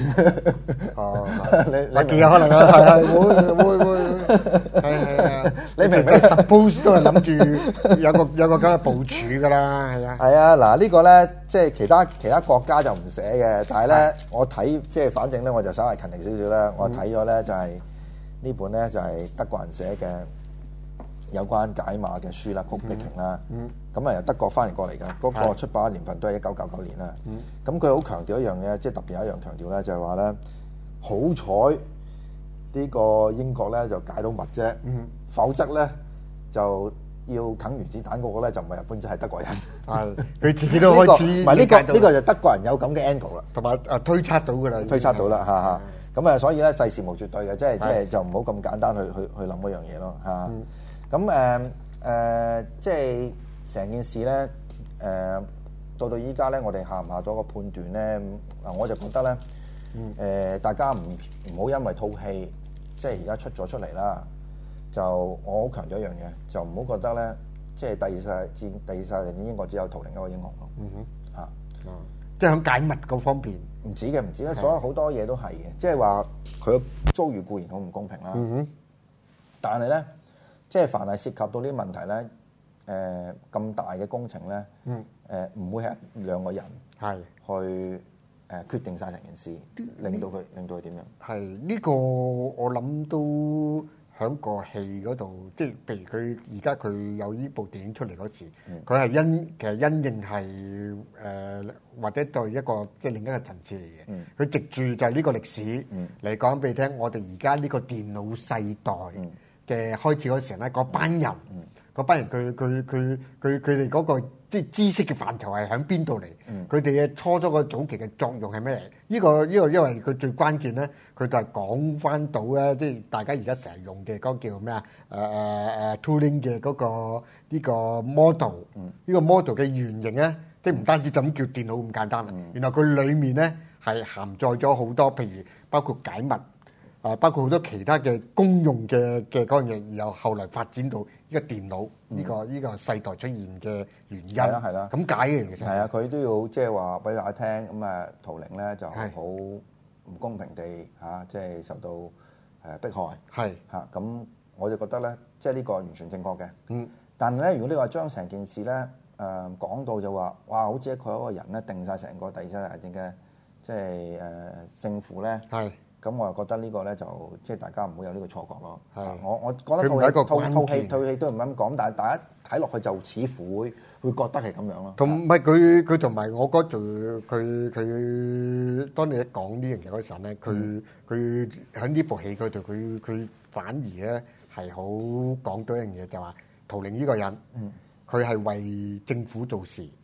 K。哦，你你幾有可能啊？係係會會會。係係啊！你明唔明 ？Suppose 都係諗住有個有個咁嘅部署㗎啦，係啊。 係啊，嗱呢個咧，即係其他其他國家就唔寫嘅，但係咧我睇即係反正咧我就稍為勤力少少啦。我睇咗咧就係呢本咧就係德國人寫嘅有關解碼嘅書啦 Code Breaking 啦。嗯。咁啊由德國翻譯過嚟㗎，嗰、那個出版嘅年份都係一九九九年啦。嗯。咁佢好強調一樣嘢，即係特別有一樣強調咧，就係話咧，好彩呢個英國咧就解到密啫。嗯。否則咧就要啃原子彈嗰個咧就唔係日本仔，係德國人。係佢自己都開始。 唔係呢個呢個就德國人有咁嘅 angle 啦， 同埋啊推測到㗎啦， 推測到啦嚇嚇。咁啊，所以咧世事無絕對嘅，即係即係就唔好咁簡單去去去諗嗰樣嘢咯嚇。咁誒誒，即係成件事咧誒、呃，到到依家咧，我哋下唔下咗個判斷咧？嗱，我就覺得咧誒、呃，大家唔唔好因為套戲即係而家出咗出嚟啦。就我好強調一樣嘢，就唔好覺得咧，即係第二世戰、第二世界英國只有圖靈一個英雄咯。嗯哼，嚇，嗯， 即係喺解密嗰方面， 唔止嘅，唔止嘅，所有好多嘢都係嘅。即係話佢遭遇固然好唔公平啦。嗯哼，但係咧，即係凡係涉及到呢啲問題咧，誒、呃、咁大嘅工程咧，嗯，誒、呃、唔會係兩個人係去誒、呃、決定晒成件事，令到佢令到佢點樣？ 係呢、這個我諗都。喺個戲嗰度，即係譬如佢而家佢有呢部電影出嚟嗰時，佢係、嗯、因其實因應係誒、呃、或者對一個即係另一個層次嚟嘅。佢、嗯、藉住就係呢個歷史嚟講俾你聽，我哋而家呢個電腦世代嘅開始嗰時咧，嗰班人，嗰、嗯、班人佢佢佢佢佢哋嗰個即係知識嘅範疇係喺邊度嚟？佢哋嘅初初個早期嘅作用係咩嚟？呢、這個呢、這個因為佢最關鍵咧，佢就係講翻到咧，即係大家而家成日用嘅嗰個叫咩啊？誒誒誒 Turing 嘅嗰個呢個 model，呢、嗯、個 model 嘅原型咧，即係唔單止就咁叫電腦咁簡單啦。嗯、原來佢裡面咧係涵載咗好多，譬如包括解密。啊！包括好多其他嘅公用嘅嘅嗰樣嘢，然後後來發展到呢個電腦呢、嗯呢個呢、呢個世代出現嘅原因，係啦係啦，咁解嘅其實係啊， 佢都要即係話俾大家聽，咁啊圖靈咧就好唔公平地嚇，即係受到誒迫害，係嚇咁，我就覺得咧，即係呢個完全正確嘅。嗯，但係咧，如果你話將成件事咧誒講到就話，哇！好似佢一個人咧定晒成個第七大戰嘅即係誒勝負咧，係。咁我又覺得呢個咧就即係大家唔好有呢個錯覺咯。係，我我覺得套戲套套戲套戲都唔係咁講，但係大家睇落去就似乎會會覺得係咁樣咯。 同唔係佢佢同埋我覺得佢佢當你一講呢樣嘢嗰陣咧，佢佢喺呢部戲嗰度佢佢反而咧係好講到一樣嘢，就話圖靈呢個人，佢係為政府做事。嗯。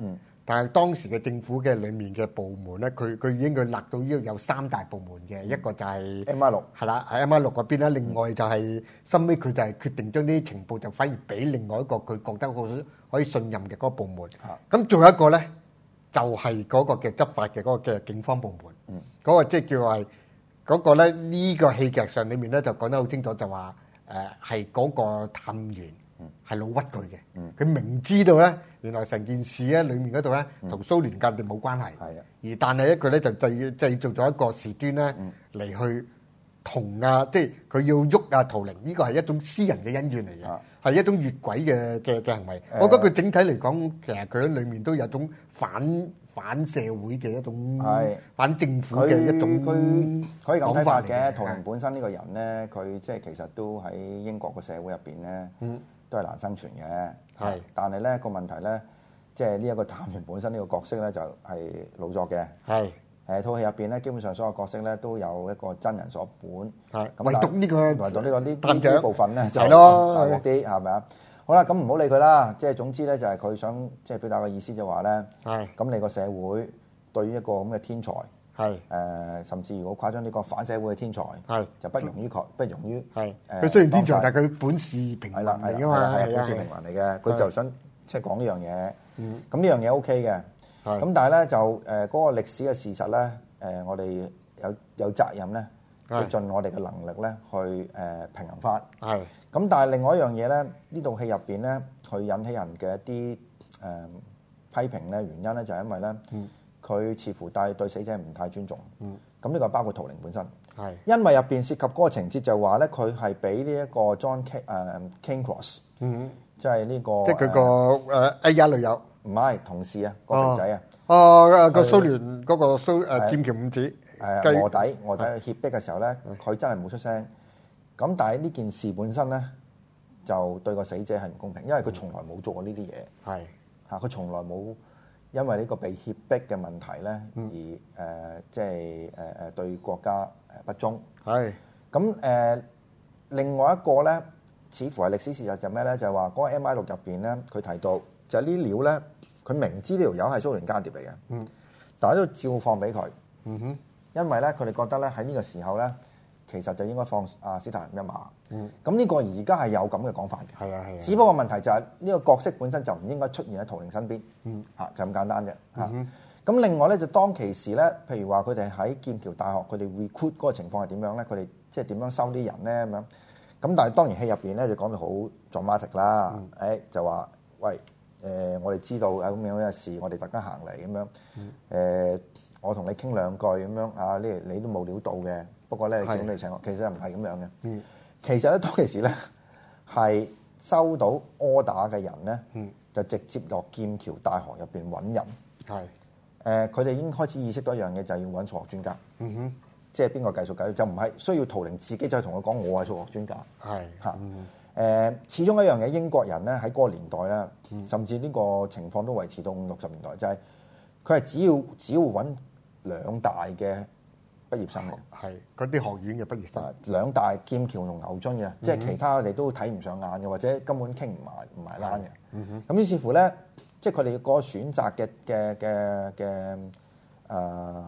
但係當時嘅政府嘅裡面嘅部門咧，佢佢已經佢勒到呢度有三大部門嘅，一個就係 M I 六係啦，喺 M I 六嗰邊啦。另外就係收尾佢就係決定將啲情報就反而俾另外一個佢覺得好可以信任嘅嗰個部門。咁仲有一個咧，就係嗰個嘅執法嘅嗰個嘅警方部門。嗰個即係叫係嗰個咧，呢個戲劇上裡面咧就講得好清楚，就話誒係嗰個探員。係老屈佢嘅，佢明知道咧，原來成件事咧裡面嗰度咧同蘇聯間諜冇關係，而但係咧佢咧就製製造咗一個事端咧嚟去同啊，即係佢要喐啊圖靈，呢個係一種私人嘅恩怨嚟嘅，係一種越軌嘅嘅嘅行為。我覺得佢整體嚟講，其實佢喺裡面都有種反反社會嘅一種反政府嘅一種佢可以咁睇法嘅。圖靈係本身呢個人咧，佢即係其實都喺英國個社會入邊咧。都係難生存嘅， 係。 但係咧個問題咧，即係呢一個探員本身呢個角色咧就係老作嘅。 係。 誒套戲入邊咧，基本上所有角色咧都有一個真人所本。 係。 咁唯獨呢個唯獨呢個呢呢呢部分咧就係咯大鑊啲，係咪啊？好啦，咁唔好理佢啦。即係總之咧，就係佢想即係表達個意思就話咧， 係。 咁你個社會對於一個咁嘅天才。 係誒、 呃，甚至如果誇張呢個反社會嘅天才，係就不容於佢，不容於係誒。佢雖然天才，但係佢本是平民嚟㗎嘛， 係本是平民嚟嘅。佢就想即係講呢樣嘢。 嗯， 咁呢樣嘢 OK 嘅。係。咁但係咧就誒嗰、呃嗰個歷史嘅事實咧，誒、呃、我哋有有責任咧，即係盡我哋嘅能力咧去誒、呃、平衡翻。係。咁但係另外一樣嘢咧，呢套戲入邊咧，佢引起人嘅一啲誒、呃、批評咧，原因咧就係因為咧。嗯。佢似乎對對死者唔太尊重，咁呢個包括圖靈本身，係因為入邊涉及嗰個情節就話咧，佢係俾呢一個 John King 誒 Cancross，嗯，即係呢個即係佢個誒 A I 女友， 唔係同事啊，個肥仔啊， 哦個蘇聯嗰個蘇誒劍橋五子， 誒臥底臥底去脅迫嘅時候咧，佢真係冇出聲，咁但係呢件事本身咧就對個死者係唔公平，因為佢從來冇做過呢啲嘢，係嚇佢從來冇。因為呢個被脅迫嘅問題咧，而誒、呃、即係誒誒對國家誒不忠。係咁誒，另外一個咧，似乎係歷史事實就咩咧？就係話嗰個 M I 六入邊咧，佢提到就係呢料咧，佢明知呢條友係蘇聯間諜嚟嘅，嗯，但係都照放俾佢。嗯哼，因為咧佢哋覺得咧喺呢個時候咧，其實就應該放阿斯大林一馬。嗯，咁呢個而家係有咁嘅講法嘅。係啊係啊。只不過問題就係呢個角色本身就唔應該出現喺圖靈身邊。嗯，嚇就咁簡單啫。嚇、嗯，咁另外咧就當其時咧，譬如話佢哋喺劍橋大學佢哋 recruit 嗰個情況係點樣咧？佢哋即係點樣收啲人咧咁樣？咁但係當然戲入邊咧就講到好 dramatic 啦。誒、嗯哎、就話喂誒、呃，我哋知道有咁樣嘅事，我哋特登行嚟咁樣。誒、嗯呃，我同你傾兩句咁樣啊，呢你都冇料到嘅。不過咧，你請你請我，其實唔係咁樣嘅。嗯。其實咧，當其時咧，係收到 order 嘅人咧，嗯、就直接落劍橋大學入邊揾人。係。誒、呃，佢哋已經開始意識到一樣嘢，就係、是、要揾數學專家。嗯哼。即係邊個計數計？就唔係需要圖靈自己就係同佢講，我係數學專家。係。嚇。誒、嗯呃，始終一樣嘢，英國人咧喺嗰個年代咧，嗯、甚至呢個情況都維持到五六十年代，就係佢係只要只要揾兩大嘅畢業生喎， 係嗰啲學院嘅畢業生， 兩大劍橋同牛津嘅，嗯、即係其他我哋都睇唔上眼嘅，或者根本傾唔埋唔埋欄嘅。咁、嗯、於是乎咧，即係佢哋個選擇嘅嘅嘅嘅誒誒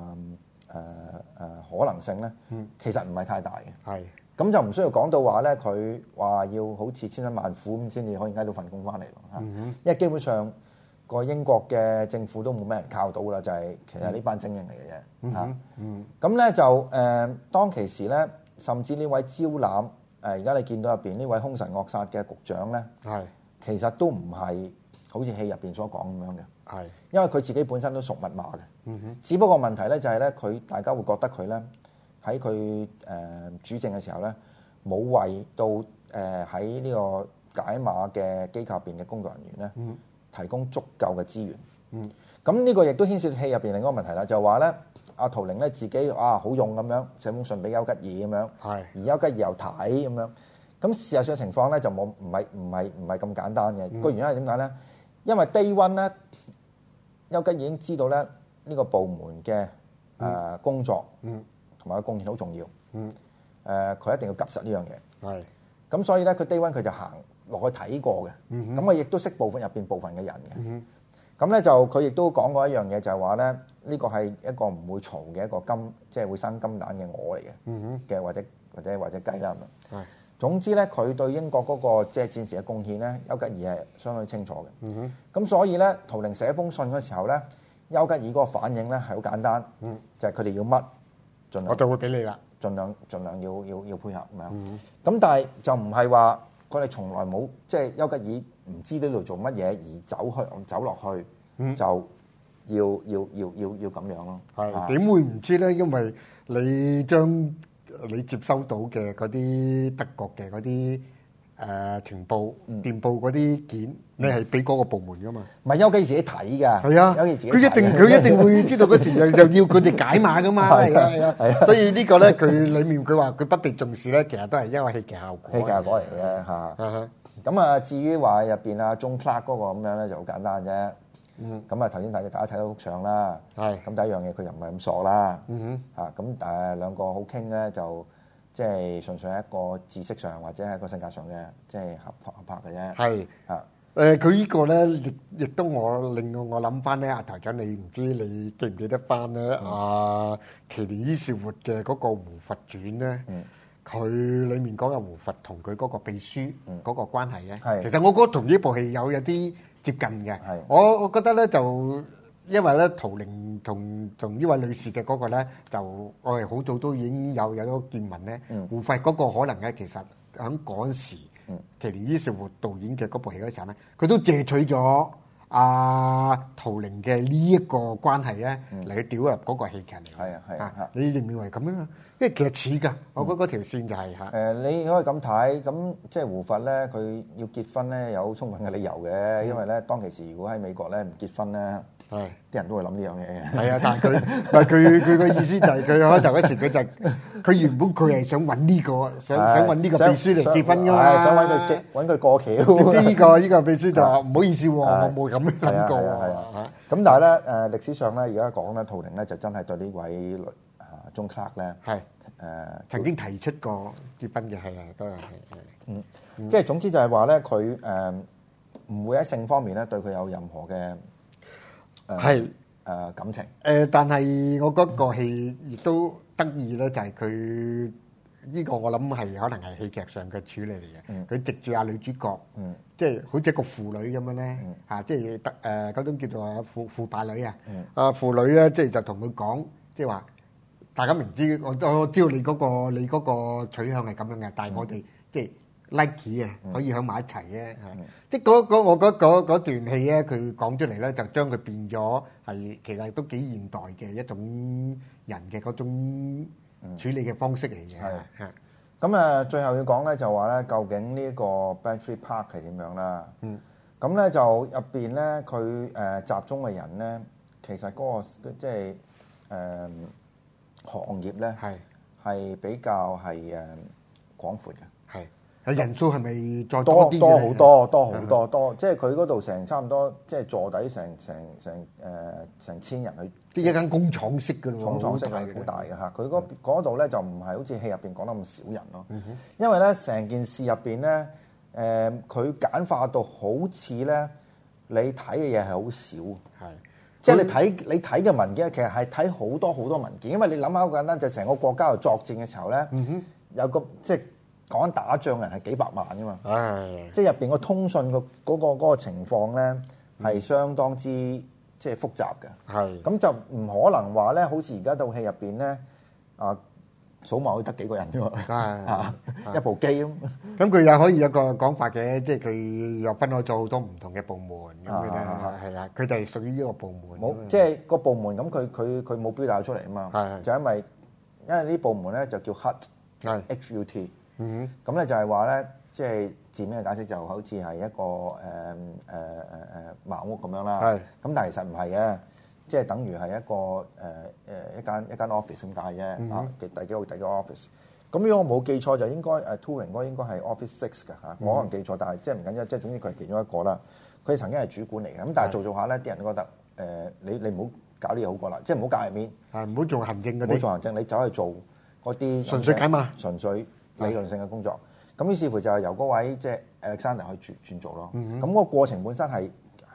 誒可能性咧，嗯、其實唔係太大嘅。係咁就唔需要講到話咧，佢話要好似千辛萬苦咁先至可以捱到份工翻嚟咯嚇。嗯、因為基本上個英國嘅政府都冇咩人靠到啦，就係、是、其實呢班精英嚟嘅啫嚇。咁咧、嗯嗯、就誒、呃、當其時咧，甚至呢位招攬誒而家你見到入邊呢位兇神惡煞嘅局長咧，係其實都唔係好似戲入邊所講咁樣嘅，係因為佢自己本身都屬密碼嘅。嗯、哼只不過問題咧就係咧，佢大家會覺得佢咧喺佢誒主政嘅時候咧，冇為到誒喺呢個解碼嘅機構入邊嘅工作人員咧。嗯提供足夠嘅資源，嗯，咁呢個亦都牽涉戲入邊另一個問題啦，就係話咧，阿圖靈咧自己啊好用咁樣寫封信俾丘吉爾咁樣，係，而丘吉爾又睇咁樣，咁事實上嘅情況咧就冇唔係唔係唔係咁簡單嘅，個、嗯、原因係點解咧？因為 Day One 咧，丘吉爾已經知道咧呢個部門嘅誒、呃嗯、工作，嗯，同埋個貢獻好重要，嗯，誒、呃、佢一定要及實呢樣嘢，係，咁所以咧佢 Day One 佢就行落去睇過嘅，咁我亦都識部分入邊部分嘅人嘅， 咁咧就佢亦都講過一樣嘢，就係話咧呢個係一個唔會嘈嘅一個金，即係會生金蛋嘅鵝嚟嘅， 嗯嘅或者或者或者雞啦咁樣。 係總之咧，佢對英國嗰個即係戰時嘅貢獻咧，丘吉爾係相當清楚嘅。 嗯哼， 咁所以咧，圖靈寫封信嗰時候咧，丘吉爾嗰個反應咧係好簡單， 嗯就係佢哋要乜，盡量我就會俾你啦。 盡量盡量要要要配合咁樣。咁、 嗯但係就唔係話佢哋從來冇即係丘吉爾唔知呢度做乜嘢而走去走落去， 嗯就要要要要要咁樣咯。 係點會唔知咧？因為你將你接收到嘅嗰啲德國嘅嗰啲誒情報、電報嗰啲件，你係俾嗰個部門噶嘛？ 唔係丘吉爾自己睇㗎， 係啊， 丘吉爾自己佢一定佢一定會知道嗰時又又要佢哋解碼噶嘛，係啊係啊， 係啊所以呢個咧佢裡面佢話佢不被重視咧，其實都係因為戲劇效果。 戲劇效果嚟嘅嚇。 啊哈咁啊，至於話入邊啊，John Clark 嗰個咁樣咧就好簡單啫。 嗯， 咁啊頭先大家大家睇到幅相啦。 係咁第一樣嘢佢又唔係咁傻啦。 嗯嚇咁誒兩個好傾咧，就即係純粹係一個知識上或者係一個性格上嘅即係合合拍嘅啫。 哼，係。 嚇誒佢呢個咧，亦亦都我令到我諗翻咧，阿台長你唔知你記唔記得翻咧？啊，奇連伊士活嘅嗰個胡佛傳咧，佢裡面講嘅胡佛同佢嗰個秘書嗰個關係咧， 係其實我覺得同呢部戲有有啲接近嘅係。 我我覺得咧就因為咧圖靈同同呢位女士嘅嗰個咧，就我哋好早都已經有有咗見聞咧，胡佛嗰個可能咧其實喺嗰陣時。奇連伊士活導演嘅嗰部戲嗰陣咧，佢都借取咗阿圖靈嘅呢一個關係咧嚟去調入嗰個戲劇嚟。 係啊係啊啊，你認唔認為咁樣啊？因為其實似㗎，我覺得嗰條線就係嚇。 誒，你可以咁睇，咁即係胡佛咧，佢要結婚咧有充分嘅理由嘅，因為咧當其時如果喺美國咧唔結婚咧， 係啲人都會諗呢樣嘢嘅。 係啊，但係佢但係佢佢個意思就係佢開頭嗰時佢就係佢原本佢係想揾呢個想想揾呢個秘書嚟結婚㗎嘛， 係想揾佢借揾佢過橋。 呢個呢個秘書就話唔好意思喎，我係冇咁樣諗過係啊係啊喎。 咁但係咧誒歷史上咧而家講咧，圖靈咧就真係對呢位女啊 John Clark 咧係誒曾經提出過結婚嘅，係啊，都係係係。 嗯，即係總之就係話咧，佢誒唔會喺性方面咧對佢有任何嘅誒係誒感情。 誒，但係我覺得個戲亦都得意咧，就係佢呢個我諗係可能係戲劇上嘅處理嚟嘅。佢藉住阿女主角，即係好似一個婦女咁樣咧嚇，即係得誒嗰種叫做啊腐腐敗女啊。啊婦女咧，即係就同佢講，即係話大家明知我我知道你嗰個你嗰個取向係咁樣嘅，但係我哋即係 like 嘅，可以喺埋一齊嘅嚇。即係嗰嗰我覺得嗰嗰段戲咧，佢講出嚟咧，就將佢變咗係其實都幾現代嘅一種人嘅嗰種處理嘅方式嚟嘅。 係係咁誒，最後要講咧就話咧，究竟呢個 Bletchley Park 係點樣啦？ 嗯， 咁咧就入邊咧，佢誒集中嘅人咧，其實嗰個即係誒行業咧係係比較係誒廣闊嘅。 係。人數係咪再多啲多好多多好多多，即係佢嗰度成差唔多，即係坐底成成成誒成千人去， 啲一間工廠式嘅咯喎， 工廠式係嘅好大嘅嚇。佢嗰嗰度咧就唔係好似戲入邊講得咁少人咯，因為咧成件事入邊咧誒佢簡化到好似咧你睇嘅嘢係好少， 係即係你睇你睇嘅文件其實係睇好多好多文件，因為你諗下好簡單，就成個國家度作戰嘅時候咧，有個即係。講緊打仗人係幾百萬噶嘛， 唉即係入邊個通訊個嗰個嗰個情況咧係相當之即係複雜嘅， 係咁就唔可能話咧，好似而家套戲入邊咧啊數埋可以得幾個人啫嘛，啊一部機咁， 咁佢又可以有個講法嘅，即係佢又分開咗好多唔同嘅部門咁嘅咧，係啊，佢哋係屬於呢個部門， 冇即係個部門咁佢佢佢冇表達出嚟啊嘛， 係就因為因為呢啲部門咧就叫 H U T， 係 H U T。 嗯咁咧就係話咧，即係字面嘅解釋就好似係一個誒誒誒誒茅屋咁樣啦。 係。 咁但係其實唔係嘅，即係等於係一個誒誒一間一間 office 咁解啫。啊，第幾號第幾個 office？咁如果我冇記錯就應該誒 Turing 嗰應該係 Office Six 㗎嚇。我可能記錯，但係即係唔緊要，即係總之佢係其中一個啦。佢曾經係主管嚟嘅，咁但係做做下咧，啲人都覺得誒你你唔好搞呢嘢好過啦，即係唔好搞入面， 係唔好做行政嗰啲， 唔好做行政，你走去做嗰啲純粹解碼， 純粹。理論性嘅工作，咁於是乎就係由嗰位即係 Alexander 去轉轉做咯。咁、嗯、個過程本身係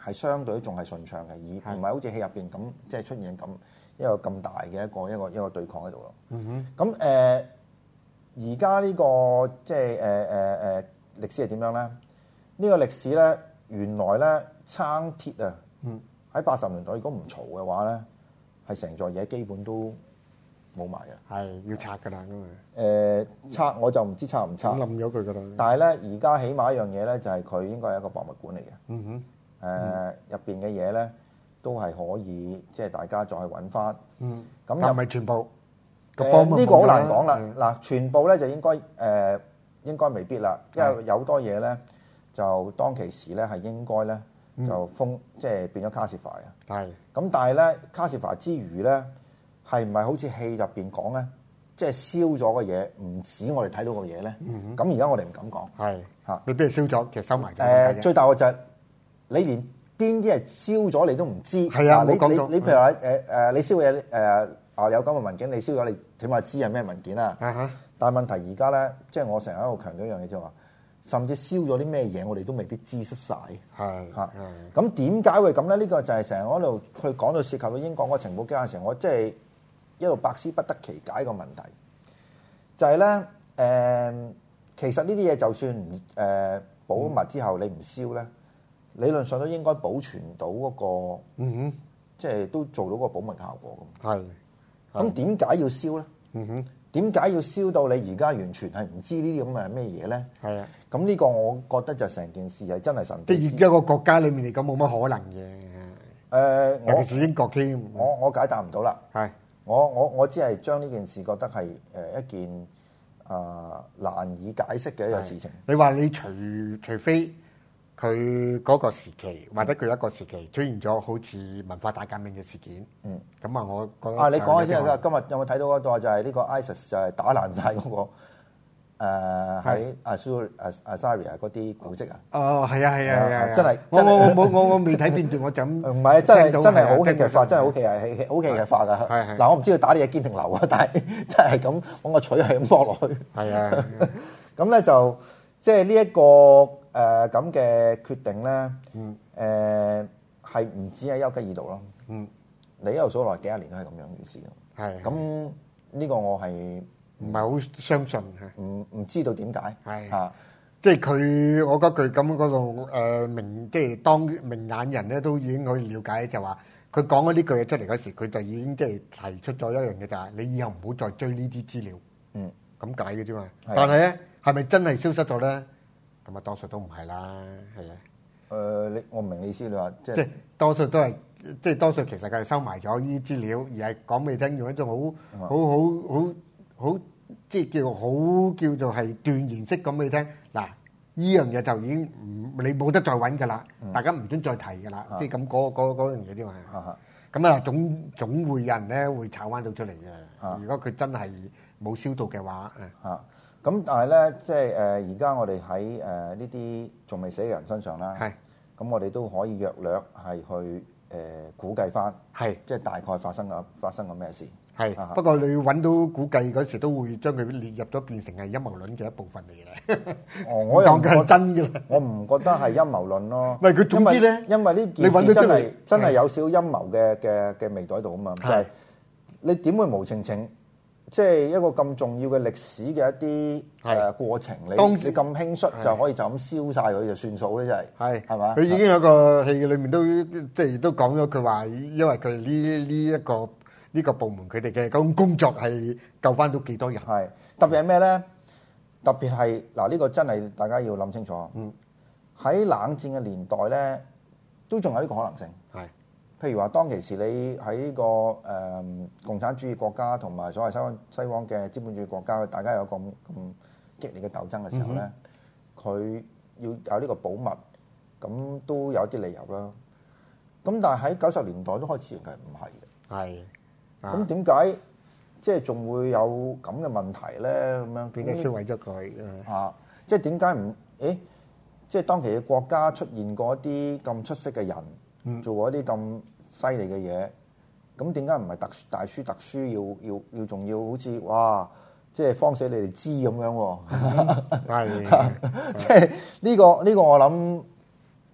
係相對仲係順暢嘅，而唔係好似戲入邊咁即係出現咁一個咁大嘅一個一個一個對抗喺度咯。 嗯咁誒，而家呢個即係誒誒誒歷史係點樣咧？呢個歷史咧，原來咧撐鐵啊，喺八十年代如果唔嘈嘅話咧，係成座嘢基本都冇埋嘅。 係要拆㗎啦，咁啊。 誒拆我就唔知拆唔拆， 冧咗佢㗎啦。 但係咧，而家起碼一樣嘢咧，就係佢應該係一個博物館嚟嘅。 嗯哼。 誒入邊嘅嘢咧，都係可以即係大家再揾翻。 嗯。 咁又唔係全部。 誒呢個好難講啦。嗱，全部咧就應該誒應該未必啦，因為有好多嘢咧就當其時咧係應該咧就封即係變咗卡士法啊。 係。 咁但係咧卡士法之餘咧，係唔係好似戲入邊講咧？即係燒咗嘅嘢，唔止我哋睇到個嘢咧。咁而家我哋唔敢講。 係嚇， 你俾佢燒咗，其實收埋咗。 誒，最大嘅就係你連邊啲係燒咗你都唔知。 係啊， 你冇講到你你譬如話誒誒，你燒嘢誒啊有咁嘅文件，你燒咗你起碼知係咩文件啦。 啊哈！ 但係問題而家咧，即係我成日喺度強調一樣嘢就係話，甚至燒咗啲咩嘢，我哋都未必知識晒。 係嚇。咁點解會咁咧？呢個就係成日我喺度去講到涉及到英國嗰個情報機關嘅時候，我即係一路百思不得其解個問題，就係咧誒，其實呢啲嘢就算唔誒保密之後你唔燒咧，理論上都應該保存到嗰個， 嗯哼， 即係都做到個保密效果咁。 係。 咁點解要燒咧？ 嗯哼。 點解要燒到你而家完全係唔知呢啲咁嘅咩嘢咧？ 係啊。 咁呢個我覺得就成件事係真係神秘。 即係而家個國家裏面嚟講冇乜可能嘅。 誒， 尤其是英國添。 我我解答唔到啦。 係。 我我我只係將呢件事覺得係誒一件啊難以解釋嘅一個事情。 你話你除除非佢嗰個時期，或者佢一個時期出現咗好似文化大革命嘅事件，嗯，咁啊，我覺得啊，你講起先啊，今日有冇睇到嗰個就係呢個 ISIS 就係打爛晒嗰個誒喺 Azur Azaria 嗰啲古蹟啊？ 哦，係啊，係啊，係啊， 真係我我我冇我我未睇片段，我就咁唔係真係真係好戲劇化，真係好戲係戲好戲劇化㗎。 係係嗱，我唔知佢打啲嘢堅定流啊，但係真係咁揾個錘係咁剝落去。 係啊， 咁咧就即係呢一個誒咁嘅決定咧，誒係唔止喺丘吉爾度咯。嗯，你一路數落幾廿年都係咁樣嘅事咯。 係。 咁呢個我係唔係好相信嚇， 唔唔知道點解係嚇， 即係佢我嗰句咁嗰度誒明，即係當明眼人咧都已經可以了解，就話佢講咗呢句嘢出嚟嗰時，佢就已經即係提出咗一樣嘢，就係你以後唔好再追呢啲資料。嗯，咁解嘅啫嘛。但係咧，係咪真係消失咗咧？咁啊，多數都唔係啦，係啊。 誒，你我唔明你意思，你話即係即係多數都係，即係多數其實佢係收埋咗呢啲資料，而係講俾你聽，用一種好好好好好即係叫好叫做係斷言式講俾你聽。嗱，呢樣嘢就已經唔你冇得再揾㗎啦，大家唔准再提㗎啦，即係咁嗰嗰嗰樣嘢啫嘛。咁啊，總總會有人咧會炒翻到出嚟嘅。如果佢真係冇燒到嘅話， 啊。咁但係咧，即係誒而家我哋喺誒呢啲仲未死嘅人身上啦，係咁我哋都可以約略係去誒、呃、估計翻，係即係大概發生咗發生咗咩事。 係，不過你揾到估計嗰時都會將佢列入咗變成係陰謀論嘅一部分嚟嘅。 哦，我又當佢係真嘅啦。 我唔覺得係陰謀論咯。 唔係佢總之咧， 因為呢件事真係真係有少陰謀嘅嘅嘅味道喺度啊嘛。就係你點會無情情？即係一個咁重要嘅歷史嘅一啲誒過程，你你咁輕率就可以就咁燒晒佢就算數咧，真係係係嘛？ 佢已經有個戲裏面都即係都講咗，佢話因為佢呢呢一個呢個部門佢哋嘅嗰種工作係救翻到幾多人？ 係特別係咩咧？特別係嗱，呢個真係大家要諗清楚。嗯，喺冷戰嘅年代咧，都仲有呢個可能性。係。譬如話，當其時你喺呢、這個誒、呃、共產主義國家同埋所謂西方西方嘅資本主義國家，大家有咁咁激烈嘅鬥爭嘅時候咧，佢、嗯、要有呢個保密，咁都有啲理由啦。咁但係喺九十年代都開始係唔係嘅。係。咁點解即係仲會有咁嘅問題咧？咁樣點解燒毀咗佢？ 啊，即係點解唔？誒，即係當其嘅國家出現過一啲咁出色嘅人。嗯、做過一啲咁犀利嘅嘢，咁點解唔係特大書特書要要要仲要好似哇，即係慌死你哋知咁樣喎？係，即係呢個呢個我諗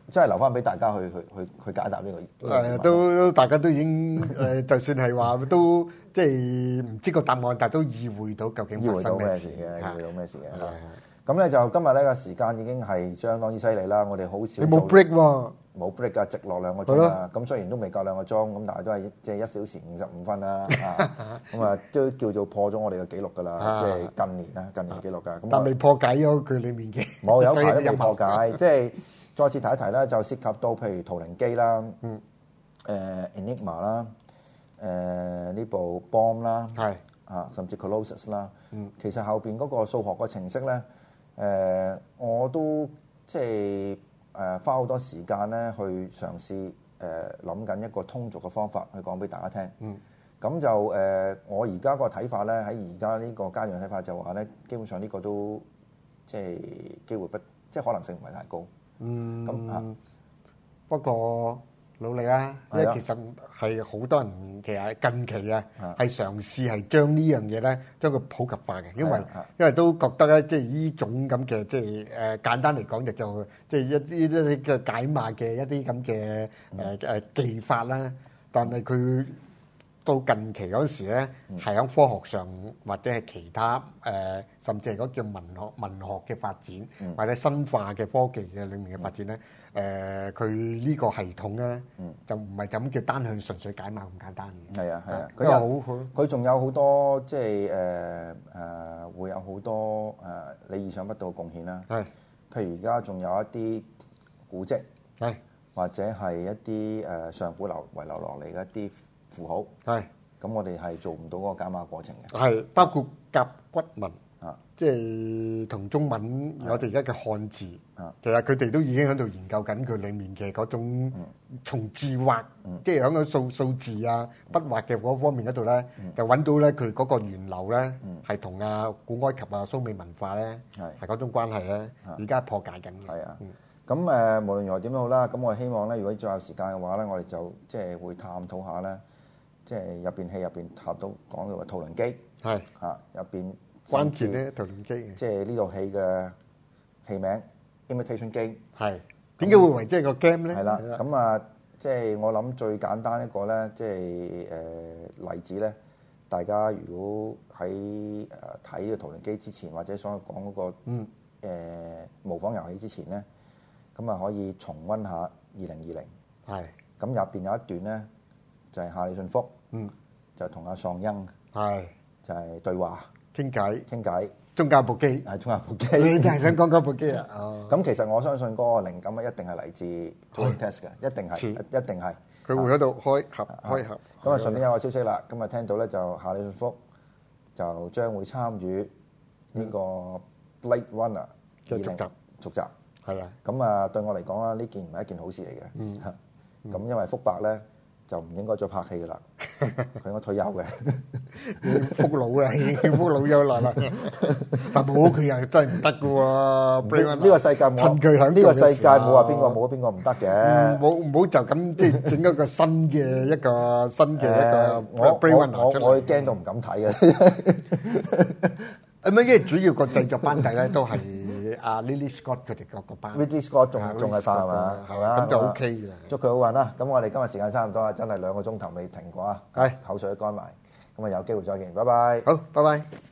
真係留翻俾大家去去去去解答呢個。 誒都大家都已經誒，就算係話都即係唔知個答案，但係都意會到究竟發生咩事嘅，意會到咩事嘅。咁咧就今日呢個時間已經係相當之犀利啦，我哋好少。 你冇 break 喎？ 冇 break 㗎，直落兩個鐘啊！咁雖然都未夠兩個鐘，咁但係都係即係一小時五十五分啦。咁啊都叫做破咗我哋嘅紀錄㗎啦，即係近年啦，近年紀錄㗎。 但未破解咗佢裡面嘅。 冇有排都未破解，即係再次提一提啦，就涉及到譬如圖靈機啦，嗯，誒 Enigma 啦，誒呢部 Bomb 啦，係啊，甚至 Colossus 啦，嗯，其實後邊嗰個數學個程式咧，誒我都即係。誒花好多時間咧，去嘗試誒諗緊一個通俗嘅方法去講俾大家聽。嗯，咁就誒、呃、我而家個睇法咧，喺而家呢個階段嘅睇法就話咧，基本上呢個都即係機會不，即係可能性唔係太高。嗯，咁啊， 不過努力啦，因為其實係好多人其實近期啊係嘗試係將呢樣嘢咧將佢普及化嘅，因為因為都覺得咧即係呢種咁嘅即係誒簡單嚟講就就即係一啲一啲嘅解碼嘅一啲咁嘅誒誒技法啦，但係佢到近期嗰時咧係喺科學上或者係其他誒甚至係嗰叫文學文學嘅發展或者生化嘅科技嘅裡面嘅發展咧。誒佢呢個系統咧，嗯、就唔係就咁叫單向純粹解碼咁簡單嘅。係啊係啊，佢有好佢仲有好多即係誒誒會有好多誒、呃、你意想不到嘅貢獻啦。係，譬如而家仲有一啲古蹟，係或者係一啲誒、呃、上古流遺留落嚟嘅一啲符號，係咁我哋係做唔到嗰個解碼過程嘅。係包括甲骨文。啊，即係同中文我哋而家嘅漢字，啊，其實佢哋都已經喺度研究緊佢裡面嘅嗰種從字畫，嗯、即係喺個數數字啊、筆畫嘅嗰方面嗰度咧，嗯、就揾到咧佢嗰個源流咧，係同啊古埃及啊蘇美文化咧係嗰種關係咧，而家破解緊嘅。係啊，咁誒、嗯、無論如何點都好啦，咁我希望咧，如果再有時間嘅話咧，我哋就即係會探討下咧，即係入邊戲入邊探到講到嘅圖靈機，係啊入邊。關鍵咧，圖靈機，即係呢套戲嘅戲名《Imitation Game》係點解會為即係個 game 咧？係啦，咁啊，即係我諗最簡單一個咧，即係誒例子咧，大家如果喺誒睇呢個圖靈機之前，或者想講嗰個嗯誒模仿遊戲之前咧，咁啊可以重溫下二零二零係咁入邊有一段咧，就係夏里遜福嗯就同阿喪恩係就係對話。傾偈傾偈，中間部機係中間部機，你就係想講嗰部機啊？哦，咁其實我相信嗰個靈感啊，一定係嚟自 Turing Test 嘅，一定係，一定係。佢會喺度開合開合。咁啊，順便有個消息啦，今日聽到咧就夏里遜福就將會參與呢個 Blade Runner 嘅續集續集，係啊。咁啊，對我嚟講啦，呢件唔係一件好事嚟嘅。嗯。咁因為福伯咧就唔應該再拍戲噶啦，佢應該退休嘅。福佬啦，已經福佬休啦啦。但冇佢又真係唔得嘅喎。呢個世界冇，呢個世界冇話邊個冇邊個唔得嘅。冇唔好就咁即係整一個新嘅一個新嘅一個。我我我我驚到唔敢睇嘅。咁樣因為主要個製作班底咧都係阿 Ridley Scott 佢哋個個班。Ridley Scott 仲仲係拍係嘛？係嘛？咁就 OK 嘅。祝佢好運啦！咁我哋今日時間差唔多啦，真係兩個鐘頭未停過啊！係口水都乾埋。咁啊，有機會再見，拜拜。好，拜拜。